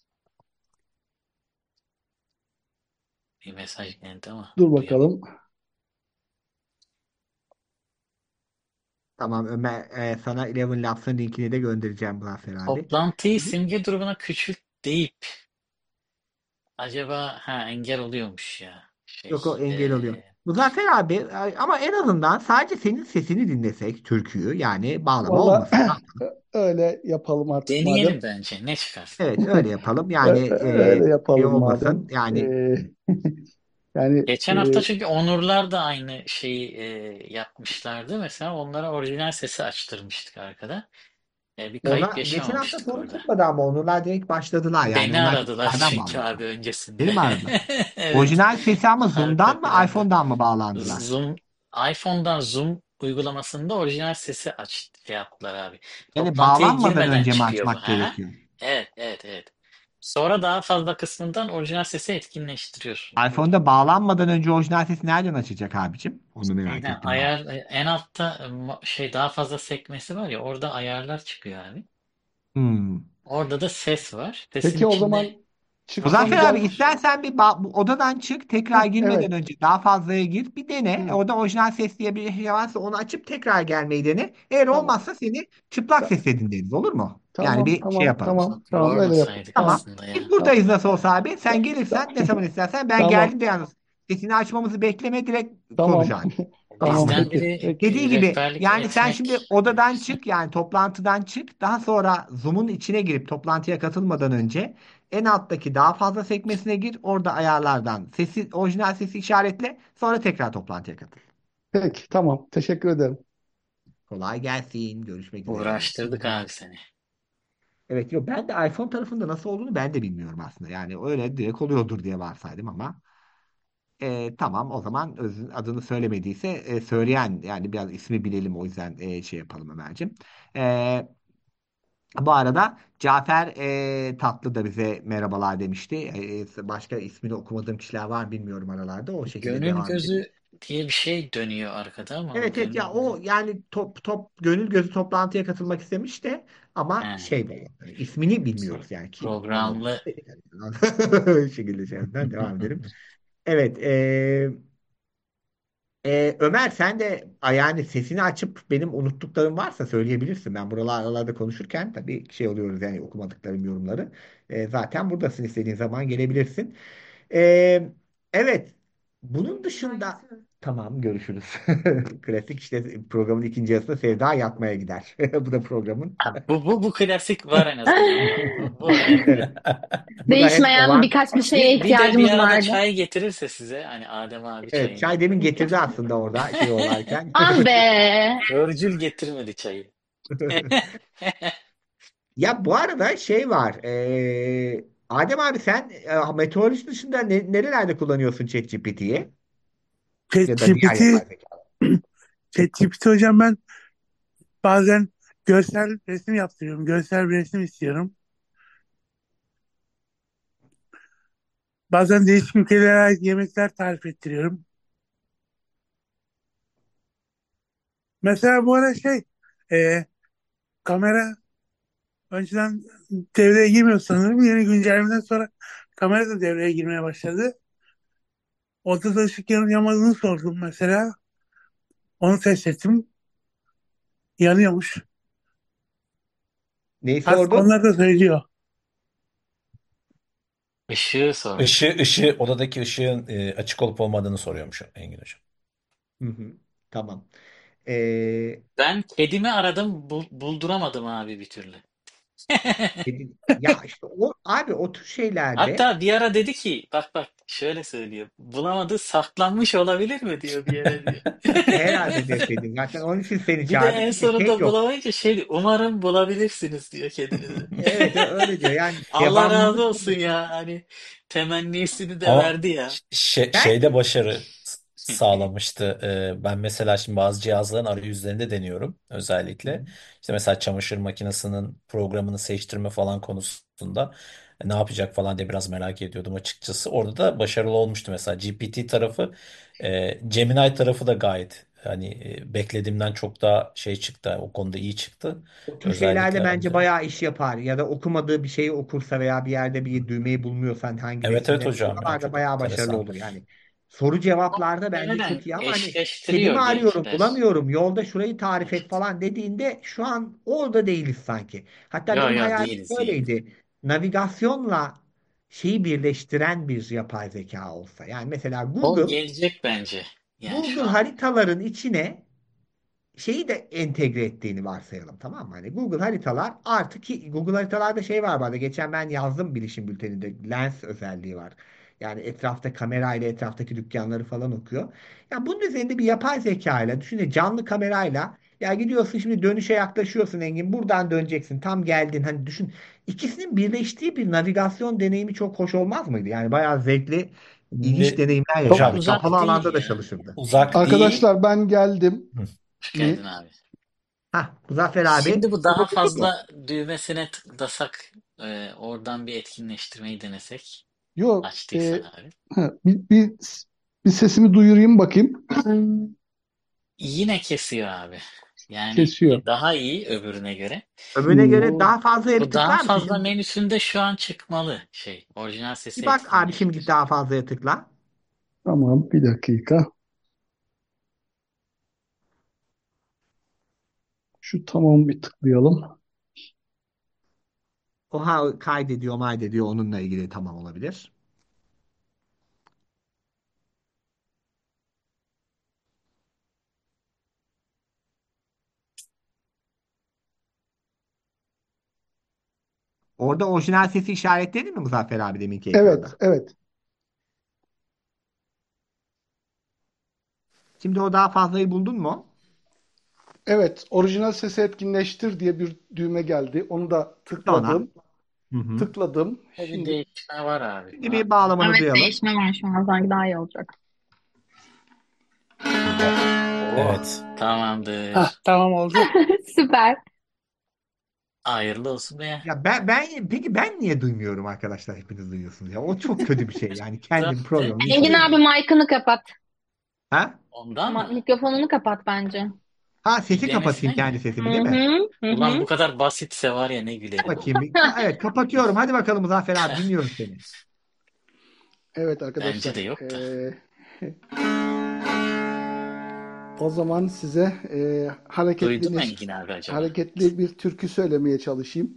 bir mesaj geldi ama dur duyamadım. bakalım. Tamam Ömer, sana Eleven Labs'ın linkini de göndereceğim Muzaffer abi. Toplantıyı simge durumuna küçült deyip acaba engel oluyormuş ya. Yok, o engel oluyor. Muzaffer abi, ama en azından sadece senin sesini dinlesek türküyü, yani bağlama Valla olmasın. öyle yapalım artık madem. Deneyelim bence. Ne çıkar? Evet, öyle yapalım. Yani Öyle şey yapalım madem. olmasın. Yani Yani Geçen hafta çünkü Onurlar da aynı şeyi yapmışlardı. Mesela onlara orijinal sesi açtırmıştık arkada. Bir kayıp geçen hafta yaşamamıştık sorun orada. çıkmadı ama Onurlar direkt başladılar. Yani Beni onlar aradılar tekrardan çünkü bağladılar. abi öncesinde. Beni mi aradılar? Evet. Orijinal sesi ama Arka Zoom'dan mı planda. iPhone'dan mı bağlandılar? iPhone'dan Zoom uygulamasında orijinal sesi şey yaptılar abi. Yani Toplantıya bağlanmadan girmeden önce mi çıkıyor bu. açmak Aha. gerekiyor? Evet, evet, evet. Sonra daha fazla kısmından orijinal sesi etkinleştiriyorsun. iPhone'da bağlanmadan önce orijinal sesi nereden açacak abicim? Onu merak Şeyden ettim ben. en altta daha fazla sekmesi var ya orada ayarlar çıkıyor abi. Hmm. Orada da ses var. Sesin peki o içinde zaman çıksam Muzaffer abi, gel. istersen bu odadan çık, tekrar girmeden Evet. önce daha fazlaya gir, bir dene. Hı, Orada orijinal ses diye bir şey varsa onu açıp tekrar gelmeyi dene. Eğer tamam. olmazsa seni çıplak Ta- sesle dinleriz, olur mu? Yani tamam bir şey tamam yapalım. tamam çok tamam öyle yapalım. yormasaydık Tamam. Tamam. aslında Biz ya. buradayız nasıl olsa abi. Sen Ta- gelirsen ne zaman istersen. Ben tamam. geldiğimde yalnız sesini açmamızı bekleme, direkt Tamam. konuşalım. Tamam Tamam mı? Bizden peki. biri Peki. Dediği gibi rehberlik yani sen şimdi etmek odadan mümkünse. çık, yani toplantıdan çık, daha sonra Zoom'un içine girip toplantıya katılmadan önce en alttaki daha fazla sekmesine gir, orada ayarlardan orijinal sesi işaretle, sonra tekrar toplantıya katıl. Peki. Tamam. Teşekkür ederim. Kolay gelsin, görüşmek üzere. Uğraştırdık abi seni. Evet, yok, ben de iPhone tarafında nasıl olduğunu ben de bilmiyorum aslında, yani öyle direkt oluyordur diye varsaydım ama tamam, o zaman adını söylemediyse söyleyen, yani biraz ismi bilelim, o yüzden şey yapalım Ömerciğim. E, Bu arada Cafer Tatlı da bize merhabalar demişti. Başka ismini okumadığım kişiler var bilmiyorum aralarda. O şekilde Gönül devam edelim. gözü diye bir şey dönüyor arkada ama o Evet, evet, gönül ya gözü. o yani gönül gözü toplantıya katılmak istemiş de ama He, şey böyle, hani ismini bilmiyoruz yani, kim o noktada. programlı. Bu şekilde şeyden devam edelim. Evet, Ömer, sen de yani sesini açıp benim unuttuklarım varsa söyleyebilirsin. Ben buralarda konuşurken tabii şey oluyoruz, yani okumadıklarım yorumları. Zaten buradasın, istediğin zaman gelebilirsin. E, evet, bunun dışında tamam, görüşürüz. Klasik işte, programın ikinci yarısında Sevda yatmaya gider. Bu da programın. Bu klasik var en azından. Bu evet. Evet, bu da hep Değişmeyen olan. birkaç bir şeye Bir de bir ihtiyacımız arada vardı. çay getirirse size hani Adem abi Evet, çayını. çay demin getirdi aslında orada şey olarken. Ah be! Örcül getirmedi çayı. Ya bu arada şey var. Adem abi, sen meteoroloji dışında nerelerde kullanıyorsun ChatGPT'yi? Ya da diğer ChatGPT, yapay zeka. ChatGPT hocam ben bazen görsel resim yaptırıyorum. Görsel bir resim istiyorum. Bazen değişik ülkelere ait yemekler tarif ettiriyorum. Mesela bu ara e, kamera önceden devreye girmiyor sanırım. Yeni güncellemeden sonra kamera da devreye girmeye başladı. Odada ışık yanıp yanmadığını sordum mesela. Onu test ettim. Yanıyormuş. Neyi Artık sordun? onlar da söylüyor. Işığı sormuş. Odadaki ışığın açık olup olmadığını soruyormuş Engin Hocam. Hı hı. Tamam. Ee, Ben kedimi aradım bulduramadım abi bir türlü. ya işte o abi, o tür şeylerde Hatta bir ara dedi ki bak şöyle söylüyor. Bulamadı saklanmış olabilir mi diyor bir yere diyor. herhalde deseydin. Zaten onun için seni Bir de çağırdık. en Bir de şey sonunda yok. bulamayınca umarım bulabilirsiniz diyor kedinizi. Evet, öyle diyor. Yani Allah razı devamlılık olsun oluyor. ya hani temennisini de Ama verdi ya. Ben şeyde başarı. sağlamıştı. Ben mesela şimdi bazı cihazların arayüzlerinde deniyorum özellikle. İşte mesela çamaşır makinesinin programını seçtirme falan konusunda ne yapacak falan diye biraz merak ediyordum açıkçası. Orada da başarılı olmuştu mesela. GPT tarafı, Gemini tarafı da gayet hani beklediğimden çok daha şey çıktı. O konuda iyi çıktı. O tür şeylerde Özellikle bence hani bayağı iş yapar. Ya da okumadığı bir şeyi okursa veya bir yerde bir düğmeyi bulmuyorsan hangi evet evet resimde. hocam ya Oralarda çok bayağı başarılı enteresan. olur yani. Soru cevaplarda bence Muhtemelen çok iyi ama hani kedimi eşleştiriyor bir arıyorum şeyler. bulamıyorum yolda şurayı tarif et falan dediğinde şu an orada değiliz sanki. Hatta Yo benim yo hayalim değiliz değiliz. böyleydi. Navigasyonla şeyi birleştiren bir yapay zeka olsa. Yani mesela O Google gelecek bence. Yani şu Google an haritaların içine şeyi de entegre ettiğini varsayalım, tamam mı? Hani Google haritalar artık Google haritalarda şey var, bana geçen ben yazdım bilişim bülteninde, lens özelliği var. Yani etrafta kamerayla etraftaki dükkanları falan okuyor. Ya bunun üzerinde bir yapay zeka ile düşünün, canlı kamerayla ya gidiyorsun şimdi dönüşe yaklaşıyorsun Engin, buradan döneceksin tam geldin, hani düşün, ikisinin birleştiği bir navigasyon deneyimi çok hoş olmaz mıydı? Yani bayağı zevkli, ilginç Şimdi deneyimler çok yaşardık. uzak Kapalı değil alanda da ya. çalışırdı. uzak değil. Arkadaşlar ben geldim Hı. Hoş geldin mi? abi. Hah, Muzaffer abi Şimdi bu burada daha buldun mu? fazla düğmesine tıklasak, oradan bir etkinleştirmeyi denesek. Yok. Açtıysan abi. Bir sesimi duyurayım bakayım. Yine kesiyor abi. Yani Kesiyor. daha iyi öbürüne göre. Öbürüne göre Hmm, daha fazla bir Bu daha tıklar mısın? fazla Şimdi menüsünde şu an çıkmalı şey. Orijinal bir sesi bak abi, şimdi etkinleştir. daha fazlaya tıkla. tamam bir dakika. Şu tamam bir tıklayalım. Oha, kaydediyor onunla ilgili tamam olabilir. Orada orijinal sesi işaretledi mi Muzaffer abi deminki Evet, ekranda? evet. Şimdi o daha fazlayı buldun mu? Evet, orijinal sesi etkinleştir diye bir düğme geldi. Onu da Tıkla ona. tıkladım. Hı hı. Tıkladım. O bir Şimdi değişme var abi. Şimdi bir bağlamanı Evet duyalım. değişme var şu an sanki daha iyi olacak. Oh, Evet. Hah, tamamdır. tamam oldu. Süper. Hayırlı olsun be. Ya peki ben niye duymuyorum arkadaşlar, hepiniz duyuyorsunuz ya. O çok kötü bir şey. Yani kendim Zaten programımı Engin abi izleyemiyorum. mic'ını kapat. Ha? ondan mı? Mikrofonunu kapat bence. Ha, Bir sesi kapatayım, denesene kendi mi? sesimi Hı değil mi? hı, hı Ulan hı. bu kadar basitse var ya ne gülerim. Bakayım bir. Evet, kapatıyorum. Hadi bakalım Muzaffer abi, dinliyorum seni. evet Bence arkadaşlar. de yok da. O zaman size Duydu mu Engin abi acaba? hareketli bir türkü söylemeye çalışayım.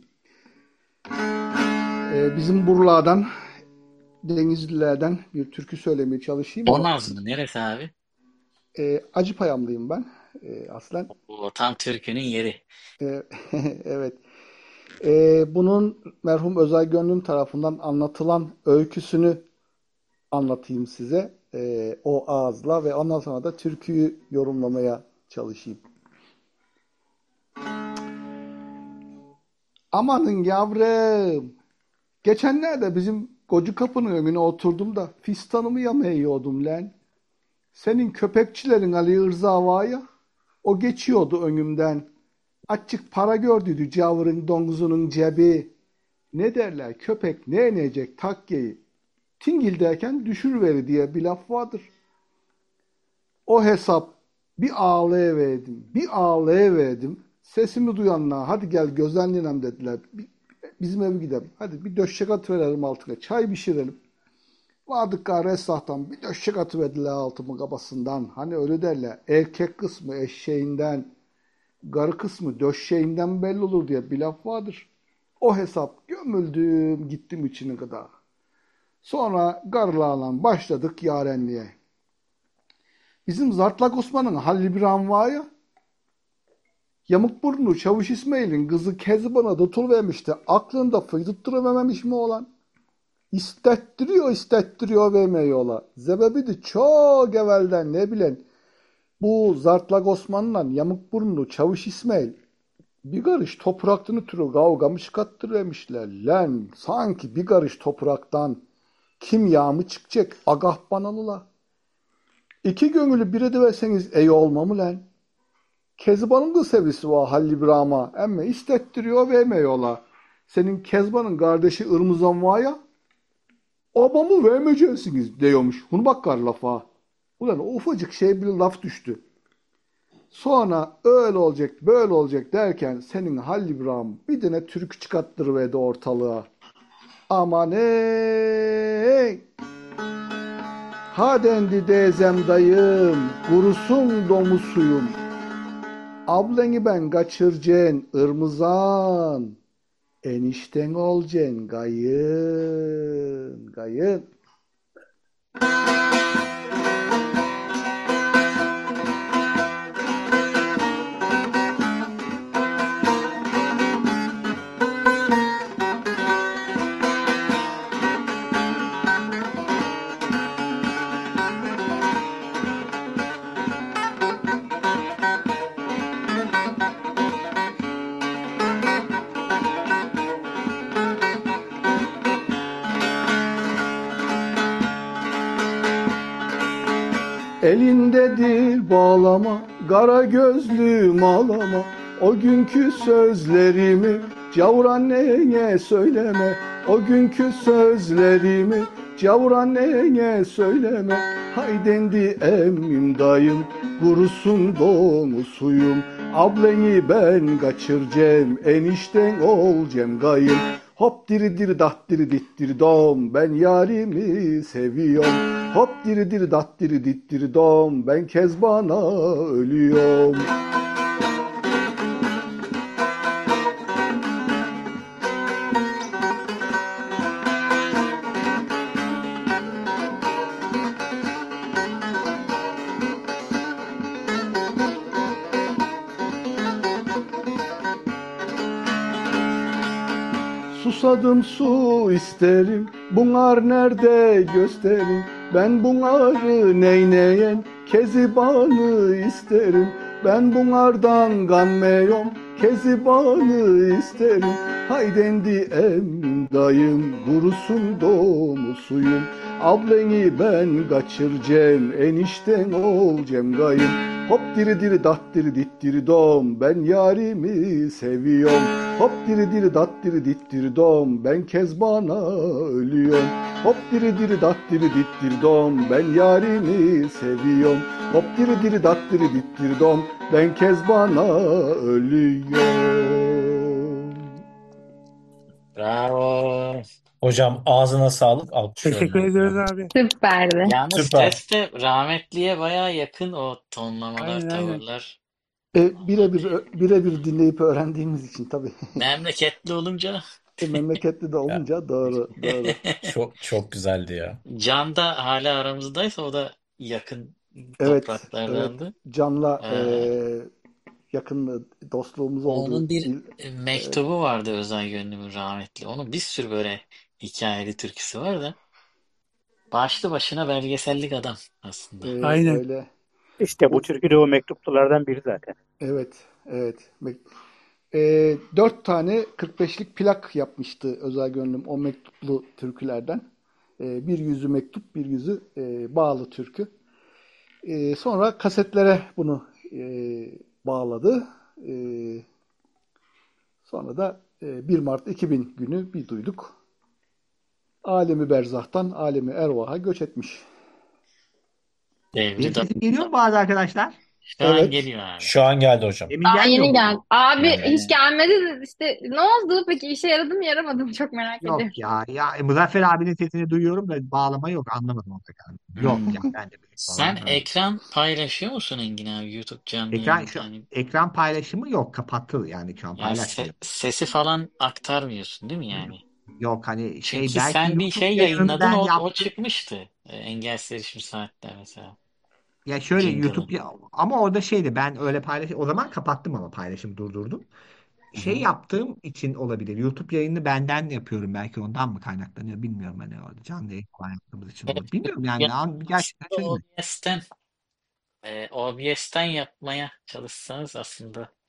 Bizim buralardan, Denizlilerden bir türkü söylemeye çalışayım. Bonaz mı? Neresi abi? Acıpayamlıyım ben aslen. O tam türkünün yeri. E, evet. Bunun merhum Özay Gönlüm tarafından anlatılan öyküsünü anlatayım size. O ağızla ve ondan sonra da türküyü yorumlamaya çalışayım. Amanın yavrum. Geçenlerde bizim koca kapının önüne oturdum da fistanımı yamaya yiyordum lan. Senin köpekçilerin Ali Rıza var ya, o geçiyordu önümden. Açık para gördüydü cavırın domuzunun cebi. Ne derler, köpek ne enecek takkeyi. Tingil derken düşürveri diye bir laf vardır. O hesap bir ağlayıverdim, bir ağlayıverdim. Sesimi duyanlar hadi gel gözlemleyelim dediler. Bizim eve gidelim. Hadi bir döşek atıverelim altına. Çay pişirelim. Vardık restoranda bir döşek atıverdiler altımın kabasından. Hani öyle derler. Erkek kısmı eşeğinden, garı kısmı döşeğinden belli olur diye bir laf vardır. O hesap gömüldüm gittim içine kadar. Sonra garılarla başladık yarenliğe. Bizim Zartlak Osman'ın Halil İbrahim var ya, Yamukburnu Çavuş İsmail'in kızı Kezban'a tutuluvermişti. Aklında fıydırttıramemiş mi olan? İstettiriyor vermiyorlar. Sebebi de çok evvelden ne bilen bu Zartlak Osman'la Yamukburnu Çavuş İsmail bir karış topraktan türü kavga mı çıkarttırmışlar. Lan sanki bir karış topraktan kim yağ mı çıkacak agah banalılar. İki gönüllü bir ediverseniz iyi olma mı lan? Kezban'ın da sevgisi var Halil İbrahim'a. Emme istettiriyor vermiyorlar. Senin Kezban'ın kardeşi Irmızan var ya. Abamı vermeyeceksiniz diyormuş. Bunu bakar lafa. Ulan o ufacık şey bir laf düştü. Sonra öyle olacak böyle olacak derken senin Halil İbrahim bir tane türkü çıkarttırıverdi ortalığa. Aman ey! Ha dendi teyzem dayım, kurusun domuz suyum. Ablanı ben kaçırcen ırmızan, enişten olcen gayın, gayın. Elindedir bağlama, kara gözlüm ağlama. O günkü sözlerimi cavur anneye söyleme. O günkü sözlerimi cavur anneye söyleme. Haydendi emmim dayım, kurusun domuz suyum. Ablanı ben kaçırcem, enişten olcem gayım. Hop diri diri dat diri dit diri dom, ben yarimi seviyorum. Hop diri diri dat diri dit diri dom, ben Kezban'a ölüyorum. Susadım su isterim, bunar nerede gösterin. Ben bunları neyneyen, Keziban'ı isterim. Ben bunlardan ganmeyom, Keziban'ı isterim. Haydendi em dayım, kurusun domuz suyum. Ablanı ben kaçırcem, enişten olcem gayım. Hop diri diri dat diri dit diri dom, ben yarimi seviyorum. Hop diri diri dat diri dit diri dom, ben Kezban'a ölüyorum. Hop diri diri dat diri dit diri dom, ben yarimi seviyorum. Hop diri diri dat diri dit diri dom, ben Kezban'a ölüyorum. Bravo. Hocam ağzına sağlık. Alkışlıyorum. Teşekkür ediyoruz abi. Süperdi. Yalnız Süper. ses de rahmetliye baya yakın o tonlamalar, Aynen. tavırlar. Birebir dinleyip öğrendiğimiz için tabii. Memleketli olunca Memleketli de olunca doğru. Çok güzeldi ya. Can da hala aramızdaysa o da yakın Evet, topraklardandı. Can'la Ee, yakın dostluğumuz oldu. Onun bir mektubu vardı Özay Gönlüm'ün rahmetli. Onun bir sürü böyle hikayeli türküsü var da başlı başına belgesellik adam aslında. Aynen. Öyle. İşte bu türkü de o mektuplulardan biri zaten. Evet. 4 tane 45'lik plak yapmıştı Özel Gönlüm o mektuplu türkülerden. Bir yüzü mektup, bir yüzü bağlı türkü. Sonra kasetlere bunu bağladı. Sonra da 1 Mart 2000 günü bir duyduk. Alemi berzahtan alemi ervaha göç etmiş. Benim sesim geliyor mu bazı arkadaşlar? Şu an geliyor abi. Şu an geldi hocam. Emin Daha gelmiyor yeni mu? geldi. Abi Yani. hiç gelmedi de işte ne oldu peki işe yaradı mı yaramadı mı çok merak ediyorum. Yok ya Muzaffer abinin sesini duyuyorum da bağlama yok anlamadım orada galiba. Yok ya ben de Sen ekran paylaşıyor musun Engin abi YouTube canlı yayın? ekran paylaşımı yok kapattı yani şu an Yani paylaşmıyor. sesi falan aktarmıyorsun değil mi yani? Yok hani Çünkü belki sen bir YouTube şey yayınladın yayınından o çıkmıştı. Engelsiz erişim saatler mesela. Ya şöyle Jingle'ın. YouTube ama orada şeydi ben öyle o zaman kapattım ama paylaşımı durdurdum. Yaptığım için olabilir. YouTube yayını benden yapıyorum belki ondan mı kaynaklanıyor bilmiyorum hani orada canlı yayın falan yaptığımız için olur. Bilmiyorum yani gerçekten çözüm. OBS'ten yapmaya çalışsanız aslında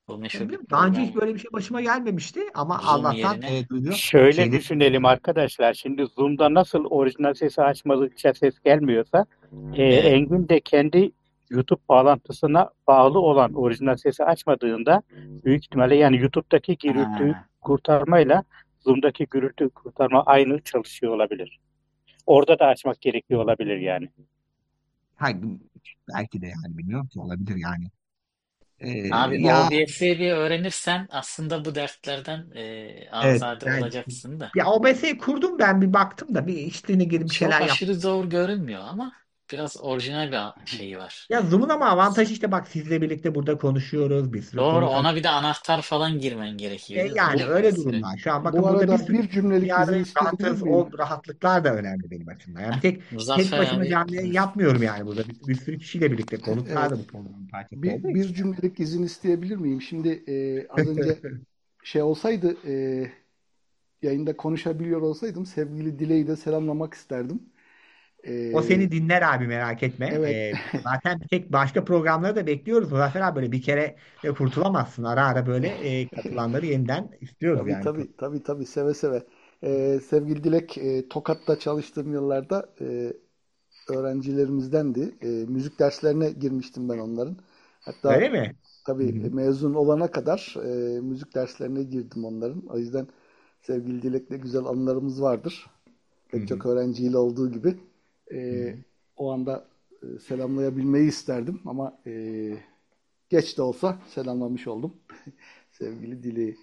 Bu meşhur Yani bir bilmiyorum, daha önce hiç program var. böyle bir şey başıma gelmemişti ama Zoom Allah'tan yerine. duyuyor. Şöyle Şeyleri düşünelim arkadaşlar. Şimdi Zoom'da nasıl orijinal sesi açmadıkça ses gelmiyorsa, Evet. Engin de kendi YouTube bağlantısına bağlı olan orijinal sesi açmadığında büyük ihtimalle yani YouTube'daki gürültü Ha. kurtarmayla Zoom'daki gürültü kurtarma aynı çalışıyor olabilir. Orada da açmak gerekiyor olabilir yani. ha, belki de yani bilmiyorum ki olabilir yani. Abi Ya OBS'i bir öğrenirsen aslında bu dertlerden evet azade ben olacaksın da. ya OBS'yi kurdum, ben bir baktım da bir içtiğine girip bir Çok şeyler yaptım. aşırı zor görünmüyor ama biraz orijinal bir şeyi var. Ya Zoom'un ama avantajı işte bak, sizle birlikte burada konuşuyoruz. Bir sürü Doğru, konu ona bir de anahtar falan girmen gerekiyor değil mi? yani Başka bir öyle sürü. durumlar. Şu an bakın Bu burada bir arada sürü bir cümlelik yani izin isteyebilir rahatız. miyim? O rahatlıklar da önemli benim açımdan. Yani tek Muzaffer başıma abi. canlı yayın yapmıyorum yani burada. Bir sürü kişiyle birlikte, konuklar Evet. da bu programın parçası olduğu Bir için. cümlelik izin isteyebilir miyim? Şimdi az önce şey olsaydı, yayında konuşabiliyor olsaydım sevgili Dile'yi de selamlamak isterdim. O E, seni dinler abi, merak etme. evet. Zaten bir tek başka programları da bekliyoruz. Muzaffer abi böyle bir kere kurtulamazsın. Ara ara böyle katılanları yeniden istiyoruz Tabii yani. tabii tabii tabii, seve seve. Sevgili Dilek, Tokat'ta çalıştığım yıllarda öğrencilerimizdendi. Müzik derslerine girmiştim ben onların. Öyle Hatta mi? Hı tabii hı. mezun olana kadar müzik derslerine girdim onların. O yüzden sevgili Dilek'le güzel anılarımız vardır. Hı Pek hı. çok öğrenciyle olduğu gibi. Hı E, hı. o anda selamlayabilmeyi isterdim ama geç de olsa selamlamış oldum sevgili Dilek'i.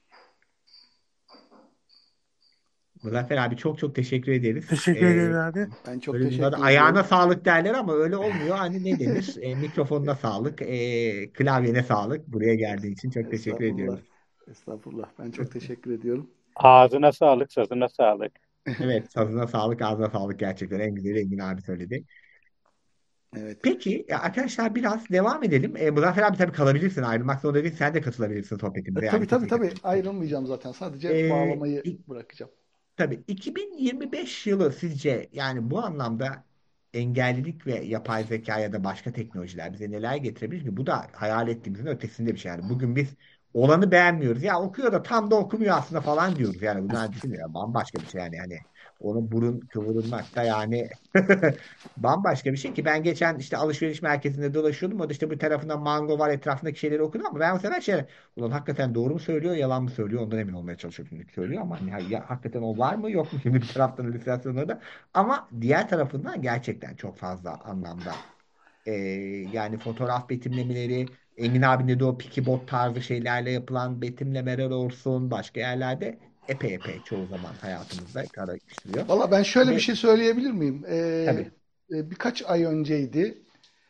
Muzaffer abi çok çok teşekkür ederiz. Teşekkür ederim abi. Ben çok Böyle bunlarda teşekkür ayağına ediyorum. sağlık derler ama öyle olmuyor. Hani ne denir? Mikrofonuna sağlık, klavyene sağlık. Buraya geldiğin için çok teşekkür Estağfurullah. ediyoruz. Estağfurullah. Ben çok teşekkür ediyorum. Ağzına sağlık, sazına sağlık. Evet, sazına sağlık, ağzına sağlık gerçekten. En güzeli Engin abi söyledi. Evet. Peki arkadaşlar biraz devam edelim. Muzaffer abi tabii kalabilirsin. Ayrılmak zorunda değil. Sen de katılabilirsin sohbetimize. Yani Tabii tabii kimse tabii. katılmasın. Ayrılmayacağım zaten. Sadece E, bağlamayı bırakacağım. Tabii 2025 yılı sizce yani bu anlamda engellilik ve yapay zeka ya da başka teknolojiler bize neler getirebilir ki? Bu da hayal ettiğimizin ötesinde bir şey. Yani bugün biz olanı beğenmiyoruz. Ya okuyor da tam da okumuyor aslında falan diyoruz. Yani bunlar düşünüyor. Bambaşka bir şey yani. Yani onun burun kıvırılmak da yani bambaşka bir şey ki ben geçen işte alışveriş merkezinde dolaşıyordum. O da işte bu tarafında mango var, etrafındaki şeyleri okudum ama ben o sefer şey, ulan hakikaten doğru mu söylüyor, yalan mı söylüyor, ondan emin olmaya çalışıyorum şimdi söylüyor ama hani ya, hakikaten o var mı yok mu şimdi bir taraftan illüstrasyonları da, ama diğer tarafından gerçekten çok fazla anlamda e, yani fotoğraf betimlemeleri, Engin abinin de o Pikibot tarzı şeylerle yapılan betimlemeler olsun, başka yerlerde epey çoğu zaman hayatımızda karıştırıyor. Valla ben şöyle bir Ve şey söyleyebilir miyim? tabii Birkaç ay önceydi.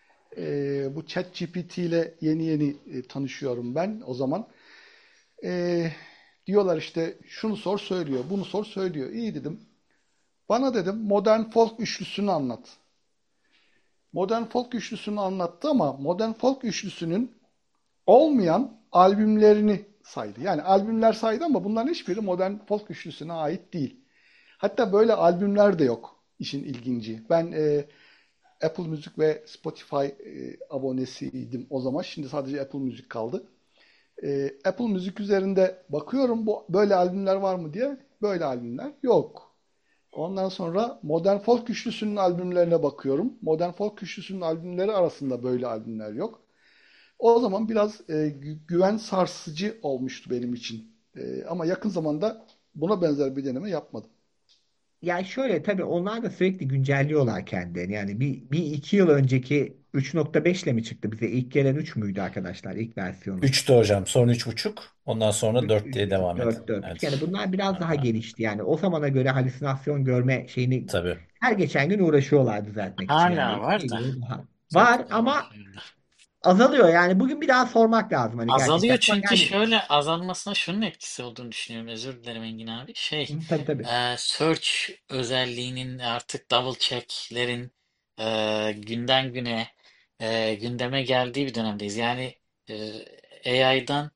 Bu ChatGPT ile yeni tanışıyorum ben o zaman. Diyorlar işte şunu sor söylüyor, bunu sor söylüyor. İyi dedim. Bana dedim modern folk üçlüsünü anlat. Modern folk üçlüsünü anlattı ama modern folk üçlüsünün olmayan albümlerini saydı. Yani albümler saydı ama bunların hiçbiri modern folk üçlüsüne ait değil. Hatta böyle albümler de yok, işin ilginci. Ben Apple Müzik ve Spotify abonesiydim o zaman. Şimdi sadece Apple Müzik kaldı. Apple Müzik üzerinde bakıyorum bu böyle albümler var mı diye. Böyle albümler yok. Ondan sonra Modern Folk Üçlüsü'nün albümlerine bakıyorum. Modern Folk Üçlüsü'nün albümleri arasında böyle albümler yok. O zaman biraz güven sarsıcı olmuştu benim için. Ama yakın zamanda buna benzer bir deneme yapmadım. yani şöyle tabii onlar da sürekli güncelliyorlar kendilerini. Yani bir iki yıl önceki 3.5 ile mi çıktı bize? İlk gelen 3 müydü arkadaşlar ilk versiyonu? 3'tü hocam. Sonra 3.5. Ondan sonra 4 diye 3.5, devam edi. 4.5. Evet. Yani bunlar biraz daha Aha, gelişti. Yani o zamana göre halüsinasyon görme şeyini tabii. her geçen gün uğraşıyorlar düzeltmek için. Yani Hala var eskiye da göre daha çok var ama azalıyor. Yani bugün bir daha sormak lazım hani azalıyor gerçekten. Ama çünkü yani şöyle azalmasına şunun etkisi olduğunu düşünüyorum. Özür dilerim Engin abi. tabii tabii. Search özelliğinin artık double check'lerin günden güne gündeme geldiği bir dönemdeyiz. Yani AI'dan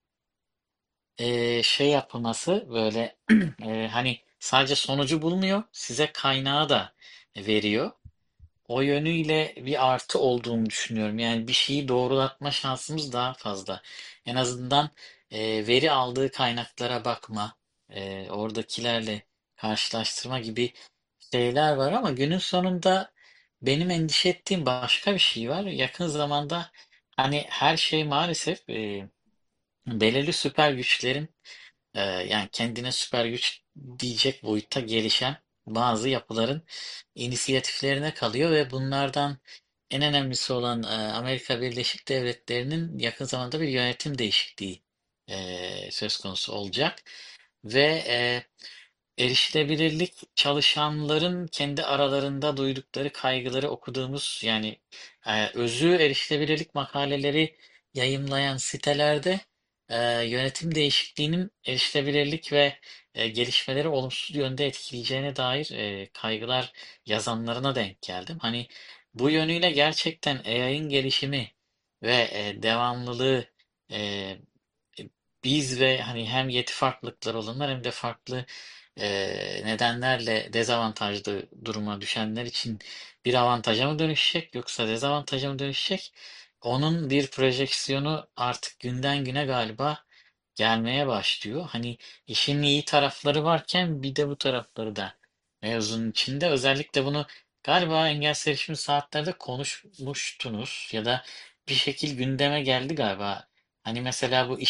şey yapılması böyle hani sadece sonucu bulmuyor, size kaynağı da veriyor. o yönüyle bir artı olduğunu düşünüyorum. Yani bir şeyi doğrulatma şansımız daha fazla. En azından veri aldığı kaynaklara bakma, oradakilerle karşılaştırma gibi şeyler var ama günün sonunda benim endişe ettiğim başka bir şey var. Yakın zamanda hani her şey maalesef belirli süper güçlerin yani kendine süper güç diyecek boyutta gelişen bazı yapıların inisiyatiflerine kalıyor ve bunlardan en önemlisi olan Amerika Birleşik Devletleri'nin yakın zamanda bir yönetim değişikliği söz konusu olacak ve erişilebilirlik çalışanların kendi aralarında duydukları kaygıları okuduğumuz yani özü erişilebilirlik makaleleri yayımlayan sitelerde yönetim değişikliğinin erişilebilirlik ve gelişmeleri olumsuz yönde etkileyeceğine dair kaygılar yazanlarına denk geldim. Hani bu yönüyle gerçekten AI'ın gelişimi ve devamlılığı e, biz ve hani hem yeti farklılıkları olanlar hem de farklı nedenlerle dezavantajlı duruma düşenler için bir avantaja mı dönüşecek yoksa dezavantaja mı dönüşecek? Onun bir projeksiyonu artık günden güne galiba gelmeye başlıyor. Hani işin iyi tarafları varken bir de bu tarafları da mevzunun içinde. Özellikle bunu galiba Engels Erişim Saatlerde konuşmuştunuz ya da bir şekil gündeme geldi galiba. Hani mesela bu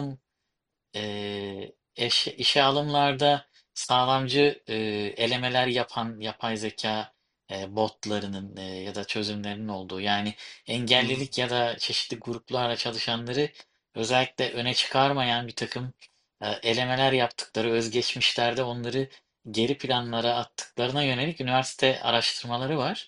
işe alımlarda sağlamcı elemeler yapan yapay zeka botlarının ya da çözümlerinin olduğu yani engellilik ya da çeşitli gruplarla çalışanları özellikle öne çıkarmayan bir takım elemeler yaptıkları özgeçmişlerde onları geri planlara attıklarına yönelik üniversite araştırmaları var.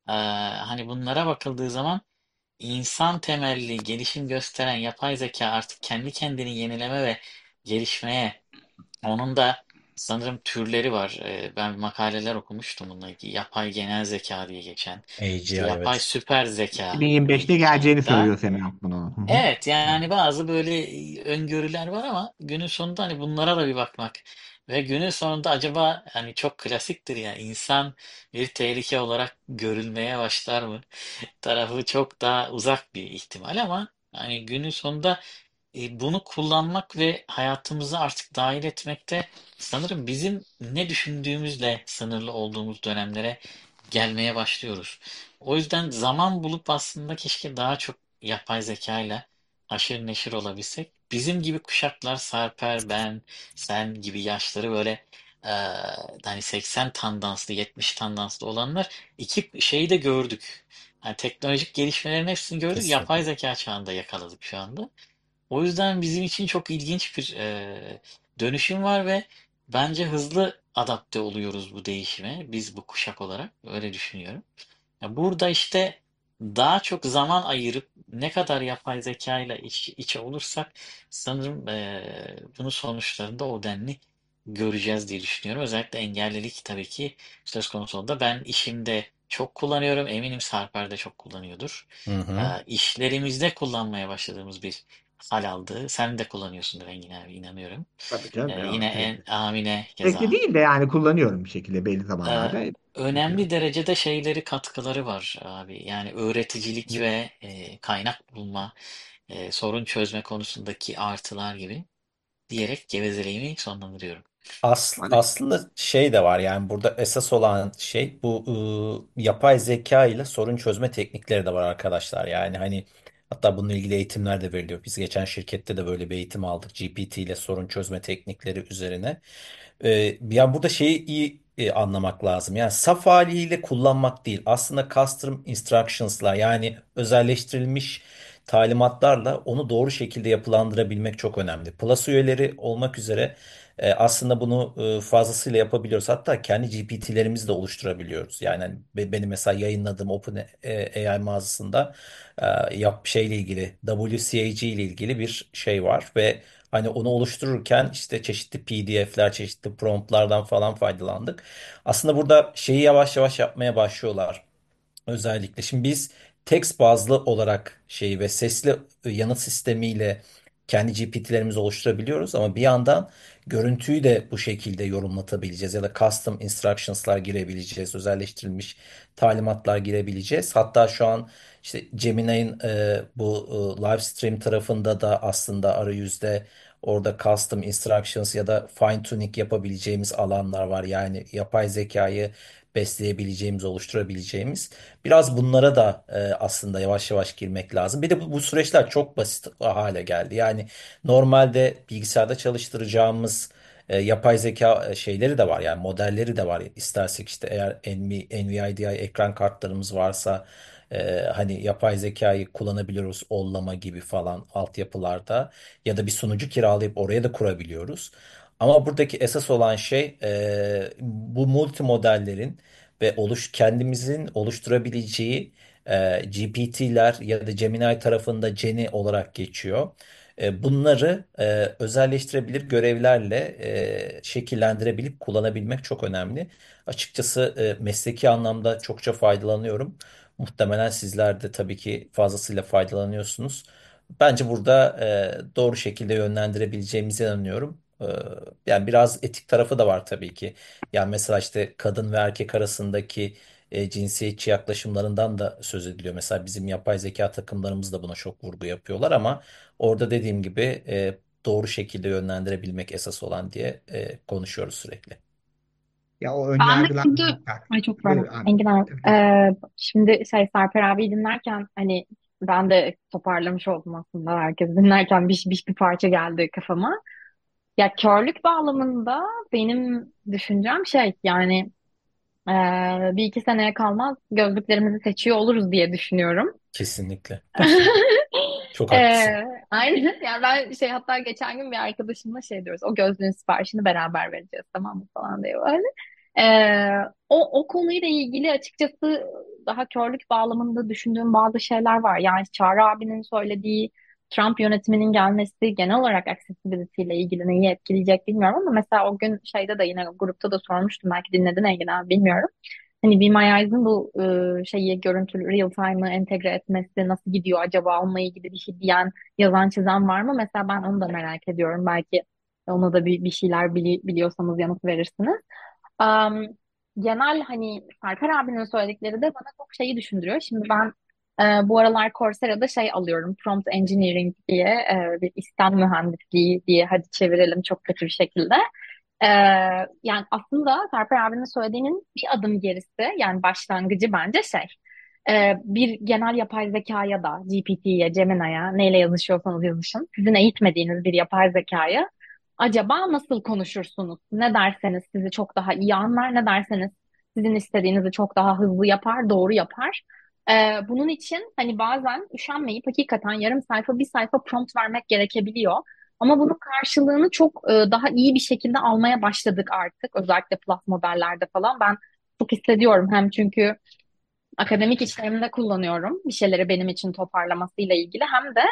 Hani bunlara bakıldığı zaman İnsan temelli gelişim gösteren yapay zeka artık kendi kendini yenileme ve gelişmeye, onun da sanırım türleri var. Ben makaleler okumuştum bununla ilgili. Yapay genel zeka diye geçen, AGI, işte yapay evet. süper zeka diye 2025'te geçen geleceğini hatta. söylüyor Semih bunu. Hı hı. Evet yani bazı böyle öngörüler var ama günün sonunda hani bunlara da bir bakmak ve günün sonunda acaba hani çok klasiktir ya insan bir tehlike olarak görülmeye başlar mı? Tarafı çok daha uzak bir ihtimal ama hani günün sonunda bunu kullanmak ve hayatımıza artık dahil etmekte sanırım bizim ne düşündüğümüzle sınırlı olduğumuz dönemlere gelmeye başlıyoruz. O yüzden zaman bulup aslında keşke daha çok yapay zekayla haşır neşir olabilsek. Bizim gibi kuşaklar Sarper, ben, sen gibi yaşları böyle e, hani 80 tandanslı, 70 tandanslı olanlar iki şeyi de gördük. Yani teknolojik gelişmelerin hepsini gördük. Yapay Kesinlikle. zeka çağında yakaladık şu anda. O yüzden bizim için çok ilginç bir dönüşüm var ve bence hızlı adapte oluyoruz bu değişime. Biz bu kuşak olarak öyle düşünüyorum. Ya burada işte daha çok zaman ayırıp ne kadar yapay zeka ile iç içe olursak sanırım bunun sonuçlarında o denli göreceğiz diye düşünüyorum. Özellikle engellilik tabii ki söz konusu olduğunda ben işimde çok kullanıyorum. Eminim Sarper de çok kullanıyordur. Hı hı. İşlerimizde kullanmaya başladığımız bir hal aldı. Sen de kullanıyorsundur Engin abi inanıyorum. Tabii canım ya, Yine sürekli. Amine Sürekli keza. değil de yani kullanıyorum bir şekilde belli Ee, zamanlarda. önemli derecede şeyleri katkıları var abi. Yani öğreticilik ve kaynak bulma, sorun çözme konusundaki artılar gibi diyerek gevezeliğimi sonlandırıyorum. Aslında şey de var, yani burada esas olan şey bu yapay zeka ile sorun çözme teknikleri de var arkadaşlar. Yani hani hatta bununla ilgili eğitimler de veriliyor. Biz geçen şirkette de böyle bir eğitim aldık, GPT ile sorun çözme teknikleri üzerine. Yani burada şeyi iyi anlamak lazım. Yani saf haliyle kullanmak değil. Aslında custom instructions'la, yani özelleştirilmiş talimatlarla onu doğru şekilde yapılandırabilmek çok önemli. Plus üyeleri olmak üzere aslında bunu fazlasıyla yapabiliyoruz. Hatta kendi GPT'lerimizi de oluşturabiliyoruz. Yani hani benim mesela yayınladığım OpenAI mağazasında şeyle ilgili, WCAG ile ilgili bir şey var ve hani onu oluştururken işte çeşitli PDF'ler, çeşitli promptlardan falan faydalandık. Aslında burada şeyi yavaş yavaş yapmaya başlıyorlar. Özellikle şimdi biz text bazlı olarak şeyi ve sesli yanıt sistemiyle kendi GPT'lerimizi oluşturabiliyoruz ama bir yandan görüntüyü de bu şekilde yorumlatabileceğiz ya da custom instructions'lar girebileceğiz, özelleştirilmiş talimatlar girebileceğiz. Hatta şu an işte Gemini'nin bu live stream tarafında da aslında arayüzde orada custom instructions ya da fine tuning yapabileceğimiz alanlar var. Yani yapay zekayı besleyebileceğimiz, oluşturabileceğimiz. Biraz bunlara da aslında yavaş yavaş girmek lazım. Bir de bu süreçler çok basit hale geldi. Yani normalde bilgisayarda çalıştıracağımız yapay zeka şeyleri de var. Yani modelleri de var. İstersek işte eğer NVIDIA ekran kartlarımız varsa hani yapay zekayı kullanabiliyoruz. Ollama gibi falan altyapılarda ya da bir sunucu kiralayıp oraya da kurabiliyoruz. Ama buradaki esas olan şey bu multi modellerin ve kendimizin oluşturabileceği GPT'ler ya da Gemini tarafında Geni olarak geçiyor. Bunları özelleştirebilir görevlerle şekillendirebilip kullanabilmek çok önemli. Açıkçası mesleki anlamda çokça faydalanıyorum. Muhtemelen sizler de tabii ki fazlasıyla faydalanıyorsunuz. Bence burada doğru şekilde yönlendirebileceğimize inanıyorum. Yani biraz etik tarafı da var tabii ki. Yani mesela işte kadın ve erkek arasındaki cinsiyetçi yaklaşımlarından da söz ediliyor. Mesela bizim yapay zeka takımlarımız da buna çok vurgu yapıyorlar ama orada dediğim gibi doğru şekilde yönlendirebilmek esas olan diye konuşuyoruz sürekli. Ya o Ben de önyargılar şimdi ay çok buyur pardon abi. Engin abi. Tabii, tabii. Şimdi Sarper abi dinlerken hani ben de toparlamış oldum aslında herkes dinlerken bir parça geldi kafama. Ya körlük bağlamında benim düşüncem şey yani bir iki seneye kalmaz gözlüklerimizi seçiyor oluruz diye düşünüyorum. Kesinlikle. Çok haklısın. Ee, aynen. Yani ben şey hatta geçen gün bir arkadaşımla şey diyoruz. O gözlüğün siparişini beraber vereceğiz tamam mı falan diyor öyle. O konuyla ilgili açıkçası daha körlük bağlamında düşündüğüm bazı şeyler var. Yani Çağrı abinin söylediği Trump yönetiminin gelmesi genel olarak accessibility ile ilgili neyi etkileyecek bilmiyorum ama mesela o gün şeyde de yine grupta da sormuştum belki dinledin Engin abi bilmiyorum. Hani Be My Eyes'ın bu şeyi görüntülü real time'ı entegre etmesi nasıl gidiyor acaba onunla ilgili bir şey diyen yazan çizen var mı? Mesela ben onu da merak ediyorum. Belki ona da bir şeyler biliyorsanız yanıt verirsiniz. Am, genel hani Serper abinin söyledikleri de bana çok şeyi düşündürüyor. Şimdi ben bu aralar Coursera'da şey alıyorum. Prompt Engineering diye bir istem mühendisliği diye hadi çevirelim çok kötü bir şekilde. Ee, yani aslında Serper abinin söylediğinin bir adım gerisi yani başlangıcı bence şey bir genel yapay zekaya da GPT'ye, Gemini'ye neyle yazışıyorsanız yazışın sizin eğitmediğiniz bir yapay zekaya acaba nasıl konuşursunuz? Ne derseniz sizi çok daha iyi anlar, ne derseniz sizin istediğinizi çok daha hızlı yapar, doğru yapar. Bunun için hani bazen üşenmeyip hakikaten yarım sayfa, bir sayfa prompt vermek gerekebiliyor. Ama bunun karşılığını çok daha iyi bir şekilde almaya başladık artık. Özellikle plus modellerde falan. Ben çok hissediyorum. Hem çünkü akademik işlerimde kullanıyorum. Bir şeyleri benim için toparlamasıyla ilgili. Hem de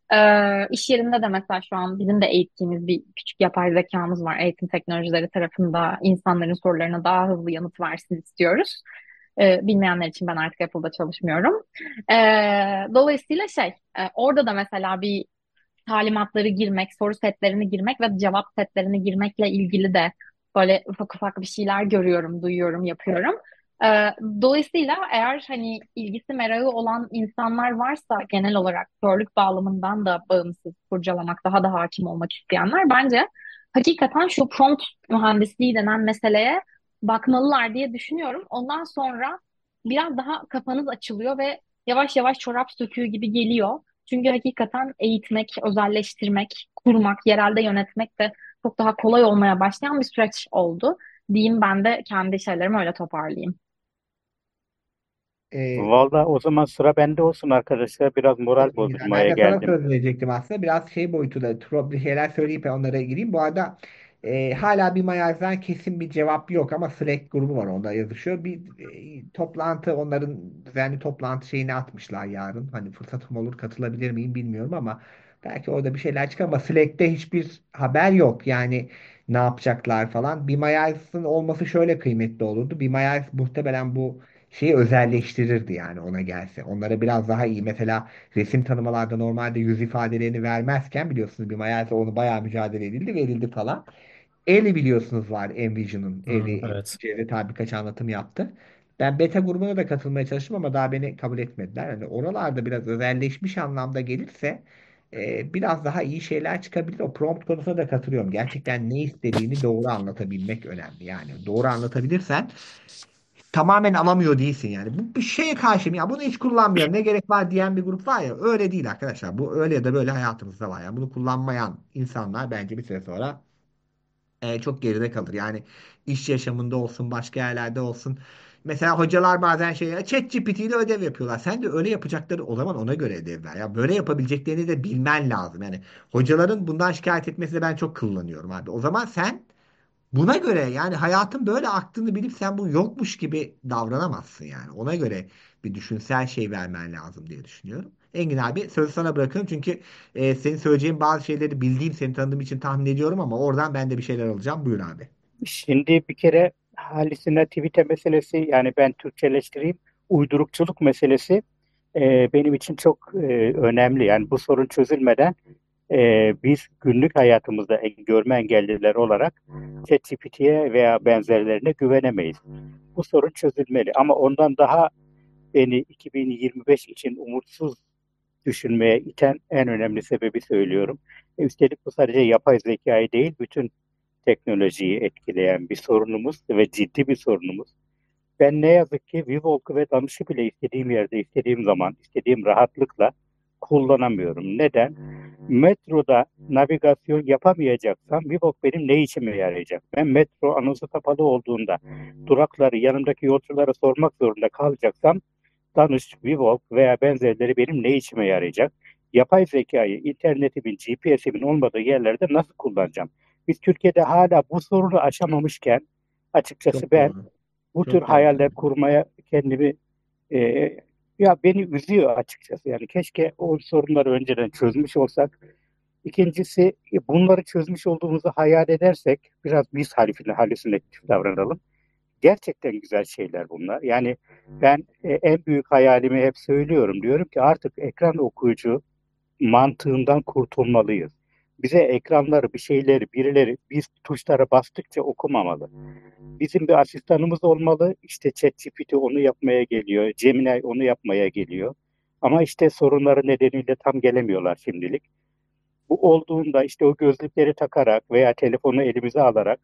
iş yerinde de mesela şu an bizim de eğittiğimiz bir küçük yapay zekamız var. Eğitim teknolojileri tarafında insanların sorularına daha hızlı yanıt versin istiyoruz. Bilmeyenler için ben artık Apple'da çalışmıyorum. E, dolayısıyla şey, orada da mesela bir talimatları girmek, soru setlerini girmek ve cevap setlerini girmekle ilgili de böyle ufak ufak bir şeyler görüyorum, duyuyorum, yapıyorum. Dolayısıyla eğer hani ilgisi merakı olan insanlar varsa genel olarak körlük bağlamından da bağımsız kurcalamak, daha da hakim olmak isteyenler bence hakikaten şu prompt mühendisliği denen meseleye bakmalılar diye düşünüyorum. Ondan sonra biraz daha kafanız açılıyor ve yavaş yavaş çorap söküğü gibi geliyor. Çünkü hakikaten eğitmek, özelleştirmek, kurmak, yerelde yönetmek de çok daha kolay olmaya başlayan bir süreç oldu. Diyeyim ben de kendi şeylerimi öyle toparlayayım. Ee, Vallahi o zaman sıra bende olsun arkadaşlar. Biraz moral güzel. Ben bozulmaya de sana geldim. söz verecektim aslında. Biraz şey boyutunda bir şeyler söyleyip onlara gireyim. Bu arada hala bir Mayarz'dan kesin bir cevap yok ama Slack grubu var onda yazışıyor. Bir toplantı onların düzenli toplantı şeyini atmışlar yarın. Hani fırsatım olur katılabilir miyim bilmiyorum ama belki orada bir şeyler çıkar ama Slack'te hiçbir haber yok. Yani ne yapacaklar falan. Bir Mayarz'ın olması şöyle kıymetli olurdu. Bir Mayarz muhtemelen bu şeyi özelleştirirdi yani ona gelse. Onlara biraz daha iyi mesela resim tanımalarda normalde yüz ifadelerini vermezken biliyorsunuz bir mayalse onu bayağı mücadele edildi verildi falan. Eli biliyorsunuz var Envision'ın. Eli Evet. Cevdet abi birkaç anlatım yaptı. Ben beta grubuna da katılmaya çalıştım ama daha beni kabul etmediler. Yani oralarda biraz özelleşmiş anlamda gelirse biraz daha iyi şeyler çıkabilir. O prompt konusuna da katılıyorum. Gerçekten ne istediğini doğru anlatabilmek önemli. Yani doğru anlatabilirsen tamamen alamıyor değilsin yani. Bu bir şeye karşı ya bunu hiç kullanmıyorum ne gerek var diyen bir grup var ya öyle değil arkadaşlar. Bu öyle ya da böyle hayatımızda var. Yani bunu kullanmayan insanlar bence bir süre sonra çok geride kalır. Yani iş yaşamında olsun, başka yerlerde olsun. Mesela hocalar bazen ChatGPT ile ödev yapıyorlar. Sen de öyle yapacakları o zaman ona göre ödev ver. Ya böyle yapabileceklerini de bilmen lazım. Yani hocaların bundan şikayet etmesine ben çok kullanıyorum abi. O zaman sen buna göre yani hayatın böyle aktığını bilip sen bu yokmuş gibi davranamazsın yani. Ona göre bir düşünsel şey vermen lazım diye düşünüyorum. Engin abi sözü sana bırakıyorum çünkü senin söyleyeceğin bazı şeyleri bildiğim, seni tanıdığım için tahmin ediyorum ama oradan ben de bir şeyler alacağım. Buyur abi. Şimdi bir kere halüsinativite meselesi, yani ben Türkçeleştireyim, uydurukçuluk meselesi benim için çok önemli. Yani bu sorun çözülmeden biz günlük hayatımızda görme engelliler olarak ChatGPT'ye veya benzerlerine güvenemeyiz. Bu sorun çözülmeli ama ondan daha beni 2025 için umutsuz düşünmeye iten en önemli sebebi söylüyorum. Üstelik bu sadece yapay zekayı değil, bütün teknolojiyi etkileyen bir sorunumuz ve ciddi bir sorunumuz. Ben ne yazık ki Vivol'u ve Danış'ı bile istediğim yerde, istediğim zaman, istediğim rahatlıkla kullanamıyorum. Neden? Metroda navigasyon yapamayacaksam Vivok benim ne işime yarayacak? Ben metro anonsu kapalı olduğunda durakları yanımdaki yolculara sormak zorunda kalacaksam Danış, Vivok veya benzerleri benim ne işime yarayacak? Yapay zekayı, internetimin, GPS'imin olmadığı yerlerde nasıl kullanacağım? Biz Türkiye'de hala bu sorunu aşamamışken açıkçası Çok ben doğru. bu tür Çok doğru. hayaller kurmaya kendimi e, ya beni üzüyor açıkçası. Yani keşke o sorunları önceden çözmüş olsak. İkincisi bunları çözmüş olduğumuzu hayal edersek biraz biz halüsinatif davranalım. Gerçekten güzel şeyler bunlar. Yani ben en büyük hayalimi hep söylüyorum. Diyorum ki artık ekran okuyucu mantığından kurtulmalıyız. Bize ekranları, bir şeyleri, birileri biz tuşlara bastıkça okumamalı. Bizim bir asistanımız olmalı. İşte ChatGPT onu yapmaya geliyor. Gemini onu yapmaya geliyor. Ama işte sorunları nedeniyle tam gelemiyorlar şimdilik. Bu olduğunda işte o gözlükleri takarak veya telefonu elimize alarak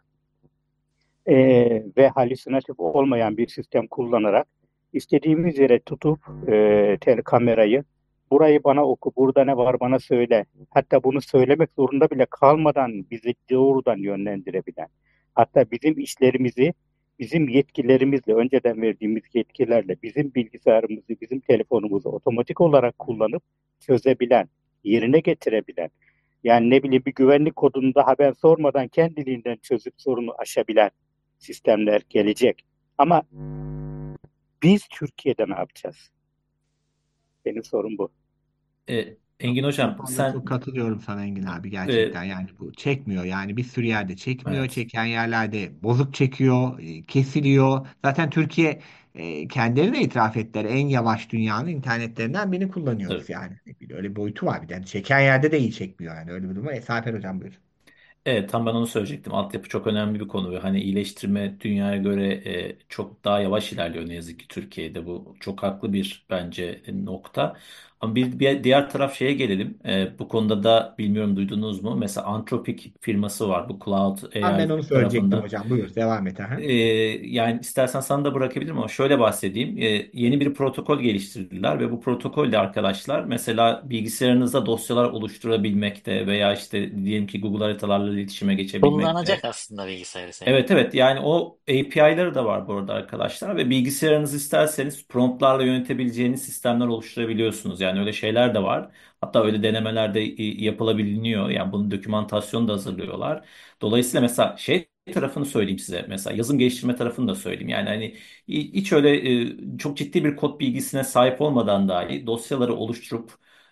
ve halüsinatif olmayan bir sistem kullanarak istediğimiz yere tutup kamerayı burayı bana oku, burada ne var bana söyle. Hatta bunu söylemek zorunda bile kalmadan bizi doğrudan yönlendirebilen. Hatta bizim işlerimizi bizim yetkilerimizle, önceden verdiğimiz yetkilerle bizim bilgisayarımızı, bizim telefonumuzu otomatik olarak kullanıp çözebilen, yerine getirebilen. Yani ne bileyim bir güvenlik kodunu daha ben sormadan kendiliğinden çözüp sorunu aşabilen sistemler gelecek. Ama biz Türkiye'de ne yapacağız? Benim sorum bu. Engin Bu Hocam konuda çok sen katılıyorum sana Engin abi e, gerçekten yani bu çekmiyor yani bir sürü yerde çekmiyor evet. çeken yerlerde bozuk çekiyor kesiliyor zaten Türkiye kendileri de itiraf ettiler en yavaş dünyanın internetlerinden birini kullanıyoruz Tabii. yani öyle bir boyutu var bir de yani çeken yerde de iyi çekmiyor yani öyle bir durum var. Esafer hocam buyur. Evet, tam ben onu söyleyecektim. Altyapı çok önemli bir konu ve hani iyileştirme dünyaya göre çok daha yavaş ilerliyor ne yazık ki Türkiye'de. Bu çok haklı bir bence nokta. Ama bir diğer taraf şeye gelelim. Bu konuda da bilmiyorum duydunuz mu? Mesela Anthropic firması var bu Cloud Ben AI onu söyleyecektim tarafında. hocam buyur devam et. Aha. Yani istersen sana da bırakabilirim ama şöyle bahsedeyim. Yeni bir protokol geliştirdiler ve bu protokolle arkadaşlar mesela bilgisayarınızda dosyalar oluşturabilmekte veya işte diyelim ki Google haritalarla iletişime geçebilmekte. Kullanacak aslında bilgisayarı senin. Evet, evet, yani o API'ları da var bu arada arkadaşlar ve bilgisayarınızı isterseniz promptlarla yönetebileceğiniz sistemler oluşturabiliyorsunuz. Yani öyle şeyler de var. Hatta öyle denemeler de yapılabiliyor. Yani bunun dokümantasyonu da hazırlıyorlar. Dolayısıyla mesela şey tarafını söyleyeyim size. Mesela yazılım geliştirme tarafını da söyleyeyim. Yani hani hiç öyle çok ciddi bir kod bilgisine sahip olmadan dahi dosyaları oluşturup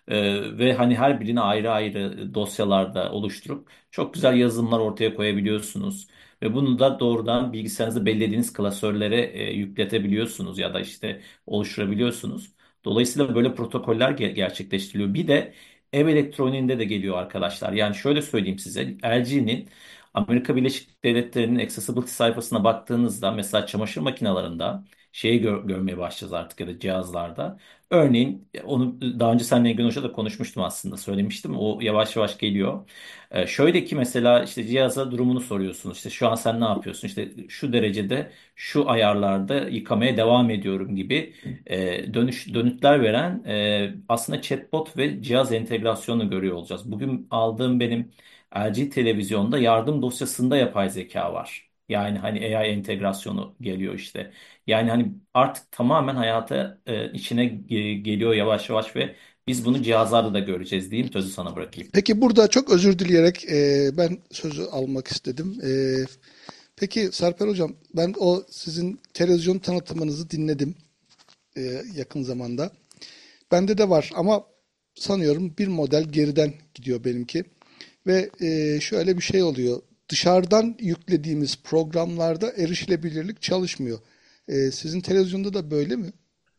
Ve hani her birini ayrı ayrı dosyalarda oluşturup çok güzel yazılımlar ortaya koyabiliyorsunuz. Ve bunu da doğrudan bilgisayarınızda belirlediğiniz klasörlere yükletebiliyorsunuz ya da işte oluşturabiliyorsunuz. Dolayısıyla böyle protokoller gerçekleştiriliyor. Bir de ev elektroniğinde de geliyor arkadaşlar. Yani şöyle söyleyeyim size. LG'nin Amerika Birleşik Devletleri'nin accessibility sayfasına baktığınızda mesela çamaşır makinelerinde şeyi görmeye başlayacağız artık ya da cihazlarda. Örneğin onu daha önce seninle Engin Hoca da konuşmuştum aslında söylemiştim. O yavaş yavaş geliyor. Şöyle ki mesela işte cihaza durumunu soruyorsunuz. İşte şu an sen ne yapıyorsun? İşte şu derecede şu ayarlarda yıkamaya devam ediyorum gibi dönütler veren aslında chatbot ve cihaz entegrasyonu görüyor olacağız. Bugün aldığım benim LG televizyonda yardım dosyasında yapay zeka var. Yani hani AI entegrasyonu geliyor işte. Yani hani artık tamamen hayata içine geliyor yavaş yavaş ve biz bunu cihazlarda da göreceğiz diyeyim. Sözü sana bırakayım. Peki burada çok özür dileyerek ben sözü almak istedim. Peki Sarper Hocam, ben o sizin televizyon tanıtımınızı dinledim yakın zamanda. Bende de var ama sanıyorum bir model geriden gidiyor benimki. Ve şöyle bir şey oluyor. Dışarıdan yüklediğimiz programlarda erişilebilirlik çalışmıyor. Sizin televizyonda da böyle mi?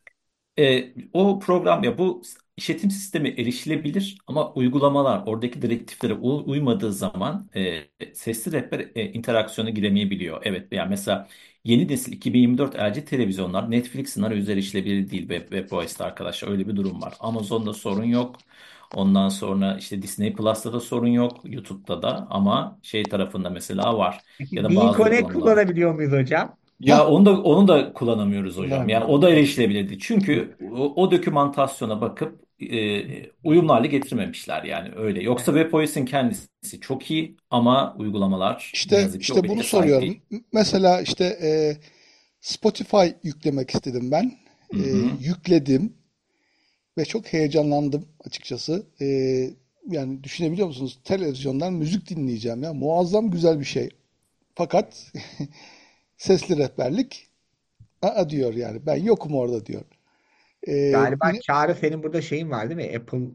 O program ya bu işletim sistemi erişilebilir ama uygulamalar oradaki direktiflere uymadığı zaman sesli rehber interaksiyona giremeyebiliyor. Evet yani mesela yeni nesil 2024 LG televizyonlar Netflix'in arayüzü erişilebilir değil WebOS'ta arkadaşlar öyle bir durum var. Amazon'da sorun yok. Ondan sonra işte Disney Plus'ta da sorun yok. YouTube'da da ama şey tarafında mesela var. Ya Peki da Bean bazı Connect uygulamalar. kullanabiliyor muyuz hocam? Ya onu da kullanamıyoruz hocam. Yani o Kullanamıyoruz. da Evet. erişilebilirdi. Çünkü o dokümantasyona bakıp uyumlu hale getirmemişler yani öyle. Yoksa Evet. WebOS'in kendisi çok iyi ama uygulamalar ne İşte yazık ki o işte bunu bilgiye sahip soruyorum. değil. Mesela işte Spotify yüklemek istedim ben. Hı hı. Yükledim ve çok heyecanlandım açıkçası. Yani düşünebiliyor musunuz? Televizyondan müzik dinleyeceğim ya. Muazzam güzel bir şey. Fakat sesli rehberlik aa diyor yani. Ben yokum orada diyor. Galiba Yine Çağrı senin burada şeyin var değil mi? Apple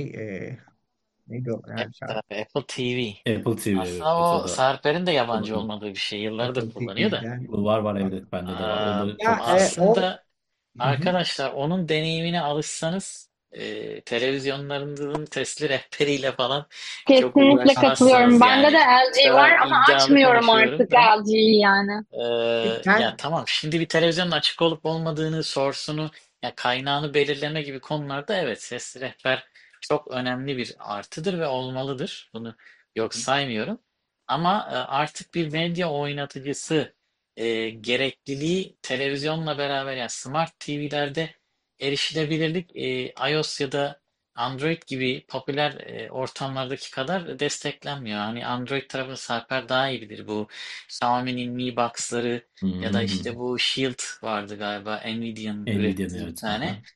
neydi o? Evet, Yani Çağrı. abi, Apple TV. Apple TV Aslında evet o o da Sarper'in de yabancı kullanıyor. olmadığı bir şey. Yıllardır Apple kullanıyor da. TV'den Var evet bende de var. O da ya çok güzel. o Aslında hı hı. arkadaşlar onun deneyimine alışsanız televizyonlarınızın sesli rehberiyle falan çok Kesinlikle katılıyorum. uğraşmazsınız Bende de yani. Bu LG var kadar ama iddialı açmıyorum konuşuyorum artık da. LG'yi yani. Peki Ya sen tamam şimdi bir televizyonun açık olup olmadığını, source'unu, ya kaynağını belirleme gibi konularda evet sesli rehber çok önemli bir artıdır ve olmalıdır. Bunu yok saymıyorum. Ama artık bir medya oynatıcısı gerekliliği televizyonla beraber yani Smart TV'lerde erişilebilirlik iOS ya da Android gibi popüler ortamlardaki kadar desteklenmiyor. Hani Android tarafını Sarper daha iyi bilir. Bu Xiaomi'nin Mi Box'ları Hı ya hı da hı. işte bu Shield vardı galiba Nvidia'nın Nvidia'nın ürettiği bir evet. tane. Aha.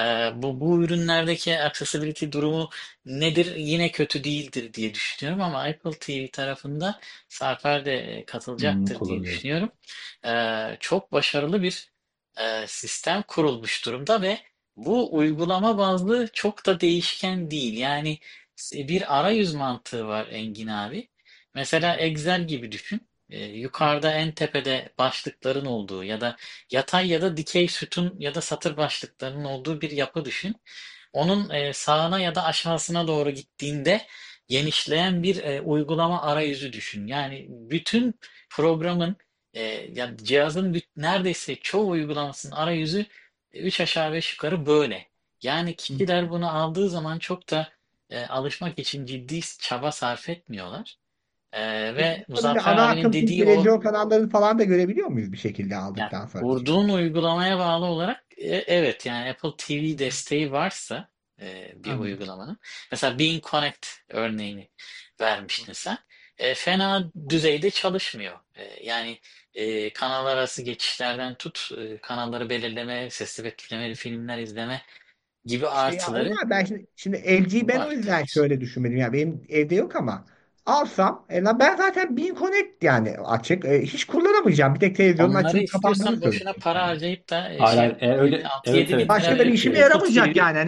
Bu ürünlerdeki accessibility durumu nedir? Yine kötü değildir diye düşünüyorum ama Apple TV tarafında Sarper de katılacaktır diye Kullanıyorum. düşünüyorum. Çok başarılı bir sistem kurulmuş durumda ve bu uygulama bazlı çok da değişken değil. Yani bir arayüz mantığı var Engin abi. Mesela Excel gibi düşün. Yukarıda en tepede başlıkların olduğu ya da yatay ya da dikey sütun ya da satır başlıklarının olduğu bir yapı düşün. Onun sağına ya da aşağısına doğru gittiğinde genişleyen bir uygulama arayüzü düşün. Yani bütün programın yani cihazın neredeyse çoğu uygulamasının arayüzü 3 aşağı 5 yukarı böyle. Yani kişiler bunu aldığı zaman çok da alışmak için ciddi çaba sarf etmiyorlar. peki Ve burada bir de Muzaffer ana abinin akım dediği o televizyon kanallarını falan da görebiliyor muyuz bir şekilde yani aldıktan sonra kurduğun dışarıda? uygulamaya bağlı olarak evet yani Apple TV desteği varsa bir Anladım. uygulamanın mesela Bean Connect örneğini vermiştin sen. Fena düzeyde çalışmıyor. Yani kanal arası geçişlerden tut kanalları belirleme, sesli ve titlemeli filmler izleme gibi İşte ya artıları onlar ben şimdi LG ben o var yüzden tabii ki. şöyle düşünmedim. Yani benim evde yok ama alsam lan ben zaten Bean Connect yani açık hiç kullanamayacağım. Bir tek televizyonun Onları açılıp kapandığını istiyorsan boşuna söyleyecek para yani. harcayıp da Hayır, hayır. Öyle evet 6-7 bin evet. Başka lira da bir verip işime Apple yaramayacak TV'de yani. Hani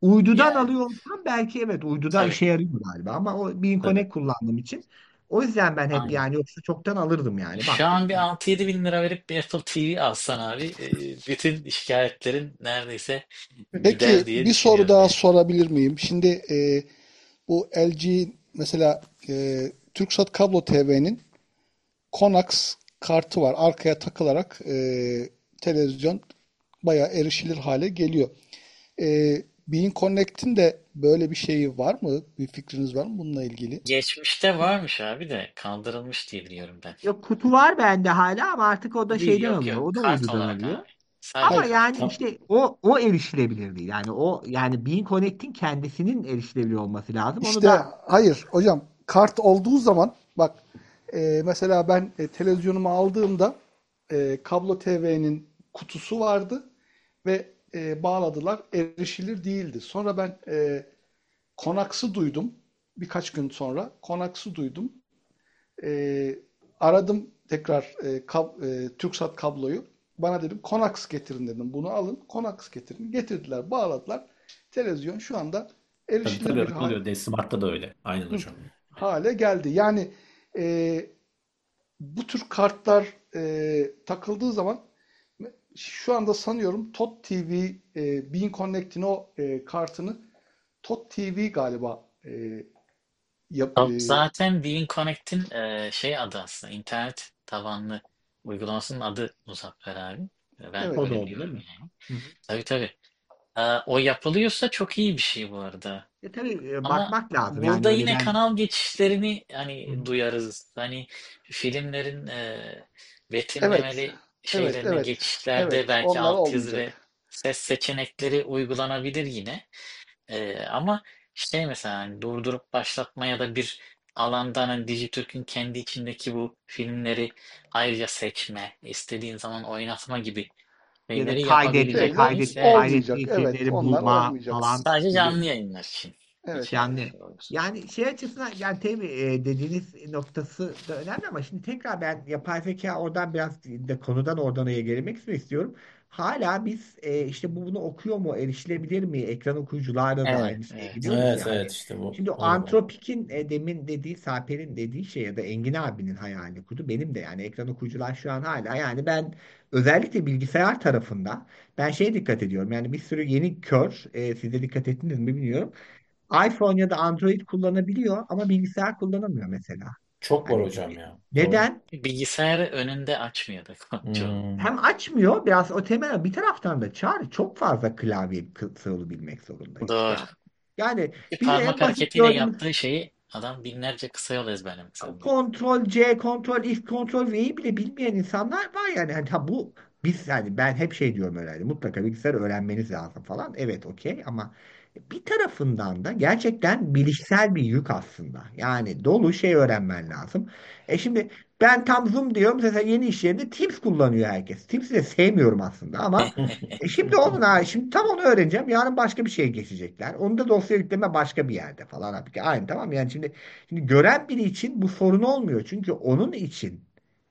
Uydudan Yani alıyor olsam belki evet uyduda tabii. işe yarıyor galiba ama o Bean Tabii. Connect kullandığım için o yüzden ben hep Aynen. yani yoksa çoktan alırdım yani Şu baktım. an bir 6-7 bin lira verip bir Apple TV alsan abi bütün şikayetlerin neredeyse Peki gider diye bir soru düşünüyorum daha yani. sorabilir miyim? Şimdi bu LG mesela Turkcell Kablo TV'nin Conax kartı var. Arkaya takılarak televizyon bayağı erişilir hale geliyor. Bean Connect'in de böyle bir şeyi var mı? Bir fikriniz var mı bununla ilgili? Geçmişte varmış abi de kaldırılmış diye biliyorum ben. Yok kutu var bende hala ama artık o da Değil şeyden yok alıyor. yok O da kart uydudan olarak alıyor. abi. Sadece Ama Hayır. kart. yani işte o erişilebilir değil. Yani o yani Bean Connect'in kendisinin erişilebilir olması lazım. Onu İşte da hayır hocam kart olduğu zaman bak mesela ben televizyonumu aldığımda kablo TV'nin kutusu vardı ve bağladılar erişilir değildi. Sonra ben Konaks'ı duydum birkaç gün sonra Konaks'ı duydum. Aradım tekrar Turksat kabloyu. Bana dedim Konax getirin dedim. Bunu alın Konax getirin. Getirdiler bağladılar. Televizyon şu anda Tabii erişilir tabii bir öyle oluyor. D-Smart'ta da öyle. Aynen hocam. hale geldi. Yani e, bu tür kartlar takıldığı zaman şu anda sanıyorum TOT TV Bean Connect'in o kartını TOT TV galiba Zaten Bean Connect'in şey adı aslında internet tabanlı uygulamasının adı Muzaffer abi. Ben evet. o da öyle oldu değil biliyorum mi? yani. Hı hı. Tabii tabii. O yapılıyorsa çok iyi bir şey bu arada. Tabii Ama bakmak lazım. Yani burada öyle yine ben kanal geçişlerini hı hani hı. duyarız. Hani filmlerin Evet. betimlemeli Evet, şeylerine evet. geçişlerde Evet. belki Onlar altyazı ve olmayacak. ses seçenekleri uygulanabilir yine. Ama şey mesela hani durdurup başlatma ya da bir alandan hani Dijitürk'ün kendi içindeki bu filmleri ayrıca seçme, istediğin zaman oynatma gibi Ya da şeyleri kaydetme, Şeyler yapabilecekleri olmayacak. kaydettiği Evet, filmleri onlar bulma olmayacak. falan sadece gibi. canlı yayınlar için Evet. Yani geçerli olur. yani şey açısından yani tabii dediğiniz noktası da önemli ama şimdi tekrar ben yapay zeka oradan biraz de konudan oradan oraya gelmek istiyorum. Hala biz işte bunu okuyor mu, erişilebilir mi? Ekran okuyucularda da Evet, aynı şeye evet. gidiyoruz Evet ya evet hani. işte bu. Şimdi o O da var. Antropik'in demin dediği Sarper'in dediği şey ya da Engin abinin hayalini kurdu. Benim de yani ekran okuyucular şu an hala yani ben özellikle bilgisayar tarafında ben şeye dikkat ediyorum. Yani bir sürü yeni kör siz de dikkat ettiniz mi bilmiyorum iPhone ya da Android kullanabiliyor ama bilgisayar kullanamıyor mesela. Çok var Hani hocam ya. Doğru. neden? Bilgisayarı önünde açmıyordu çoğu. Hmm. Hem açmıyor biraz o temel bir taraftan da çağır çok fazla klavye kısa bilmek zorundayız. Doğru. Yani Bir biz parmak en basit hareketiyle gördüğümüz yaptığı şeyi adam binlerce kısa yol ezberlemek zorunda. Ctrl C, Ctrl X, Ctrl V'yi bile bilmeyen insanlar var yani. Hani ha bu biz yani ben hep şey diyorum öyle hani mutlaka bilgisayar öğrenmeniz lazım falan. Evet okey ama bir tarafından da gerçekten bilişsel bir yük aslında. Yani dolu şey öğrenmen lazım. Şimdi ben tam Zoom diyorum. Mesela yeni iş yerinde Teams kullanıyor herkes. Teams'i de sevmiyorum aslında ama şimdi şimdi tam onu öğreneceğim. Yarın başka bir şeye geçecekler. Onu da dosya yükleme başka bir yerde falan. Aynı tamam mı? Yani şimdi gören biri için bu sorun olmuyor. Çünkü onun için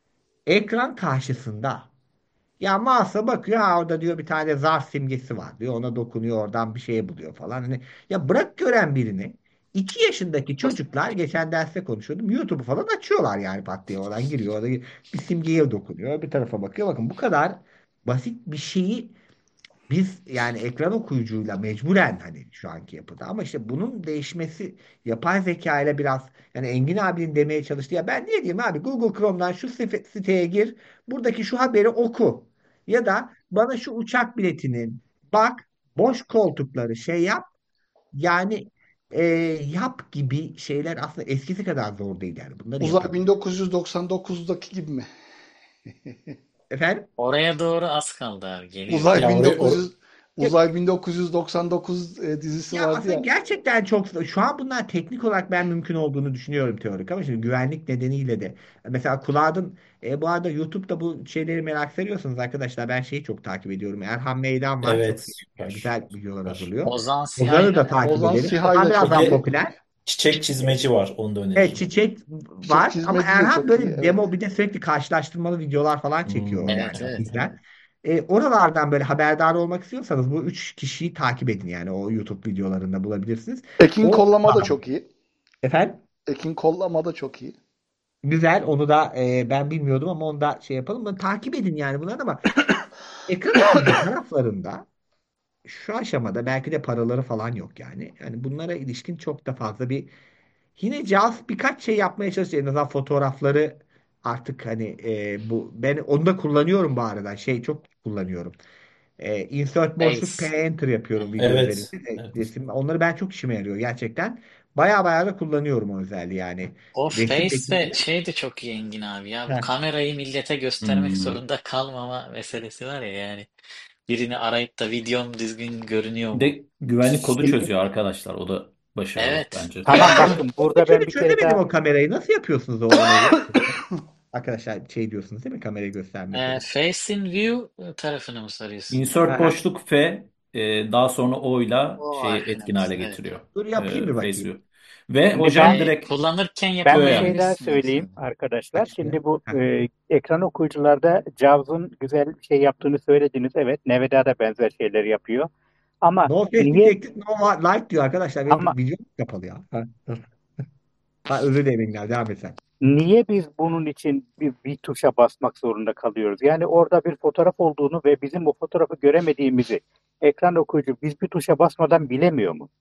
ekran karşısında ya mouse'a bakıyor ha orada diyor bir tane zarf simgesi var diyor. Ona dokunuyor oradan bir şey buluyor falan. Hani ya bırak gören birini 2 yaşındaki çocuklar geçen derste konuşuyordum. YouTube'u falan açıyorlar yani pat diye oradan giriyor. Orada bir simgeye dokunuyor. Bir tarafa bakıyor. Bakın bu kadar basit bir şeyi biz yani ekran okuyucuyla mecburen hani şu anki yapıda ama işte bunun değişmesi yapay zeka ile biraz yani Engin abinin demeye çalıştı ya ben niye diyeyim abi Google Chrome'dan şu siteye gir buradaki şu haberi oku ya da bana şu uçak biletinin bak boş koltukları şey yap yani yap gibi şeyler aslında eskisi kadar zor değil yani bunları Uzay yapabilir. 1999'daki gibi mi? Efendim? Oraya doğru az kaldı abi. Geliyor. Uzay Ya oraya, 1900 Uzay 1999 dizisi Ya vardı aslında ya. gerçekten çok şu an bunlar teknik olarak ben mümkün olduğunu düşünüyorum teorik ama şimdi güvenlik nedeniyle de mesela Cloud'un bu arada YouTube'da bu şeyleri merak ediyorsanız arkadaşlar ben şeyi çok takip ediyorum. Erhan Meydan var çok evet seviyorum. süper. Güzel videolar Süper. hazırlıyor. Ozan Ozan'ı da Sihay'la takip Ozan ederim. Sihay Ozan da biraz çok daha Bir iyi. de popüler. çiçek çizmeci var. Onu da öneririm. Çiçek Çiçek var ama çizmeci de Erhan çok iyi. böyle Evet. demo bir de sürekli karşılaştırmalı videolar falan çekiyor evet yani o evet evet. yüzden. Oralardan böyle haberdar olmak istiyorsanız bu 3 kişiyi takip edin yani o YouTube videolarında bulabilirsiniz. Ekin O Kollama da çok iyi. efendim Ekin Kollama da çok iyi. güzel onu da ben bilmiyordum ama onu da şey yapalım. Takip edin yani bunları ama ekran okuyucu taraflarında şu aşamada belki de paraları falan yok yani. Yani bunlara ilişkin çok da fazla bir yine Jaws birkaç şey yapmaya çalışıyor. En azından fotoğrafları artık hani bu ben onu da kullanıyorum bu arada. Şey çok kullanıyorum. Insert boşluk P Face. enter yapıyorum video Evet. üzerinde. Evet. Resim onları ben çok işime yarıyor gerçekten. Baya baya da kullanıyorum o özelliği yani. O Resim Face ve ekibinde. şey de çok iyi Engin abi ya. Bu Heh. kamerayı millete göstermek Hmm. zorunda kalmama meselesi var ya yani. Birini arayıp da videom düzgün görünüyor Bir mu? de güvenlik kodu Şimdi çözüyor arkadaşlar. O da başarılı Evet. bence. tamam Ben bakın bir burada ben türlü bir kere çözemedim daha o kamerayı. Nasıl yapıyorsunuz o olayı? Arkadaşlar şey diyorsunuz değil mi? Kamerayı gösterme kodu. Face in View tarafını mı sarıyorsun? Insert Aha. boşluk F daha sonra O ile O şeyi etkin hale arkadaş. Evet. getiriyor. Dur yapayım bir bakayım. FaceView. Ve şimdi hocam ben direkt Kullanırken ben bir böyle şey daha yapabilirsin söyleyeyim aslında. arkadaşlar. Açayım. Şimdi bu Heh. ekran okuyucularda Jaws'un güzel şey yaptığını söylediniz. Evet, Nevada da benzer şeyler yapıyor. Ama No face niye detected, no like diyor arkadaşlar. Benim ama videom kapalı ya. Ha, dur. Ha, özür dilerim İlker, devam et sen. niye biz bunun için bir tuşa basmak zorunda kalıyoruz? Yani orada bir fotoğraf olduğunu ve bizim o fotoğrafı göremediğimizi ekran okuyucu biz bir tuşa basmadan bilemiyor mu?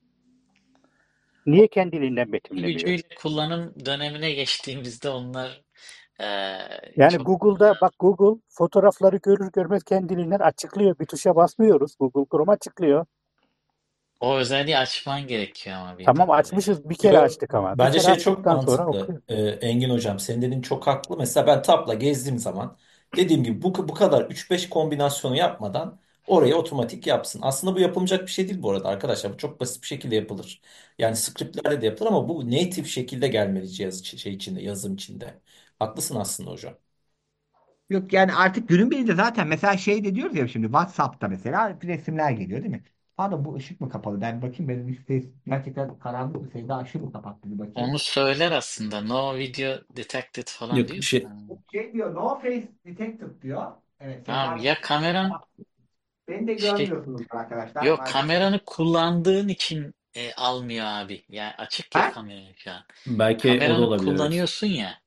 Niye kendiliğinden betimlemiyor? Gücüyle kullanım dönemine geçtiğimizde onlar Yani çok Google'da bak Google fotoğrafları görür görmez kendiliğinden açıklıyor. Bir tuşa basmıyoruz. Google Chrome açıklıyor. o özelliği açman gerekiyor ama bildiğim Tamam kadarıyla. açmışız bir kere açtık ama. Bir bence kere şey çok açtıktan sonra mantıklı. okuyor. Engin hocam senin dediğin çok haklı. Mesela ben Tap'la gezdiğim zaman dediğim gibi bu kadar 3-5 kombinasyonu yapmadan orayı otomatik yapsın. Aslında bu yapılacak bir şey değil bu arada arkadaşlar. Bu çok basit bir şekilde yapılır. Yani scriptlerle de yapılır ama bu native şekilde gelmeli cihaz şey içinde, yazım içinde. Haklısın aslında hocam. Yok yani artık günün birinde zaten mesela şey de diyoruz ya şimdi WhatsApp'ta mesela resimler geliyor değil mi? Pardon bu ışık mı kapalı? Ben bakayım benim işte gerçekten karanlık bir Sevda ışığı mı kapattı bir bakayım. Onu söyler aslında. No video detected falan Yok diyor. şey Şey diyor no face detected diyor. Evet Tamam Sevda ya kameran beni de şey görmüyorsunuz arkadaşlar. yok Maalesef. kameranı kullandığın için almıyor abi. Yani açık ya Ha? kameran şu an. belki o da Kameranı olabilir evet. kullanıyorsun ya.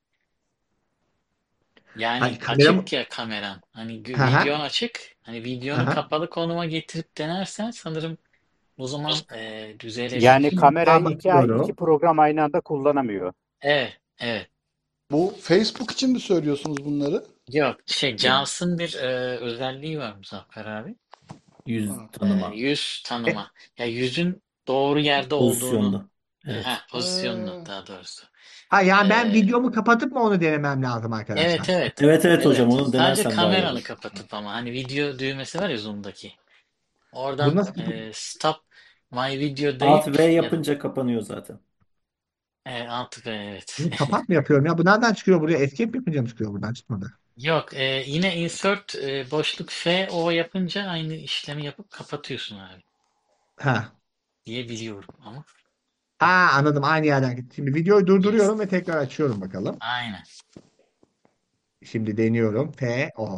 Yani Hani kameram açık ya kameran. Hani ha ha videon açık. Hani videonu ha. kapalı konuma getirip denersen sanırım o zaman Yani düzelebilir. Şimdi daha kamerayı iki bakıyorum. program aynı anda kullanamıyor. Evet, evet. Bu Facebook için mi söylüyorsunuz bunları? Yok Jaws'ın bir özelliği var Muzaffer abi. Yüz tanıma Yüz tanıma. Ya yüzün doğru yerde olduğunu pozisyonda. Evet. pozisyonunu daha doğrusu. Ha yani ben E, videomu kapatıp mı onu denemem lazım evet arkadaşlar? evet. Evet hocam Evet. onu Sadece denersen daha iyi kameranı olur. kapatıp ama hani video düğmesi var ya Zoom'daki. Bu Oradan nasıl stop my video Alt deyip V ya da yapınca kapanıyor zaten. alt ve evet. bunu kapat mı yapıyorum ya? Bu nereden çıkıyor buraya? Escape yapınca mı çıkıyor buradan? Çıkmadı. Yok yine insert boşluk F o yapınca aynı işlemi yapıp kapatıyorsun abi Ha. diye biliyorum ama. Ha anladım aynı yerden gitti. Şimdi videoyu Yes. durduruyorum ve tekrar açıyorum bakalım. Aynen. Şimdi deniyorum. P O.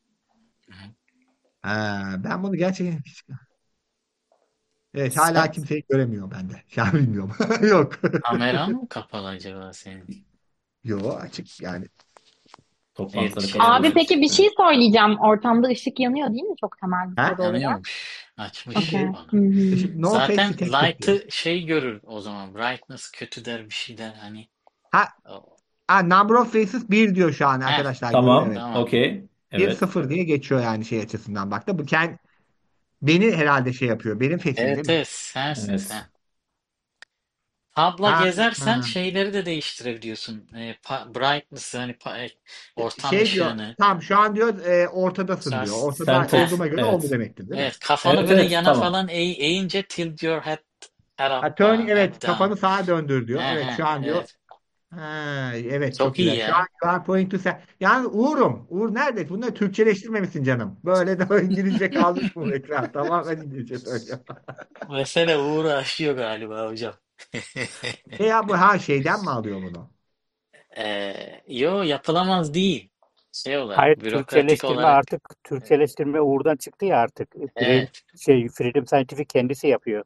Ha, ben bunu gerçekten evet hala Sen kimseyi göremiyor bende. Şu an bilmiyorum. Yok. kameran mı kapalı acaba senin? Yo açık yani. Toplantıları Abi katılıyorsunuz. peki bir şey söyleyeceğim. Ortamda ışık yanıyor değil mi? Çok temel bir Ha? soru olarak. Yanıyormuş. Açmış Okey. bana. Hı hı. Işık no face Zaten detected diyor. light'ı şey görür o zaman. Brightness kötü der bir şey der hani. Ha, ha number of faces 1 diyor şu an arkadaşlar görüyor Tamam. evet. Tamam. Okey. 1 Evet. 0 diye geçiyor yani şey açısından baktı. Bu beni herhalde şey yapıyor. Benim face'im değil Evet mi? evet sensin Evet. sen. Tabla Ha, gezersen ha. şeyleri de değiştirebiliyorsun. Brightness'ı hani ortam Şey diyor ışığını. tamam şu an diyor ortadasın diyor. Ortada Center. olduğuma göre oldu Evet. demektir değil mi? Evet kafanı Evet böyle evet yana tamam. falan eğince tilt your head Ha, up turn head evet down. kafanı sağa döndür diyor. Evet Aha, şu an diyor. evet. Ha, evet çok Çok iyi güzel. Şu an ya. you are pointing to sen. Yani Uğur'um. Uğur nerede? Bunları Türkçeleştirmemişsin canım. Böyle de İngilizce kalmış bu ekran. Tamamen İngilizce söylüyor. Mesele Uğur'u aşıyor galiba hocam. Ya bu şeyden mi alıyor bunu? Yo yapılamaz değil. Şey Hayır, olarak, bürokratik Türkçeleştirme olarak artık Türkçeleştirme uğurdan çıktı ya artık. evet. Freedom Scientific kendisi yapıyor.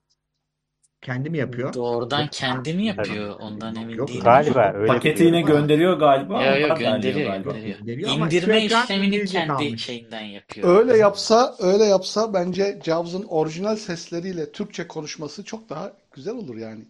Kendi mi yapıyor? Doğrudan Yok ya. kendi mi Tabii. yapıyor? Ondan Yok emin yok değilim öyle bir ama. şey Galiba yok. öyle Paketi biliyorum. yine gönderiyor galiba. Yo yo Onlar derliyor gönderiyor galiba. gönderiyor. Gönderiyor ama şu İndirme ekran işlemini İngilizce kendi kalmış. şeyinden yapıyor. Öyle yapsa bence Jaws'ın orijinal sesleriyle Türkçe konuşması çok daha güzel olur yani.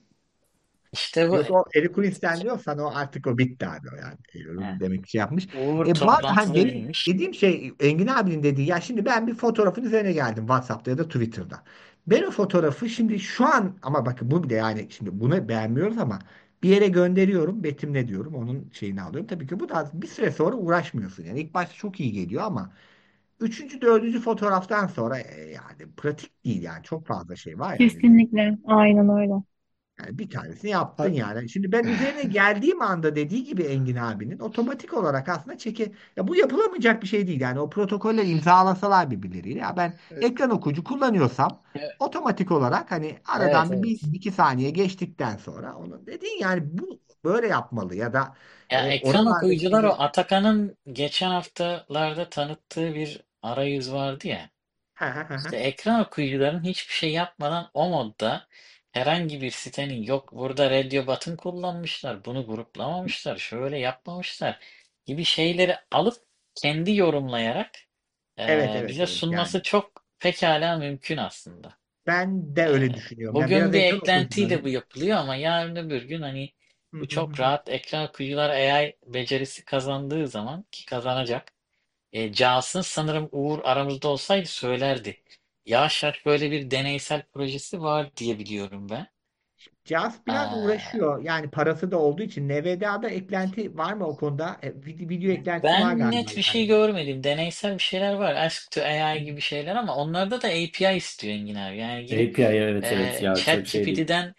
İşte bu Yok o Eric Kunis'ten diyorsan o artık o bitti abi o yani. he, Demek ki şey yapmış. Uğur Bu arada hani toplantıda benim bilmiş. dediğim şey Engin abinin dediği ya şimdi ben bir fotoğrafın üzerine geldim WhatsApp'ta ya da Twitter'da. Ben o fotoğrafı şimdi şu an ama bakın bu bile yani şimdi bunu beğenmiyoruz ama bir yere gönderiyorum betimle diyorum onun şeyini alıyorum. Tabii ki bu da bir süre sonra uğraşmıyorsun. Yani ilk başta çok iyi geliyor ama üçüncü, dördüncü fotoğraftan sonra yani pratik değil yani çok fazla şey var yani. Kesinlikle. Aynen öyle. Yani bir tanesini yaptın yani. Şimdi ben üzerine geldiğim anda dediği gibi Engin abinin otomatik olarak aslında ya bu yapılamayacak bir şey değil. Yani o protokolle imzalasalar birbirleriyle. Ya ben ekran okuyucu kullanıyorsam Evet otomatik olarak hani evet. aradan bir Evet. iki saniye geçtikten sonra onu dediğin yani bu böyle yapmalı ya da Ya ekran oralarda okuyucular o şimdi Atakan'ın geçen haftalarda tanıttığı bir arayüz vardı ya. İşte ekran okuyucuların hiçbir şey yapmadan o modda herhangi bir sitenin yok burada radio button kullanmışlar, bunu gruplamamışlar, şöyle yapmamışlar gibi şeyleri alıp kendi yorumlayarak evet evet bize evet yani sunması çok pekala mümkün aslında. ben de öyle düşünüyorum. Yani Bugün biraz bir ekran eklentiyle bu okuyucularının yapılıyor ama yarın öbür gün hani Hı bu hı hı çok hı. rahat ekran okuyucular AI becerisi kazandığı zaman ki kazanacak. Jaws'ın sanırım Uğur aramızda olsaydı söylerdi. Yavaş yavaş böyle bir deneysel projesi var diye biliyorum ben. Just biraz Ee, uğraşıyor. Yani parası da olduğu için NVDA'da eklenti var mı o konuda? Video eklentisi var Ben galiba net bir şey yani. görmedim. Deneysel bir şeyler var. Ask to AI gibi şeyler ama onlarda da API istiyor Engin abi. Yani girip API evet evet ya çok şey değil. ChatGPT'den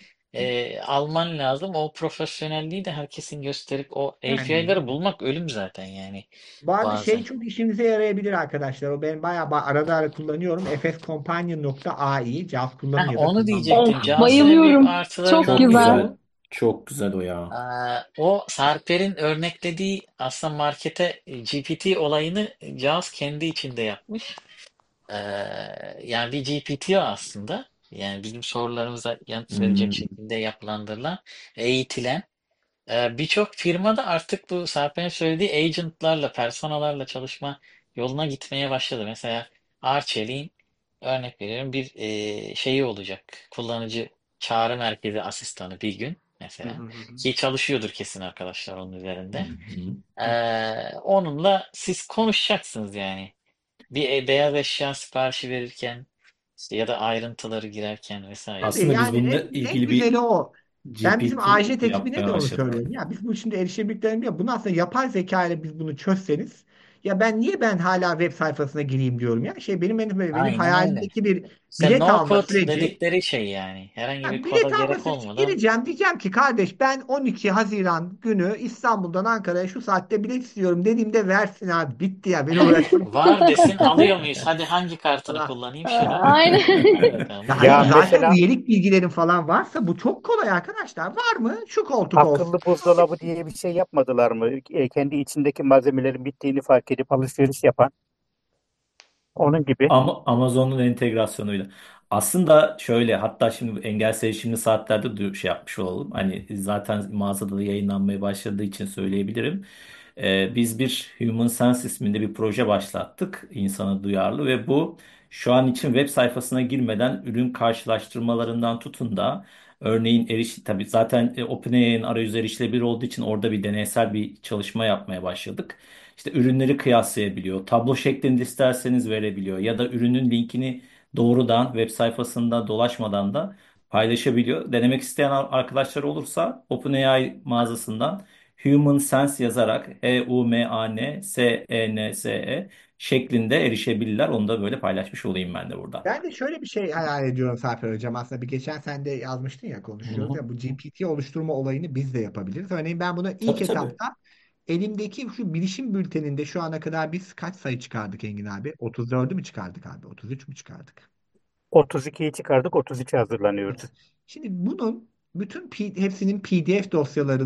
alman lazım. O profesyonelliği de herkesin gösterip o Aynen API'ları öyle. bulmak ölüm zaten yani Bu arada bazen. şey çok işinize yarayabilir arkadaşlar. O ben bayağı arada ara kullanıyorum. fscompanion.ai Just kullanın Heh, ya da onu kullanmayın. Of, diyecektim. Jaws'ın en büyük bayılıyorum. Çok artılarından Çok biri güzel. güzel. bu. Çok güzel o ya. O Sarper'in örneklediği aslında markete GPT olayını Jaws kendi içinde yapmış. Ee, Yani bir GPT o aslında. Yani bizim sorularımıza yanıt verecek Hmm. şekilde yapılandırılan, eğitilen. Birçok firmada artık bu Sarper'in söylediği agentlarla, personalarla çalışma yoluna gitmeye başladı. Mesela Arçelik'in örnek veriyorum bir şeyi olacak. Kullanıcı çağrı merkezi asistanı bir gün Hı mesela. hı hı. Ki çalışıyordur kesin arkadaşlar onun Hı üzerinde. hı. Onunla siz konuşacaksınız yani. Bir beyaz eşya siparişi verirken işte ya da ayrıntıları girerken vesaire. Tabii Aslında biz yani bununla en ilgili bir güzeli o. Ben bizim GPT AJ ekibine yapmaya de onu başladık. söylüyorum. Ya biz bu şimdi erişebildiklerim ya bunu aslında yapay zeka ile biz bunu çözseniz ya ben hala web sayfasına gireyim diyorum ya. Benim Aynen öyle. hayalimdeki bir İşte bilet no alma code süreci. dedikleri şey yani. Herhangi bir Ya koda bilet alma gerek süreci olmadan gireceğim. Diyeceğim ki kardeş ben 12 Haziran günü İstanbul'dan Ankara'ya şu saatte bilet istiyorum dediğimde versin abi. Bitti ya beni uğraştırma. var desin alıyor muyuz? Hadi hangi kartını Allah. kullanayım? Şunu. Aynen. Hadi bakalım Ya buyurun hayır Ya abi. zaten mesela üyelik bilgilerin falan varsa bu çok kolay arkadaşlar. Var mı? Şu koltuk olsun. akıllı buzdolabı diye bir şey yapmadılar mı? Kendi içindeki malzemelerin bittiğini fark edip alışveriş yapan. Onun gibi. Ama Amazon'un entegrasyonuyla. Aslında şöyle hatta şimdi engelsiz erişimli saatlerde şey yapmış olalım. Hani zaten mağazada da yayınlanmaya başladığı için söyleyebilirim. Biz bir Human Sense isminde bir proje başlattık. İnsana duyarlı ve bu şu an için web sayfasına girmeden ürün karşılaştırmalarından tutun da örneğin tabii zaten OpenAI'nin arayüzü erişilebilir olduğu için orada bir deneysel bir çalışma yapmaya başladık. İşte ürünleri kıyaslayabiliyor. Tablo şeklinde isterseniz verebiliyor. Ya da ürünün linkini doğrudan web sayfasında dolaşmadan da paylaşabiliyor. Denemek isteyen arkadaşlar olursa OpenAI mağazasından Human Sense yazarak HUMANSENSE şeklinde erişebilirler. Onu da böyle paylaşmış olayım ben de burada. Ben de şöyle bir şey hayal ediyorum Zafer Hocam. Aslında bir geçen sen de yazmıştın ya Hı konuşuyoruz hı. ya bu GPT oluşturma olayını biz de yapabiliriz. Örneğin ben buna ilk Tabii tabii. etapta elimdeki şu bilişim bülteninde şu ana kadar biz kaç sayı çıkardık Engin abi? 34'ü mü çıkardık abi? 33 mü çıkardık? 32'yi çıkardık, 33'e hazırlanıyoruz. Şimdi bunun bütün hepsinin PDF dosyalarını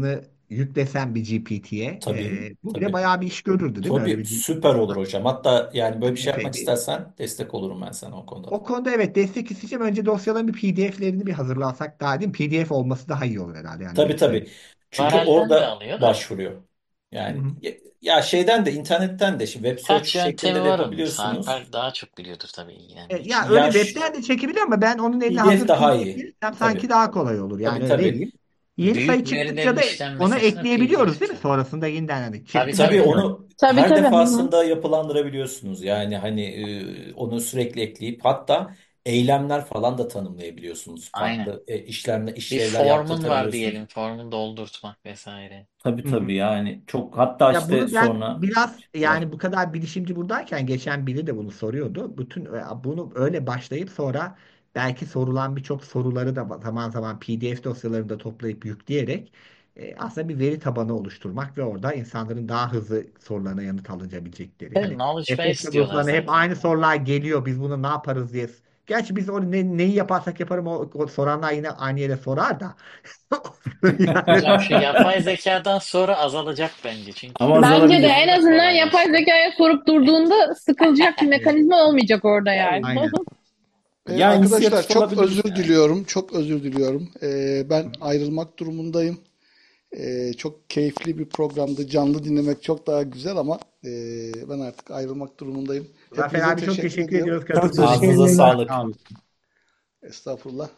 yüklesem bir GPT'ye Tabii, bu bile tabii. bayağı bir iş görürdü değil mi? Öyle Tabii bir süper olur GPT hocam. Hatta yani böyle bir şey yapmak epey. istersen destek olurum ben sana o konuda da. O konuda evet destek isteyeceğim. Önce dosyaların bir PDF'lerini bir hazırlansak daha değil mi? PDF olması daha iyi olur herhalde. Yani Tabii bilgisayar. tabii. Çünkü Varel'den de orada alıyor da başvuruyor. Hı Yani hı. ya şeyden de internetten de şimdi web search birkaç yöntemi şeklinde de var onun. yapabiliyorsunuz. Alper daha çok biliyordur tabii ilgilendiği Ya için. öyle Ya webten de çekebiliyor ama ben onun eline PDF hazır daha PDF iyi. verirsem sanki Tabii. daha kolay olur. Tabii Yani öyle tabii. diyeyim. Yeni Büyük sayı çıktıkça verilerin da ona işlenmesi için ekleyebiliyoruz PDF değil mi? çok. Sonrasında yeniden hani Tabii çıktı mı Tabii tabii. tekrar. onu Tabii her tabii. Hı hı. defasında yapılandırabiliyorsunuz. Yani hani onu sürekli ekleyip hatta eylemler falan da tanımlayabiliyorsunuz. Aynen. Farklı Bir işlemler formun var yaptırtabiliyorsunuz. diyelim. Formu doldurtmak vesaire. Tabii Hı hı. tabii yani çok hatta Ya işte bunu ben sonra biraz var. yani bu kadar bilişimci buradayken geçen biri de bunu soruyordu. Bütün bunu öyle başlayıp sonra belki sorulan birçok soruları da zaman zaman PDF dosyalarında toplayıp yükleyerek aslında bir veri tabanı oluşturmak ve orada insanların daha hızlı sorularına yanıt alabilecekleri. Ve Hani knowledge Efes base diyorlar gruplarına hep zaten. aynı sorular geliyor. Biz bunu ne yaparız diye. Gerçi biz onu neyi yaparsak yaparım o soranlar yine aynı yere sorar da. Yani Hocam şu yapay zekadan sonra azalacak bence. Çünkü Ama Bence de azalabilir. en kullanımı da azından yapay kolaylaştı. zekaya sorup durduğunda sıkılacak bir mekanizma olmayacak orada yani. Yani aynen. ya Arkadaşlar inisiyatif çok olabilir özür yani. diliyorum. Çok özür diliyorum. Ben ayrılmak durumundayım. Çok keyifli bir programdı. Canlı dinlemek çok daha güzel ama ben artık ayrılmak durumundayım. Zafer Hepinize abi çok teşekkür teşekkür ediyorum. ediyoruz Çok katıldığın teşekkür için. Ağzınıza ederim. sağlık. Sağ olun. Estağfurullah.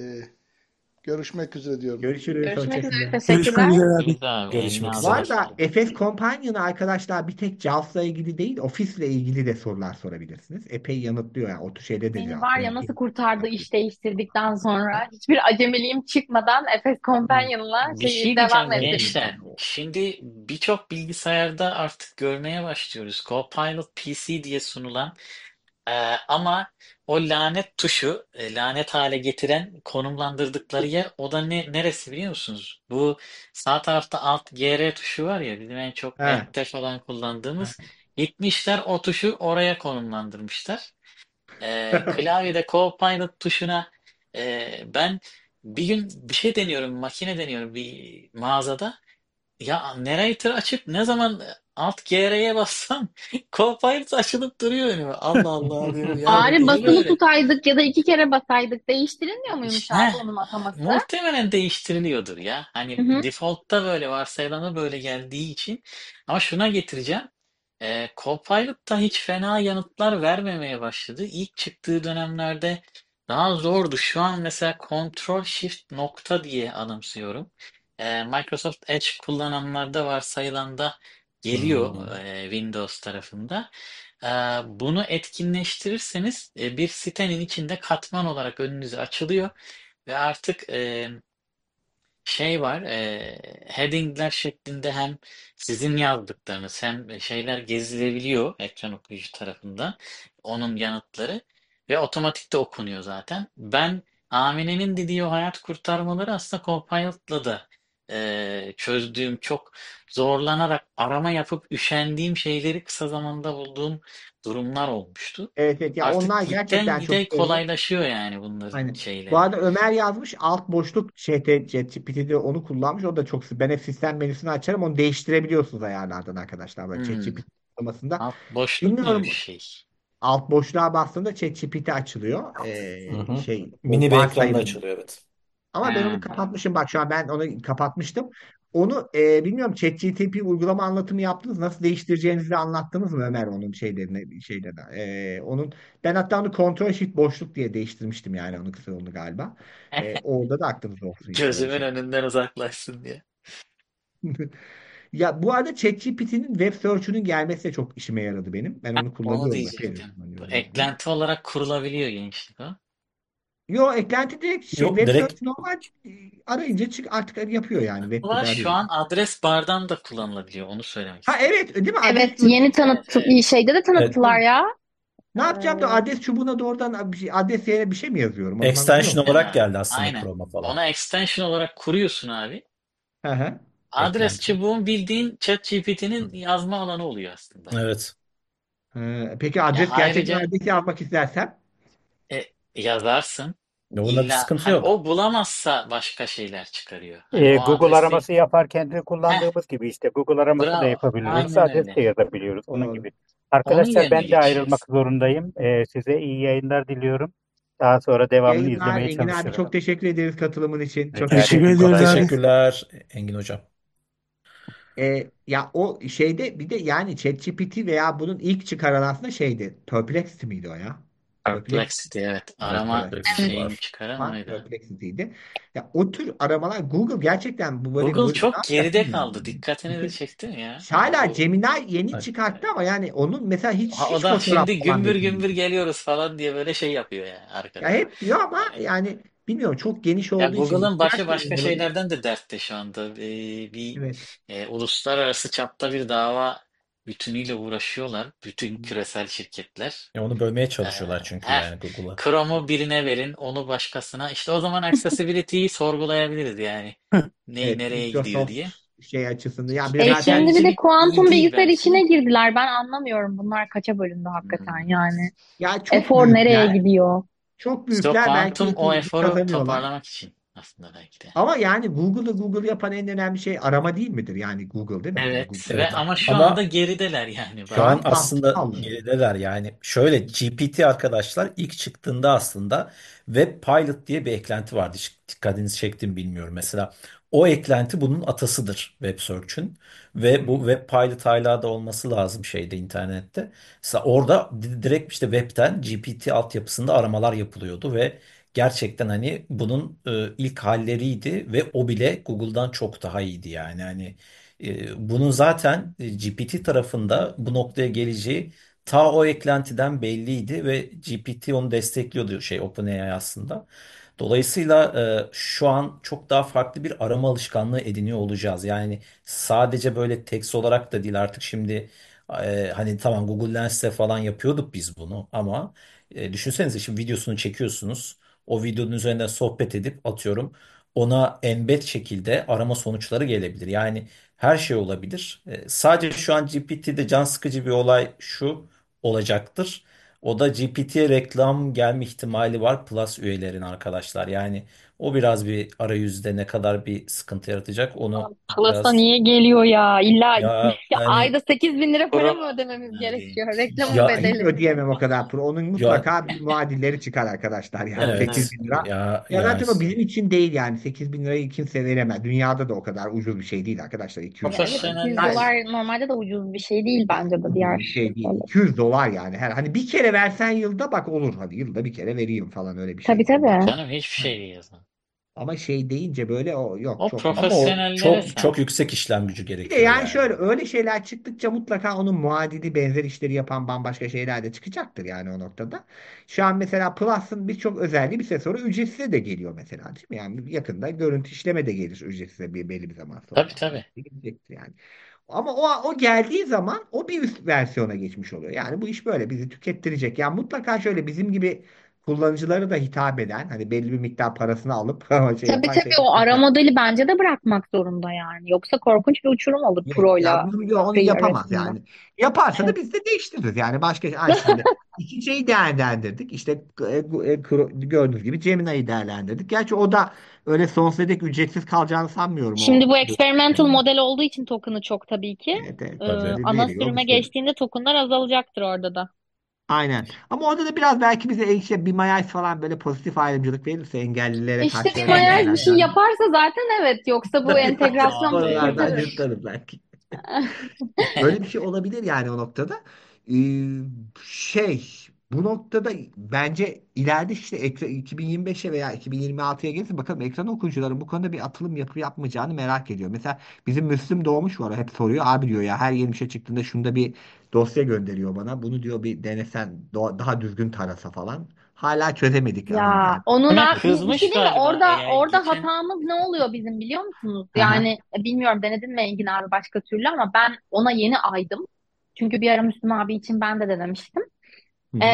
Görüşmek üzere diyorum. Görüşürüz. Görüşmek üzere. Hoşçakalın. Görüşmek Teşekkürler. üzere abi. Görüşürüz abi. Eline Görüşmek Bu üzere. ağzına arada sağlık. Efes Companion'a arkadaşlar bir tek JAWS'la ilgili değil, Office'le ilgili de sorular sorabilirsiniz. Epey yanıtlıyor yani. O tür şeyleri de Beni cevap var ya verebiliyor. nasıl kurtardı iş değiştirdikten sonra. Hiçbir acemiliğim çıkmadan Efes Companion'la Bir şeyi şey devam diyeceğim ettirdim. gençler. Şimdi birçok bilgisayarda artık görmeye başlıyoruz. Copilot PC diye sunulan Ee, ama o lanet tuşu lanet hale getiren konumlandırdıkları yer o da neresi biliyor musunuz? Bu sağ tarafta alt GR tuşu var ya bizim en çok He. Word'de falan kullandığımız. Gitmişler o tuşu oraya konumlandırmışlar. Klavyede Copilot tuşuna ben bir gün bir şey deniyorum, makine deniyorum bir mağazada. Ya narrator açıp ne zaman alt GR'ye bassam Copilot açılıp duruyor önüme. Allah Allah diyorum ya bu Bari niye basılı böyle? tutaydık ya da iki kere basaydık. Değiştirilmiyor muymuş Heh, abi onun ataması? muhtemelen değiştiriliyordur ya. Hı Hani hı. default'ta böyle varsayılana böyle geldiği için. Ama şuna getireceğim. Copilot da hiç fena yanıtlar vermemeye başladı. İlk çıktığı dönemlerde daha zordu. Şu an mesela Ctrl Shift nokta diye anımsıyorum. Microsoft Edge kullananlarda varsayılanda geliyor Hmm. Windows tarafında. Ee, Bunu etkinleştirirseniz bir sitenin içinde katman olarak önünüze açılıyor ve artık şey var, headingler şeklinde hem sizin yazdıklarınız hem şeyler gezilebiliyor ekran okuyucu tarafından onun yanıtları ve otomatik de okunuyor zaten. Ben Amine'nin dediği o hayat kurtarmaları aslında Copilot'la da çözdüğüm çok zorlanarak arama yapıp üşendiğim şeyleri kısa zamanda bulduğum durumlar olmuştu. Evet evet ya Artık onlar gitten gerçekten çok gide işe yarıyor. kolaylaşıyor yani bunların Aynen. Bu şeyleri. arada Ömer yazmış alt boşluk ChatGPT'de onu kullanmış. O da çok ben hep sistem menüsünü açarım. Onu değiştirebiliyorsunuz ayarlardan arkadaşlar. Böyle Hmm. ChatGPT uygulamasında. Alt boşluk muymuş Bilmiyorum şey? alt boşluğa bastığında ChatGPT açılıyor. Hı hı. O Mini bir ekranda varsayılan. açılıyor evet. Ama ben onu Ha. kapatmışım. Bak şu an ben onu kapatmıştım. Onu bilmiyorum ChatGPT uygulama anlatımı yaptınız. Nasıl değiştireceğinizi de anlattınız mı Ömer onun şeylerine. Onun ben hatta onu Ctrl Shift boşluk diye değiştirmiştim yani onun kısa yolunu galiba. Orada da aklınızda olsun yani öyle Gözümün şey. önünden uzaklaşsın diye. Ya bu arada ChatGPT'nin web search'ünün gelmesi de çok işime yaradı benim. Ben onu Onu kullanıyorum. Epeydir diyecektim. Bu kullanıyorum yani. eklenti olarak kurulabiliyor gençlik o. Yo eklenti direkt Yok web direkt search normal arayınca artık yapıyor yani web'de Ama de şu arıyor. an adres bardan da kullanılabiliyor. Onu söylemek Ha istedim. evet değil mi? Evet, Adres yeni Evet, tanıt evet. şeyde de evet, tanıttılar ya. ne yapacağım da adres çubuğuna doğrudan adres yerine bir şey mi yazıyorum? O zaman oluyor mu? extension olarak Ha, geldi aslında aynen. Chrome'a falan. Ona extension olarak kuruyorsun abi. Hı hı. Adres Eklenti. çubuğun bildiğin ChatGPT'nin yazma alanı oluyor aslında. Evet. Peki Ya adres gerçekten ayrıca adres yazmak istersem? yazarsın. Onda bir illa sıkıntı hani yok. o bulamazsa başka şeyler çıkarıyor. Hani o Google adresi araması yaparken de heh, kullandığımız gibi işte Google araması da bravo. yapabiliyoruz. Aynen Adres öyle. de yazabiliyoruz. Onun Doğru. gibi. Onun Arkadaşlar yerine ben de ayrılmak geçeceğiz. zorundayım. Size iyi yayınlar diliyorum. Daha sonra devamını Yayınlar. izlemeye Engin abi çalışırım. çok teşekkür ederiz katılımın için. Çok Rica Teşekkür ederim. teşekkür Çok ediyoruz Kolay abi. gelsin. teşekkürler Engin Hocam. Ya o şeyde bir de yani ChatGPT veya bunun ilk çıkaran aslında şeydi. Perplexity miydi o ya? Perplexity. Perplexity evet. Evet, Arama Perplexity şeyini var. çıkaran Ama oydu. Perplexity'ydi. Ya o tür aramalar Google gerçekten bu böyle Google ne çok geride yapıyor? kaldı. Dikkatini de çekti mi ya? Hani Hala bu Gemini yeni Evet. çıkarttı ama yani onun mesela hiç o da fotoğraf şimdi falan gümbür dökülmüyor. gümbür geliyoruz falan diye böyle şey yapıyor yani Ya arkada. hep diyor ama Hani yani bilmiyorum çok geniş ya olduğu için Google'ın başı ihtiyaç da başka olabilir. şeylerden de dertte şu anda. Bir Evet. uluslararası çapta bir dava bütünüyle uğraşıyorlar. Bütün küresel şirketler. Onu bölmeye Ee, çalışıyorlar çünkü heh, yani Google'a. Chrome'u birine verin, onu başkasına. İşte o zaman accessibility'yi sorgulayabiliriz yani. Neyi Evet, nereye gidiyor Microsoft diye. şey açısından ya bir zaten Şimdi bir de Kişiselcilik iyi kuantum değil bilgisayar bence. işine girdiler. Ben anlamıyorum bunlar kaça bölündü hakikaten Hmm. yani. ya çok Efor nereye büyükler. gidiyor? Çok İşte o büyükler kuantum belki o hızlı eforu kazanıyorlar. toparlamak için aslında belki de. Ama yani Google'ı Google yapan en önemli şey arama değil midir? Yani Google değil mi? Yani Evet Google. ve Evet. ama şu anda Ama gerideler yani Şu şu an an baktığında. tahta aslında kaldı. gerideler yani. Şöyle GPT arkadaşlar ilk çıktığında aslında Web Pilot diye bir eklenti vardı. Hiç dikkatinizi çektim bilmiyorum. Mesela o eklenti bunun atasıdır Web Search'ün. Ve bu Web Pilot hala da olması lazım şeyde internette. Mesela orada direkt işte webten GPT altyapısında aramalar yapılıyordu ve gerçekten hani bunun ilk halleriydi ve o bile Google'dan çok daha iyiydi yani. Hani bunun zaten GPT tarafında bu noktaya geleceği ta o eklentiden belliydi ve GPT onu destekliyordu şey OpenAI aslında. Dolayısıyla şu an çok daha farklı bir arama alışkanlığı ediniyor olacağız. Yani sadece böyle text olarak da değil artık şimdi hani tamam Google Lens'te falan yapıyorduk biz bunu ama düşünsenize şimdi videosunu çekiyorsunuz. O videonun üzerinde sohbet edip atıyorum ona embed şekilde arama sonuçları gelebilir. Yani her şey olabilir. Sadece şu an GPT'de can sıkıcı bir olay şu olacaktır. O da GPT'ye reklam gelme ihtimali var Plus üyelerin arkadaşlar. Yani o biraz bir arayüzde ne kadar bir sıkıntı yaratacak onu Plus'a biraz niye geliyor ya? İlla ya ya hani ayda 8 bin lira para Pro mı ödememiz gerekiyor? Reklamın ya Hiç bedeli. ödeyemem o kadar pro. Onun ya mutlaka bir muadilleri çıkar arkadaşlar. Yani evet. 8 evet bin lira. Ya ya zaten o bizim için değil yani. 8 bin lirayı kimse veremez. Dünyada da o kadar ucuz bir şey değil arkadaşlar. 200 Ya evet dolar. 200 Profesyoneller dolar normalde de ucuz bir şey değil bence de Ucuz bir diğer şey değil. şeyler. 200 dolar yani. Hani bir kere versen yılda bak olur. Hadi yılda bir kere vereyim falan öyle bir Tabii şey. O tabii. Canım hiçbir şey değil yazın. ama şey deyince böyle o yok O çok ama yüksek. o profesyonellere çok sen. çok yüksek işlem gücü Bir de gerekiyor yani yani. şöyle öyle şeyler çıktıkça mutlaka onun muadili benzer işleri yapan bambaşka şeyler de çıkacaktır yani o noktada. Şu an mesela Plus'ın birçok özelliği bir süre sonra ücretsiz de geliyor mesela değil mi? Yani yakında görüntü işleme de gelir ücretsiz bir belli bir zaman Tabii sonra. tabii. Gelecektir yani. Ama o geldiği zaman o bir üst versiyona geçmiş oluyor. Yani bu iş böyle bizi tükettirecek. Yani mutlaka şöyle bizim gibi kullanıcıları da hitap eden hani belli bir miktar parasını alıp ama şey Tabii yapan tabii şeyler o ara çıkacak. modeli bence de bırakmak zorunda yani. Yoksa korkunç bir uçurum olur Yok, ya Pro'yla onu free yapamaz arasında. yani. Yaparsa da Evet. biz de değiştiririz. Yani başka şimdi iki şeyi değerlendirdik. İşte gördüğünüz gibi Gemini'yi değerlendirdik. Gerçi o da öyle sonsuza dek ücretsiz kalacağını sanmıyorum Şimdi o. bu experimental model olduğu için token'ı çok tabii ki. Evet, evet, Ee, tabii ana veriyor bir sürüme şey. geçtiğinde token'lar azalacaktır orada da. Aynen. Ama orada da biraz belki bize işte bir mayay falan böyle pozitif ayrımcılık verirse engellilere İşte karşı bir önemli mayaj bir şey şeylerden. yaparsa zaten evet. Yoksa bu entegrasyon bizi Oralardan kurtarır. yırtarız belki. Öyle bir şey olabilir yani o noktada. Ee, şey bu noktada bence ileride işte 2025'e veya 2026'ya gelirse bakalım ekran okuyucuların bu konuda bir atılım yapmayacağını merak ediyorum. Mesela bizim Müslüm Doğmuş var hep soruyor. Abi diyor ya her yeni bir şey çıktığında şunda bir dosya gönderiyor bana. Bunu diyor bir denesen daha düzgün tarasa falan. Hala çözemedik ama Ya yani. onun Buna bir şey kızmış değil mi? galiba AI Orada geçen. hatamız ne oluyor bizim biliyor musunuz? Aha. Yani bilmiyorum denedin mi Engin abi başka türlü ama ben ona yeni aydım. Çünkü bir ara Müslüm abi için ben de denemiştim. Hı Ee, hı.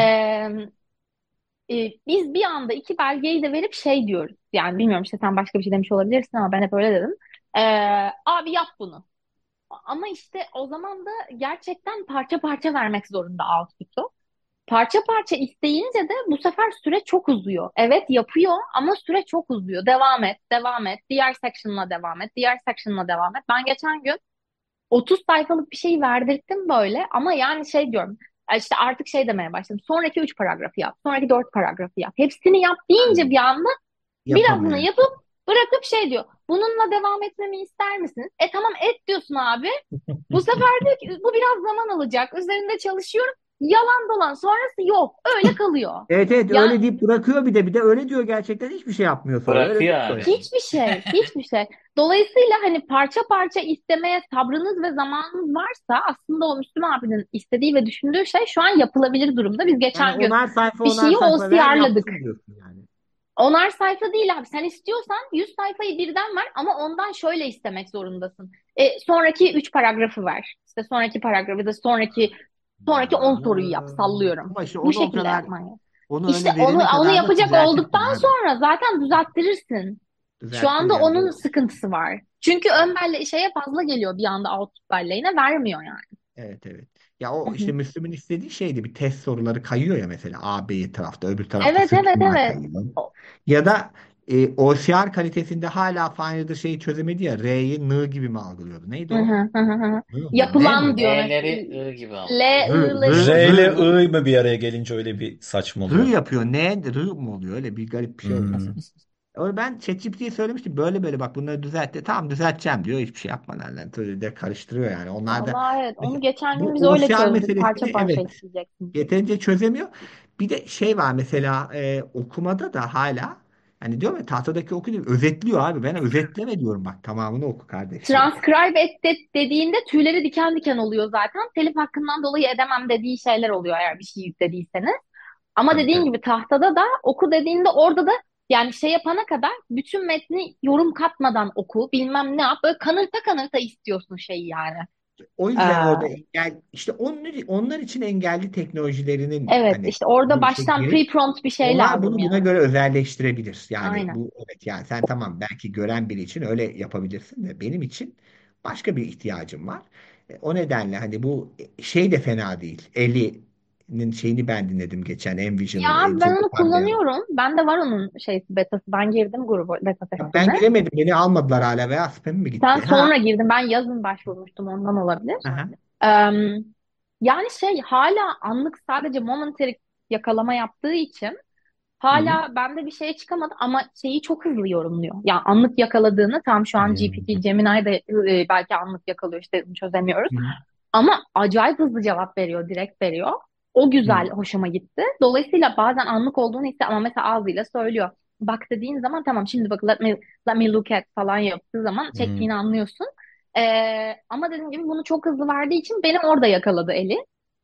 biz bir anda iki belgeyi de verip şey diyoruz. Yani bilmiyorum işte sen başka bir şey demiş olabilirsin ama ben hep öyle dedim. Ee, abi yap bunu. Ama işte o zaman da gerçekten parça parça vermek zorunda output'u. parça parça isteyince de bu sefer süre çok uzuyor. Evet yapıyor ama süre çok uzuyor. Devam et, devam et. Diğer section'la devam et, diğer section'la devam et. Ben geçen gün 30 sayfalık bir şey verdirttim böyle ama yani şey diyorum. İşte artık şey demeye başladım. Sonraki 3 paragrafı yap. Sonraki 4 paragrafı yap. Hepsini yap deyince bir anda birazını Yapamıyor. yapıp bırakıp şey diyor. Bununla devam etmemi ister misiniz? Tamam et diyorsun abi. Bu sefer diyor ki bu biraz zaman alacak. Üzerinde çalışıyorum. Yalan dolan sonrası yok. Öyle kalıyor. Evet evet Ya öyle deyip bırakıyor bir de öyle diyor gerçekten hiçbir şey yapmıyor sonra öyle Bırakıyor duruyor abi. yani. hiçbir şey, hiçbir şey. Dolayısıyla hani parça parça istemeye sabrınız ve zamanınız varsa aslında o Müslüm abinin istediği ve düşündüğü şey şu an yapılabilir durumda. Biz Yani geçen gün onar sayfa bir onar şeyi sayfa ver OCR'ladık. yapsın diyorsun yani. Onar sayfa değil abi. Sen istiyorsan 100 sayfayı birden ver ama ondan şöyle istemek zorundasın. Sonraki 3 paragrafı ver. İşte sonraki paragrafı da sonraki 10 soruyu yap. Sallıyorum. Ama işte Bu onu o şekilde kadar yapman gerek. onu İşte öyle verene onu kadar da yapacak düzeltirsin olduktan abi. sonra zaten düzelttirirsin. Şu Düzelttir anda yani. onun sıkıntısı var. Çünkü ön belle şeye fazla geliyor bir anda output belleğine vermiyor yani. Evet evet. Ya Hı o hı. işte Müslüm'ün istediği şeydi bir test soruları kayıyor ya mesela A, B tarafta öbür tarafta Evet evet sütunlar evet. kayıyor. Ya da OCR kalitesinde hala Finder şeyi çözemedi ya R'yi N gibi mi algılıyordu? Neydi Hı o? hı hı hı. N mı? N Yapılan mi? diyor L'leri mesela. I gibi L, algılıyor. R, R ile I. I mı bir araya gelince öyle bir saçma R oluyor. yapıyor. N, R mı oluyor? Öyle bir garip bir şey oluyor. Hmm. Onu ben ChatGPT'ye söylemiştim. Böyle böyle bak bunları düzeltti. Tamam düzelteceğim diyor. Hiçbir şey yapmadan. Yani böyle de karıştırıyor yani. Onlar da Vallahi evet. Onu mesela geçen gün biz bu öyle OCR çözdük. Parça meselesini parça evet isteyeceksin. yeterince çözemiyor. Bir de şey var mesela okumada da hala hani diyorum ya tahtadaki oku değil, özetliyor abi. Ben özetleme diyorum bak tamamını oku kardeş diyorum. Transcribe et dediğinde tüyleri diken diken oluyor zaten. Telif hakkından dolayı edemem dediği şeyler oluyor eğer bir şey yüklediyseniz. Ama Tabii dediğin tabii. gibi tahtada da oku dediğinde orada da yani şey yapana kadar bütün metni yorum katmadan oku bilmem ne yap böyle kanırta kanırta istiyorsun şeyi yani. O yüzden orada Ee, engel işte onlar için engelli teknolojilerinin evet hani işte orada bu işe baştan girip pre-prompt bir şey onlar lazım bunu buna yani. göre özelleştirebilir. Yani Aynen. bu evet yani sen tamam belki gören biri için öyle yapabilirsin de benim için başka bir ihtiyacım var. O nedenle hani bu şey de fena değil. Ellie'nin şeyini ben dinledim geçen Ya Envision'ın abi ben onu Pandem. kullanıyorum. Ben de var onun şeysi betası. Ben girdim grubu beta Ben testine. giremedim. Beni almadılar hala veya spam mi Sen gitti? Ha. sonra girdin. Ben yazın başvurmuştum ondan olabilir. Aha. Em, yani şey hala anlık sadece momentary yakalama yaptığı için Hı hı. hala bende bir şey çıkamadı ama şeyi çok hızlı yorumluyor. Yani anlık yakaladığını tam şu an GPT, Gemini de belki anlık yakalıyor işte çözemiyoruz. Hı hı. Ama acayip hızlı cevap veriyor, direkt veriyor. O Hı. güzel, hoşuma gitti. Dolayısıyla bazen anlık olduğunu ama mesela ağzıyla söylüyor. Bak dediğin zaman tamam şimdi bak let me look at falan yaptığı zaman Hmm. çektiğini anlıyorsun. Ama dediğim gibi bunu çok hızlı verdiği için benim orada yakaladı eli.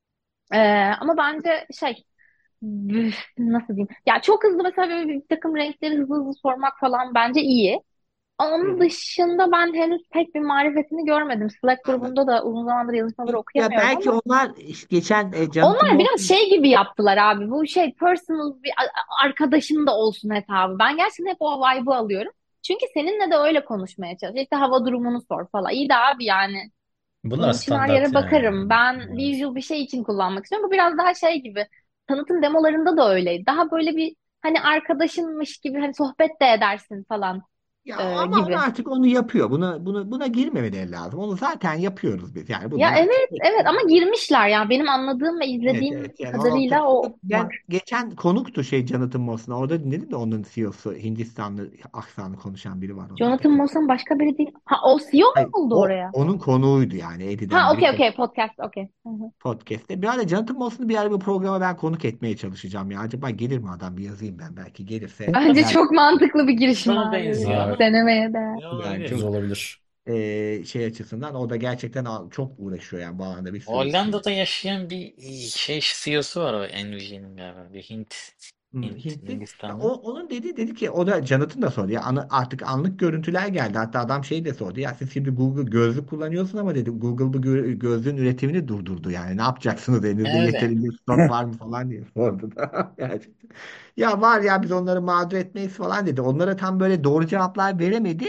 Ama bence şey nasıl diyeyim? Ya çok hızlı mesela böyle bir takım renkleri hızlı hızlı sormak falan bence iyi. Ama Hı onun hı. dışında ben henüz pek bir marifetini görmedim. Slack Anladım. grubunda da uzun zamandır yazışmaları Ya okuyamıyorum belki ama onlar işte geçen Jonathan onlar biraz Moulton şey gibi yaptılar abi. Bu şey personal bir arkadaşım da olsun hesabı. Ben gerçekten hep o vibe'ı alıyorum. Çünkü seninle de öyle konuşmaya çalışıyor. İşte hava durumunu sor falan. İyi de abi yani Bunlar onun için her standart yere yani. bakarım. Ben visual bir şey için kullanmak istiyorum. Bu biraz daha şey gibi. Tanıtım demolarında da öyleydi. Daha böyle bir hani arkadaşınmış gibi hani sohbet de edersin falan ya ama onu gibi. artık onu yapıyor. Buna girmemeleri lazım. Onu zaten yapıyoruz biz. Yani Ya bunlar evet evet ama girmişler ya. Benim anladığım ve evet izlediğim evet yani o nokta. kadarıyla o Ben var. geçen konuktu şey Jonathan Moss'un. Orada dinledim de onun CEO'su Hindistanlı aksanı konuşan biri var onlarda. Jonathan Moss'un başka biri değil. Ha o CEO mu Hayır, oldu o oraya? onun konuğuydu yani Ha Eddie'den biri okey okey podcast okey. Hı hı. podcast'te. Bir ara Jonathan Moss'unu bir ara bir programa ben konuk etmeye çalışacağım ya. Acaba gelir mi adam bir yazayım ben belki gelirse Bence güzel çok mantıklı bir girişim Bana abi. benziyor ama. Denemeye değer. Ne yani Güzel olabilir? çok olabilir. şey açısından o da gerçekten çok uğraşıyor yani bu alanda bir sürü şeyler. Hollanda'da yaşayan bir şey CEO'su var o Envision'in galiba. Bir Hintli. Ya Hindistanlı. onun dedi ki o da Jonathan da sordu ya artık anlık görüntüler geldi. Hatta adam şey de sordu ya siz şimdi Google gözlük kullanıyorsun ama dedi Google bu gözlüğün üretimini durdurdu yani ne yapacaksınız elinizde Evet. yeterince stok var mı falan diye sordu da. Gerçekten. Ya var ya biz onları mağdur etmeyiz falan dedi. Onlara tam böyle doğru cevaplar veremedi.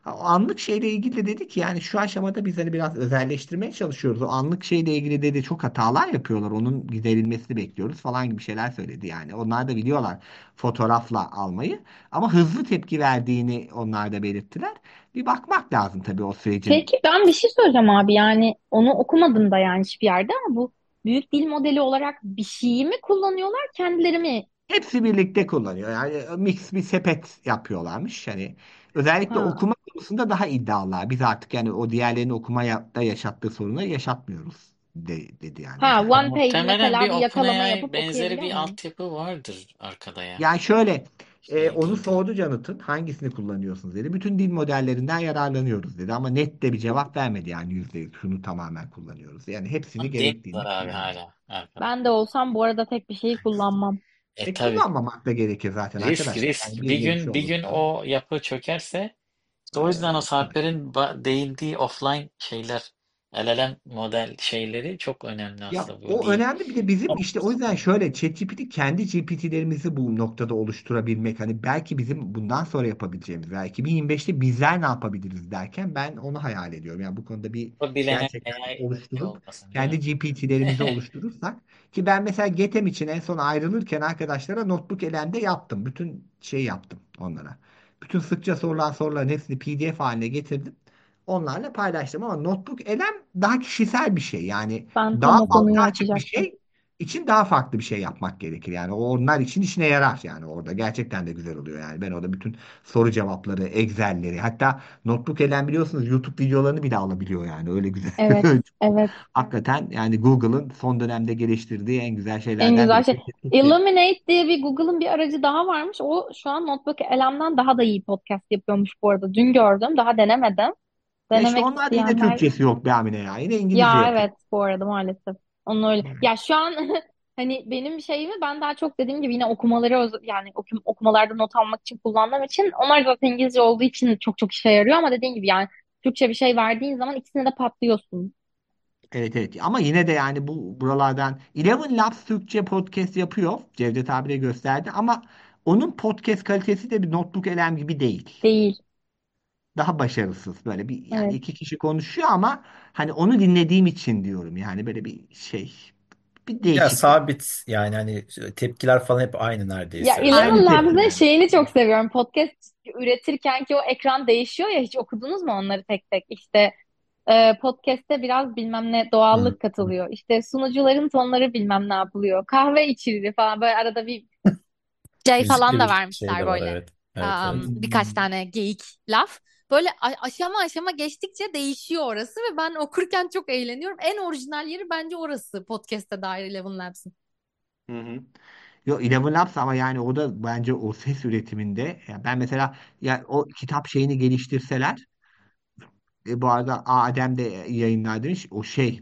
O anlık şeyle ilgili dedi ki yani şu aşamada biz hani biraz özelleştirmeye çalışıyoruz. O anlık şeyle ilgili dedi çok hatalar yapıyorlar. Onun giderilmesini bekliyoruz falan gibi şeyler söyledi yani. Onlar da biliyorlar fotoğrafla almayı ama hızlı tepki verdiğini onlar da belirttiler. Bir bakmak lazım tabii o sürecin. Peki ben bir şey söyleyeceğim abi, yani onu okumadım da yani hiçbir yerde, ama bu büyük dil modeli olarak bir şeyi mi kullanıyorlar, kendileri mi? Hepsi birlikte kullanıyor. Yani mix bir sepet yapıyorlarmış. Hani özellikle Ha. okuma konusunda daha iddialılar. Biz artık yani o diğerlerinin okumada yaşattığı sorunu yaşatmıyoruz dedi yani Ha, özellikle. one page Muhtemelen mesela bir bir yakalama OpenAI yapıp benzeri okuyabiliyor bir muyum? altyapı vardır arkada ya. Yani şöyle onu İlgili. sordu Jonathan hangisini kullanıyorsunuz dedi. Bütün dil modellerinden yararlanıyoruz dedi ama net de bir cevap vermedi yani %100 şunu tamamen kullanıyoruz. Yani hepsini Ama gerektiğinde deniyorlar abi kullanıyoruz. hala arkada. Ben de olsam bu arada tek bir şeyi kullanmam. Tabii. Kullanmamak da gerekir zaten arkadaşlar. Risk. Yani Bir bir şey gün bir gün olursa. o yapı çökerse işte o yüzden o Sarper'in değindiği offline şeyler, LLM model şeyleri çok önemli Ya aslında bu o dil. önemli bir de bizim işte o yüzden şöyle ChatGPT kendi GPT'lerimizi bu noktada oluşturabilmek hani belki bizim bundan sonra yapabileceğimiz veya 2025'te bizler ne yapabiliriz derken ben onu hayal ediyorum. Yani bu konuda bir O bilene gerçekten AI oluşturup olmasın değil kendi mi? GPT'lerimizi oluşturursak ki ben mesela GETEM için en son ayrılırken arkadaşlara Notebook LM'de yaptım. Bütün şey yaptım onlara. Bütün sıkça sorulan soruların hepsini PDF haline getirdim. Onlarla paylaştım ama Notebook LM daha kişisel bir şey. Yani Ben daha tam o halka konuyu açık bir açacaktım. şey için daha farklı bir şey yapmak gerekir. Yani onlar için işine yarar yani orada gerçekten de güzel oluyor yani. Ben orada bütün soru cevapları, Excel'leri hatta Notebook Elen biliyorsunuz YouTube videolarını bile alabiliyor yani öyle güzel. Evet, evet. Hakikaten yani Google'ın son dönemde geliştirdiği en güzel En şeylerden güzel biri. şey. Kesinlikle. Illuminate diye bir Google'ın bir aracı daha varmış. O şu an Notebook LM'den daha da iyi podcast yapıyormuş bu arada. Dün gördüm. Daha denemedim. Ya işte Denemek onlar da yine isteyenler. Türkçesi yok be Amine ya. Yine İngilizce Ya yapıyor. evet, bu arada maalesef. Onun öyle. Ya şu an hani benim şeyimi ben daha çok dediğim gibi yine okumaları yani okumalarda not almak için kullandığım için, onlar zaten İngilizce olduğu için çok çok işe yarıyor, ama dediğim gibi yani Türkçe bir şey verdiğin zaman ikisine de patlıyorsun. Evet evet ama yine de yani bu buralardan Eleven Labs Türkçe podcast yapıyor. Cevdet abi de gösterdi ama onun podcast kalitesi de bir Notebook LM gibi değil. Değil. Daha başarısız böyle bir yani Evet. iki kişi konuşuyor ama hani onu dinlediğim için diyorum yani böyle bir şey bir Ya değişiklik. sabit yani hani tepkiler falan hep aynı Ya neredeyse. Aynı Eleven Labs'ın tepkiler. şeyini çok seviyorum. Podcast üretirken ki o ekran değişiyor ya, hiç okudunuz mu onları tek tek? İşte podcast'te biraz bilmem ne Hı. doğallık katılıyor. İşte sunucuların tonları bilmem ne yapılıyor. Kahve içildi falan, böyle arada bir şey falan Müzikli da bir şey vermişler de var, böyle. evet. Evet, evet. Birkaç tane geyik laf. Böyle aşama aşama geçtikçe değişiyor orası ve ben okurken çok eğleniyorum. En orijinal yeri bence orası podcast'e dair Eleven Labs'ın. Hı hı. Yo Eleven Labs ama yani o da bence o ses üretiminde ya ben mesela ya o kitap şeyini geliştirseler bu arada Adem de yayınlar demiş o şey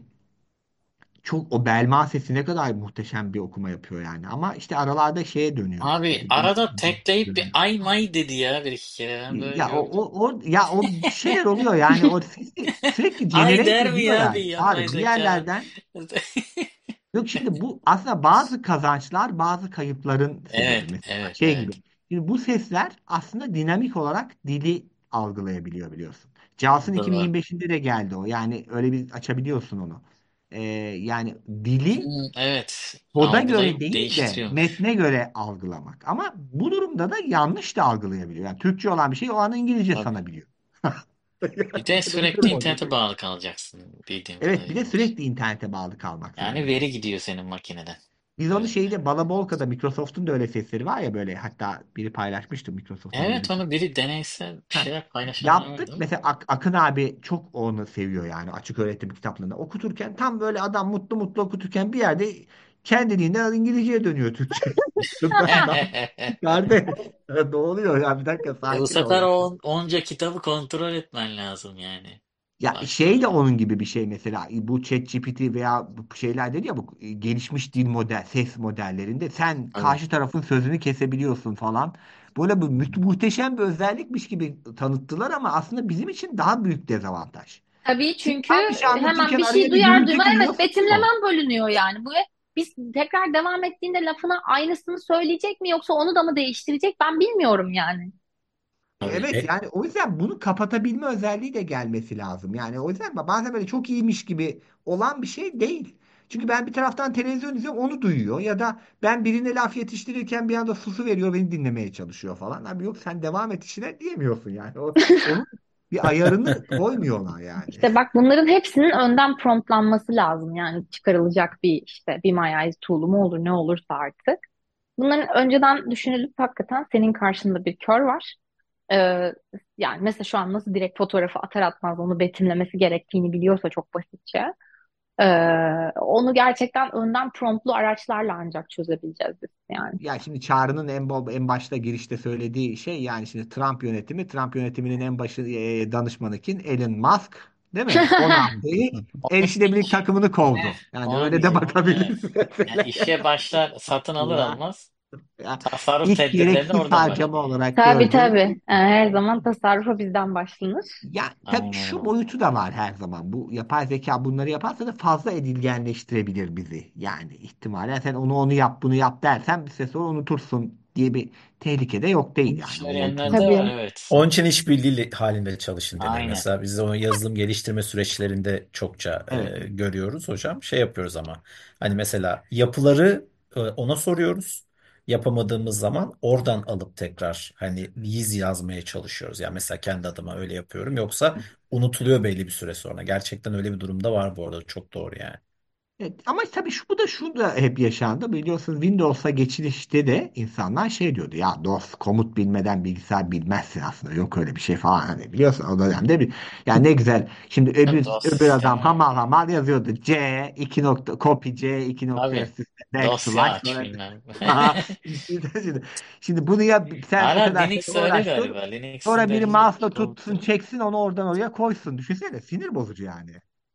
çok o Belma sesi ne kadar muhteşem bir okuma yapıyor yani ama işte aralarda şeye dönüyor. Abi Tabii arada değişik tekleyip bir dönüyor. ay may dedi ya bir iki kere. Ben böyle Ya gördüm. o bir şeyler oluyor yani o sesi sürekli Ay generate der mi ediyor ya yani. bir yapay Abi bir zeka? yerlerden yok şimdi bu aslında bazı kazançlar bazı kayıpların sebebi. Evet, Mesela evet, şey gibi. evet. Şimdi bu sesler aslında dinamik olarak dili algılayabiliyor biliyorsun. Jaws'ın Doğru. 2025'inde de geldi o. Yani öyle bir açabiliyorsun onu. Yani dili Evet. koda göre Algılayıp değil de değiştiriyormuş. metne göre algılamak. Ama bu durumda da yanlış da algılayabiliyor. Yani Türkçe olan bir şey o an İngilizce Tabii. sanabiliyor. Bir de Yani bu sürekli durum oluyor. internete bağlı kalacaksın bildiğim Evet bir de kadarıyla. sürekli internete bağlı kalmak Yani zorundasın. veri gidiyor senin makineden. Biz onu Öyle diyeyim. şeyde Balabolka'da Microsoft'un da öyle sesleri var ya böyle hatta biri paylaşmıştı Microsoft'un Evet, yöneticisi. onu biri deneysel bir Heh. şeyler paylaşanlar Yaptık. vardı ama. Mesela Akın abi çok onu seviyor yani açık öğretim kitaplarında. Okuturken tam böyle adam mutlu mutlu okuturken bir yerde kendiliğinden İngilizceye dönüyor Türkçe. Ben kardeş ne oluyor ya bir dakika Bu sakin ol sefer ya. o onca kitabı kontrol etmen lazım yani. Ya Baştan şey de sona. onun gibi bir şey mesela bu ChatGPT veya bu şeyler dedi ya bu gelişmiş dil model ses modellerinde sen Tabii. karşı tarafın sözünü kesebiliyorsun falan. Böyle bu muhteşem bir özellikmiş gibi tanıttılar ama aslında bizim için daha büyük dezavantaj. Tabii, Çünkü çünkü tam bir şey hemen anlatırken bir şey araya bir duyar gürültü duymaz evet giriyor susuyor. betimlemem bölünüyor yani. Bu biz tekrar devam ettiğinde lafına aynısını söyleyecek mi, yoksa onu da mı değiştirecek, ben bilmiyorum yani. Tabii. Evet yani o yüzden bunu kapatabilme özelliği de gelmesi lazım. Yani o yüzden bazen böyle çok iyiymiş gibi olan bir şey değil. Çünkü ben bir taraftan televizyon izliyorum onu duyuyor ya da ben birine laf yetiştirirken bir anda susu veriyor beni dinlemeye çalışıyor falan. Abi yok sen devam et işine diyemiyorsun yani. Onun bir ayarını koymuyorlar yani. İşte bak bunların hepsinin önden promptlanması lazım. Yani çıkarılacak bir işte Be My Eyes tool'u mu olur ne olursa artık. Bunların önceden düşünülüp hakikaten senin karşında bir kör var. Ee, Yani mesela şu an nasıl direkt fotoğrafı atar atmaz onu betimlemesi gerektiğini biliyorsa çok basitçe. Onu gerçekten önden promptlu araçlarla ancak çözebileceğiz biz yani. Ya şimdi Çağrı'nın en başta girişte söylediği şey yani şimdi Trump yönetiminin en başı danışmanı kim? Elon Musk, değil mi? 16 erişilebilik takımını kovdu. Yani Onu öyle de diyecektim. Evet. bakabiliriz Yani mesela. işe başlar, satın alır Ya, almaz ya, tasarruf ilk tedbirlerini gereksiz orada harcama başlıyor. olarak Tabii gördüğüm. tabii. Her zaman tasarrufa bizden başlanır. Ya tabii Aynen şu öyle. boyutu da var her zaman. Bu yapay zeka bunları yaparsa da fazla edilgenleştirebilir bizi. Yani ihtimalen sen onu yap bunu yap dersen bir süre sonra unutursun diye bir tehlike de yok değil yani o boyutunu. İşleyenler de var, Tabii. evet. Onun için işbirliği halinde çalışın denir. Aynen. Mesela biz de onu yazılım geliştirme süreçlerinde çokça Evet. görüyoruz hocam. Şey yapıyoruz ama hani mesela yapıları ona soruyoruz. Yapamadığımız zaman oradan alıp tekrar hani biz yazmaya çalışıyoruz. Yani mesela kendi adıma öyle yapıyorum. Yoksa unutuluyor belli bir süre sonra. Gerçekten öyle bir durumda var bu arada. Çok doğru yani. Evet, ama tabii şu da hep yaşandı. Biliyorsunuz Windows'a geçişte de insanlar şey diyordu. Ya dost komut bilmeden bilgisayar bilmezsin aslında. Yok öyle bir şey falan. Hani biliyorsun o dönemde yani ne güzel. Şimdi öbür adam Dosya. hamal hamal yazıyordu. C 2 nokta copy C 2 nokta Tabii. üst üste Dosya backslash aç sonra bilmem. şimdi bunu ya sen o Hala kadar şey Linux öyle uğraştır. galiba. Linux'in Sonra biri belli mouse'la tutsun komutları. çeksin onu oradan oraya koysun. Düşünsene sinir bozucu yani.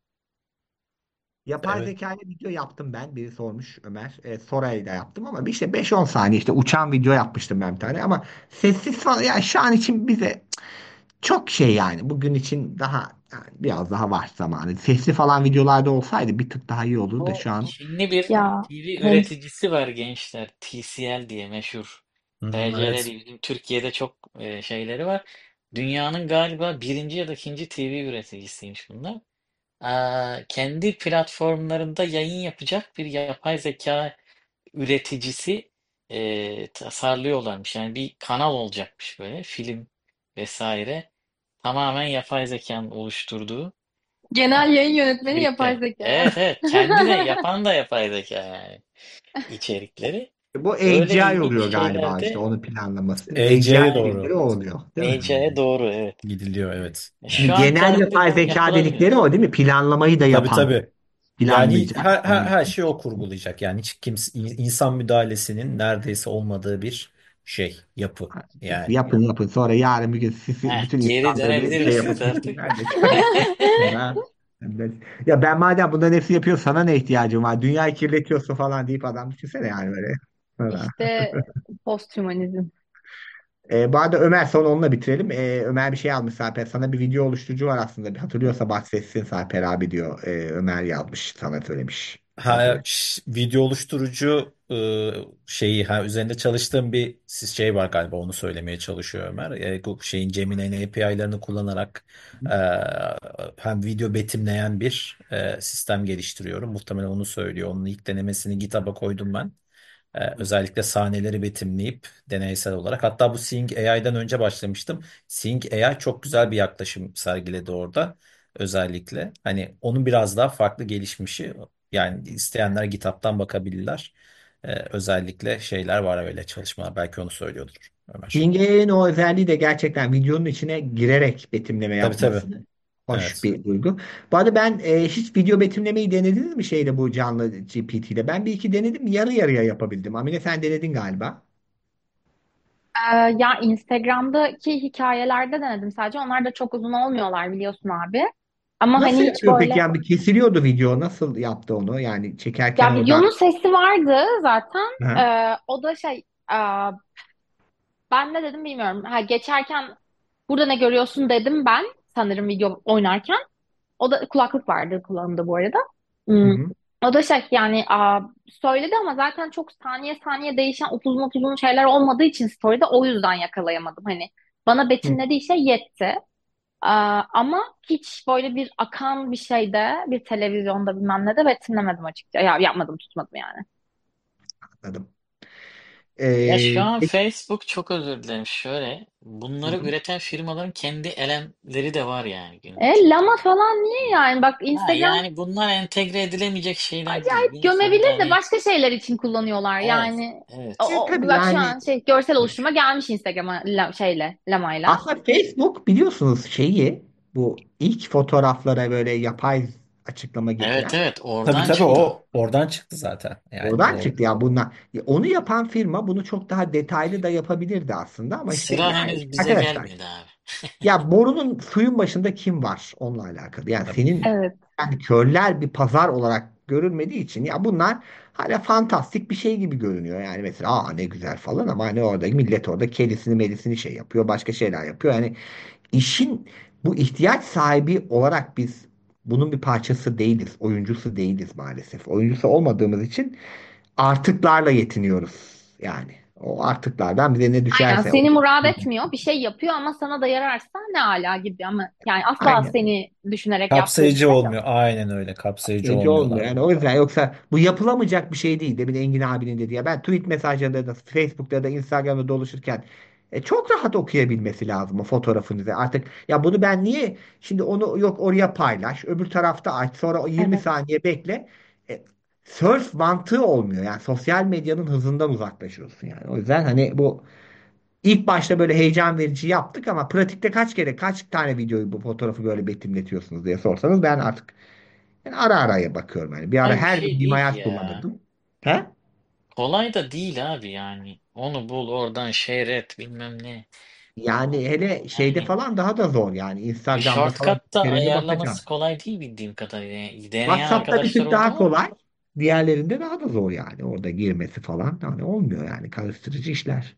Yapay Evet. zeka ile video yaptım ben. Biri sormuş Ömer. Sorayla yaptım ama işte 5-10 saniye işte uçan video yapmıştım ben bir tane ama sessiz falan yani şu an için bize çok şey yani bugün için daha yani biraz daha var zamanı. Sesli falan videolarda olsaydı bir tık daha iyi olurdu da O şu an. Çinli bir Ya TV hem üreticisi var gençler. TCL diye meşhur. TCL Evet. diye bizim Türkiye'de çok şeyleri var. Dünyanın galiba birinci ya da ikinci TV üreticisiymiş bunlar. Kendi platformlarında yayın yapacak bir yapay zeka üreticisi tasarlıyorlarmış. Yani bir kanal olacakmış böyle film vesaire. Tamamen yapay zekanın oluşturduğu genel yayın yönetmeni yapay içerikler. zeka. Evet, evet, kendi de yapan da yapay zeka yani içerikleri. Bu Öyle AGI ilginç oluyor galiba işte şeylerde onun planlaması. AGI'ye AGI dedikleri doğru o oluyor, değil mi? AI'ye doğru, evet. gidiliyor, evet. Şimdi Şu an genel yapay kendiden zeka dedikleri yapılabiliyor. o değil mi? Planlamayı da Tabii yapan, tabii. Yani planlayacak. her şey o kurgulayacak. Yani hiç kimse insan müdahalesinin neredeyse olmadığı bir yapı yani. Yapın. Sonra yarın bir gün bütün Geri insanları bir dönebilir şey misiniz yapıp artık? gitsinler de. Ya, ya ben madem bunların hepsini yapıyor sana ne ihtiyacım var? Dünyayı kirletiyorsun falan deyip adam düşünsene yani böyle. Valla. İşte posthumanizm. Bu arada Ömer son onunla bitirelim. Ömer bir şey almış Sarper. Sana bir video oluşturucu var aslında. Bir hatırlıyorsa bahsetsin Sarper abi diyor. Ömer yazmış sana söylemiş. Ha, video oluşturucu üzerinde çalıştığım bir şey var galiba, onu söylemeye çalışıyor Ömer. Bu şeyin Gemini'nin API'larını kullanarak e, hem video betimleyen bir sistem geliştiriyorum. Muhtemelen onu söylüyor. Onun ilk denemesini GitHub'a koydum ben. Özellikle sahneleri betimleyip deneysel olarak. Hatta bu Seeing AI'dan önce başlamıştım. Seeing AI çok güzel bir yaklaşım sergiledi orada. Özellikle hani onun biraz daha farklı gelişmişi, yani isteyenler GitHub'tan bakabilirler. Özellikle şeyler var, öyle çalışmalar. Belki onu söylüyordur Ömer. Ping'in o özelliği de gerçekten videonun içine girerek betimleme Tabii tabii. yapması. Hoş Evet. bir duygu. Bu arada ben hiç video betimlemeyi denediniz mi şeyle bu canlı GPT ile? Ben bir iki denedim yarı yarıya yapabildim. Amine sen denedin galiba. Ya Instagram'daki hikayelerde denedim sadece. Onlar da çok uzun olmuyorlar biliyorsun abi. Ama Nasıl hani hiç yapıyor peki? böyle Yani bir kesiliyordu video. Nasıl yaptı onu? Yani çekerken ya orada. videonun sesi vardı zaten. Hı. O da ben ne dedim bilmiyorum. Ha, geçerken burada ne görüyorsun dedim ben sanırım video oynarken. O da kulaklık vardı kulağımda bu arada. Hı Hmm. hı. O da yani söyledi ama zaten çok saniye saniye değişen upuzun upuzun şeyler olmadığı için story'de o yüzden yakalayamadım. Hani Bana betimlediği şey yetti. Ama hiç böyle bir akan bir şeyde, bir televizyonda bilmem ne de betimlemedim açıkçası. Ya yapmadım, tutmadım yani. Anladım. Ya şu an Peki. Facebook, çok özür dilerim, şöyle Hı bunları hı. üreten firmaların kendi elemleri de var yani gün içinde. Lama falan niye yani? Bak Ha, Instagram yani bunlar entegre edilemeyecek şeyler değil. Bir acayip insanda gömebilir de hani başka şeyler için kullanıyorlar. evet, Yani evet. Tabii bak şu an yani görsel oluşturma gelmiş Instagram'a lamayla. aslında Facebook biliyorsunuz şeyi, bu ilk fotoğraflara böyle yapay açıklama Evet, getiren evet, Tabii oradan tabii çıktı. o oradan çıktı zaten. Yani oradan doğru. çıktı ya bunlar. Ya onu yapan firma bunu çok daha detaylı da yapabilirdi aslında ama işte Sıra yani henüz bize arkadaşlar, gelmedi abi. ya borunun suyun başında kim var onunla alakalı. Yani Tabii. senin, Evet. yani körler bir pazar olarak görülmediği için ya bunlar hala fantastik bir şey gibi görünüyor. Yani mesela ne güzel falan ama hani orada millet orada kedisini melisini şey yapıyor, başka şeyler yapıyor. Yani işin bu ihtiyaç sahibi olarak biz bunun bir parçası değiliz, oyuncusu değiliz maalesef. Oyuncusu olmadığımız için artıklarla yetiniyoruz. Yani o artıklardan bize ne Aynen, düşerse o. seni murad etmiyor. Bir şey yapıyor ama sana da yararsa ne ala gibi, ama yani asla Aynen. seni düşünerek yaptığı bir Kapsayıcı şey yok. olmuyor. Aynen öyle. Kapsayıcı Etkileyici olmuyor. olmuyorlar. Yani o yüzden, yoksa bu yapılamayacak bir şey değil. Demin Engin abinin dediği. Ben tweet mesajlarında da Facebook'ta da Instagram'da dolaşırken çok rahat okuyabilmesi lazım o fotoğrafınızı. Artık ya bunu ben niye şimdi onu yok oraya paylaş, öbür tarafta aç, sonra o 20 Evet. saniye bekle. E, Surf mantığı olmuyor. Yani sosyal medyanın hızından uzaklaşıyorsun yani. O yüzden hani bu ilk başta böyle heyecan verici yaptık ama pratikte kaç tane videoyu, bu fotoğrafı böyle betimletiyorsunuz diye sorsanız ben artık yani ara araya bakıyorum. Yani bir ara Abi bir her gün şey değil Himayat ya. kullanırdım. He? Kolay da değil abi yani. Onu bul, oradan share et, bilmem ne. Yani hele şeyde Yani falan daha da zor yani. bir Instagram'da falan shortcut da bir kere bir ayarlaması bakacağım. kolay değil bildiğim kadarıyla. Yani deneyen WhatsApp'ta bir arkadaşlar tık oldu daha mu? kolay. Diğerlerinde daha da zor yani. Orada girmesi falan. Yani olmuyor yani. Karıştırıcı işler.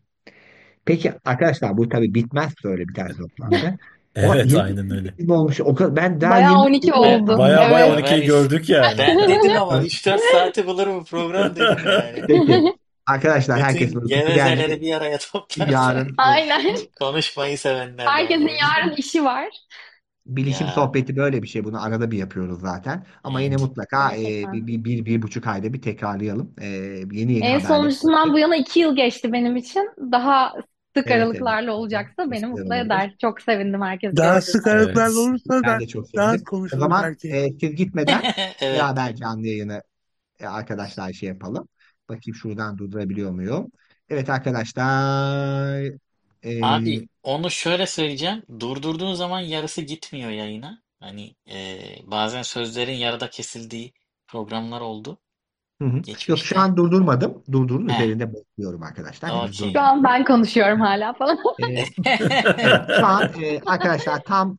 Peki arkadaşlar, bu tabii bitmez böyle bir tane toplantı. O Evet, 20 aynen öyle. olmuş. O kadar, ben daha Bayağı 20 12 Ve oldu. Baya Evet. Ömer 12'yi gördük yani. ben dedim ama 3-4 saati bulur bu program dedim yani. Peki. Arkadaşlar herkes Bütün uykusu geldi. gevezeleri bir araya toplarsak Yarın Aynen. konuşmayı sevenler daha Herkesin doğrusu. yarın işi var. bilişim Ya sohbeti böyle bir şey. Bunu arada bir yapıyoruz zaten. Ama yine evet. mutlaka Gerçekten. bir buçuk ayda bir tekrarlayalım. Yeni En haberler. sonuncusundan bu yana 2 yıl geçti benim için. Daha sık Evet, evet. aralıklarla olacaksa Çok beni güzel mutlu olur. eder. Çok sevindim herkesi Daha sık gördüğüme. aralıklarla Evet. olursa Ben da de çok rahat sevindim. O konuşuruz zaman belki. siz gitmeden Evet. beraber canlı yayını arkadaşlar şey yapalım. Bakayım şuradan durdurabiliyor muyum? Evet arkadaşlar. Abi E, onu şöyle söyleyeceğim. Durdurduğun zaman yarısı gitmiyor yayına. Hani bazen sözlerin yarıda kesildiği programlar oldu hı hı. Yok, şu geçmişte. an durdurmadım. Durdurun Heh, üzerinde bekliyorum arkadaşlar. Henüz okey. Şu durdurmadım. an ben konuşuyorum hala falan. Evet, şu an arkadaşlar tam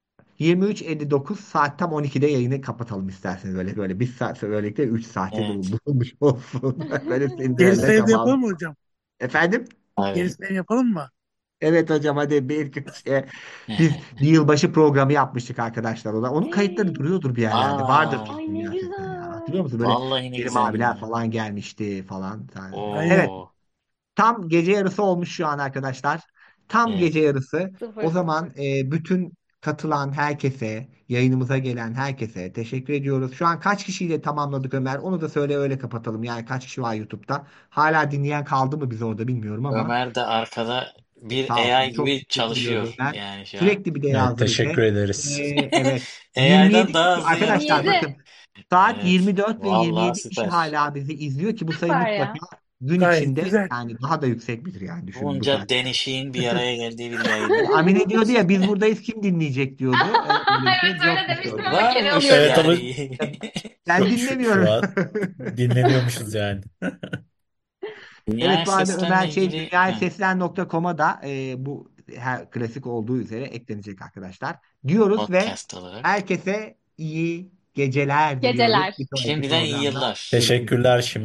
23:59, saat tam 12'de yayını kapatalım isterseniz, böyle bir saat, böylelikle 3 saati Evet. bulmuş olsun. Böyle sindirerek Gerisini evde tamam. yapalım mı hocam? Efendim? Abi. Gerisini yapalım mı? Evet hocam, hadi biz bir yılbaşı programı yapmıştık arkadaşlar. Onun kayıtları duruyordur bir yerlerde. Vardır Aa, Ay kesin ne gerçekten ya. güzel. Hatırlıyor musun? Böyle vallahi ne Kerim güzel abiler ya. falan gelmişti falan. Yani. Evet. Aynen. Oo. Tam gece yarısı olmuş şu an arkadaşlar. Tam Evet. gece yarısı. O 00. zaman bütün katılan herkese, yayınımıza gelen herkese teşekkür ediyoruz. Şu an kaç kişiyle tamamladık Ömer? Onu da söyle, öyle kapatalım. Yani kaç kişi var YouTube'da? Hala dinleyen kaldı mı bizi orada bilmiyorum ama Ömer de arkada bir sağ olsun. AI Çok gibi teşekkür ediyoruz çalışıyor Ömer. yani şu an. Sürekli bir de Evet, yazdı bize. teşekkür ederiz. Evet. AI'dan 27 daha kişi hızlı yanıt arkadaşlar, 27. veriyor. bakın. Saat Evet. 24 ve Vallahi 27 kişi süper. hala bizi izliyor ki bu sayı Süper mutlaka ya. gün Gayet içinde güzel. yani daha da yüksektir yani, düşünün bu Bunca saat. denişiğin bir araya geldiği bir yayını Amine diyordu ya, biz süper. buradayız kim dinleyecek diyordu. Öyle bir şey Evet öyle yokmuş demiştim orada. ama geri Varmış alıyorum. Evet ama yani. Ben şu dinlemiyorum. an dinleniyormuşuz yani. Dünyaya Evet, bu arada Ömer seslenle şey ilgili dünyayaseslen.com'a da bu her klasik olduğu üzere eklenecek arkadaşlar diyoruz ve podcast olarak. herkese iyi geceler diliyoruz. Geceler. Bir sonraki Şimdiden iyi programda yıllar. görüşmek üzere. Teşekkürler şimdi.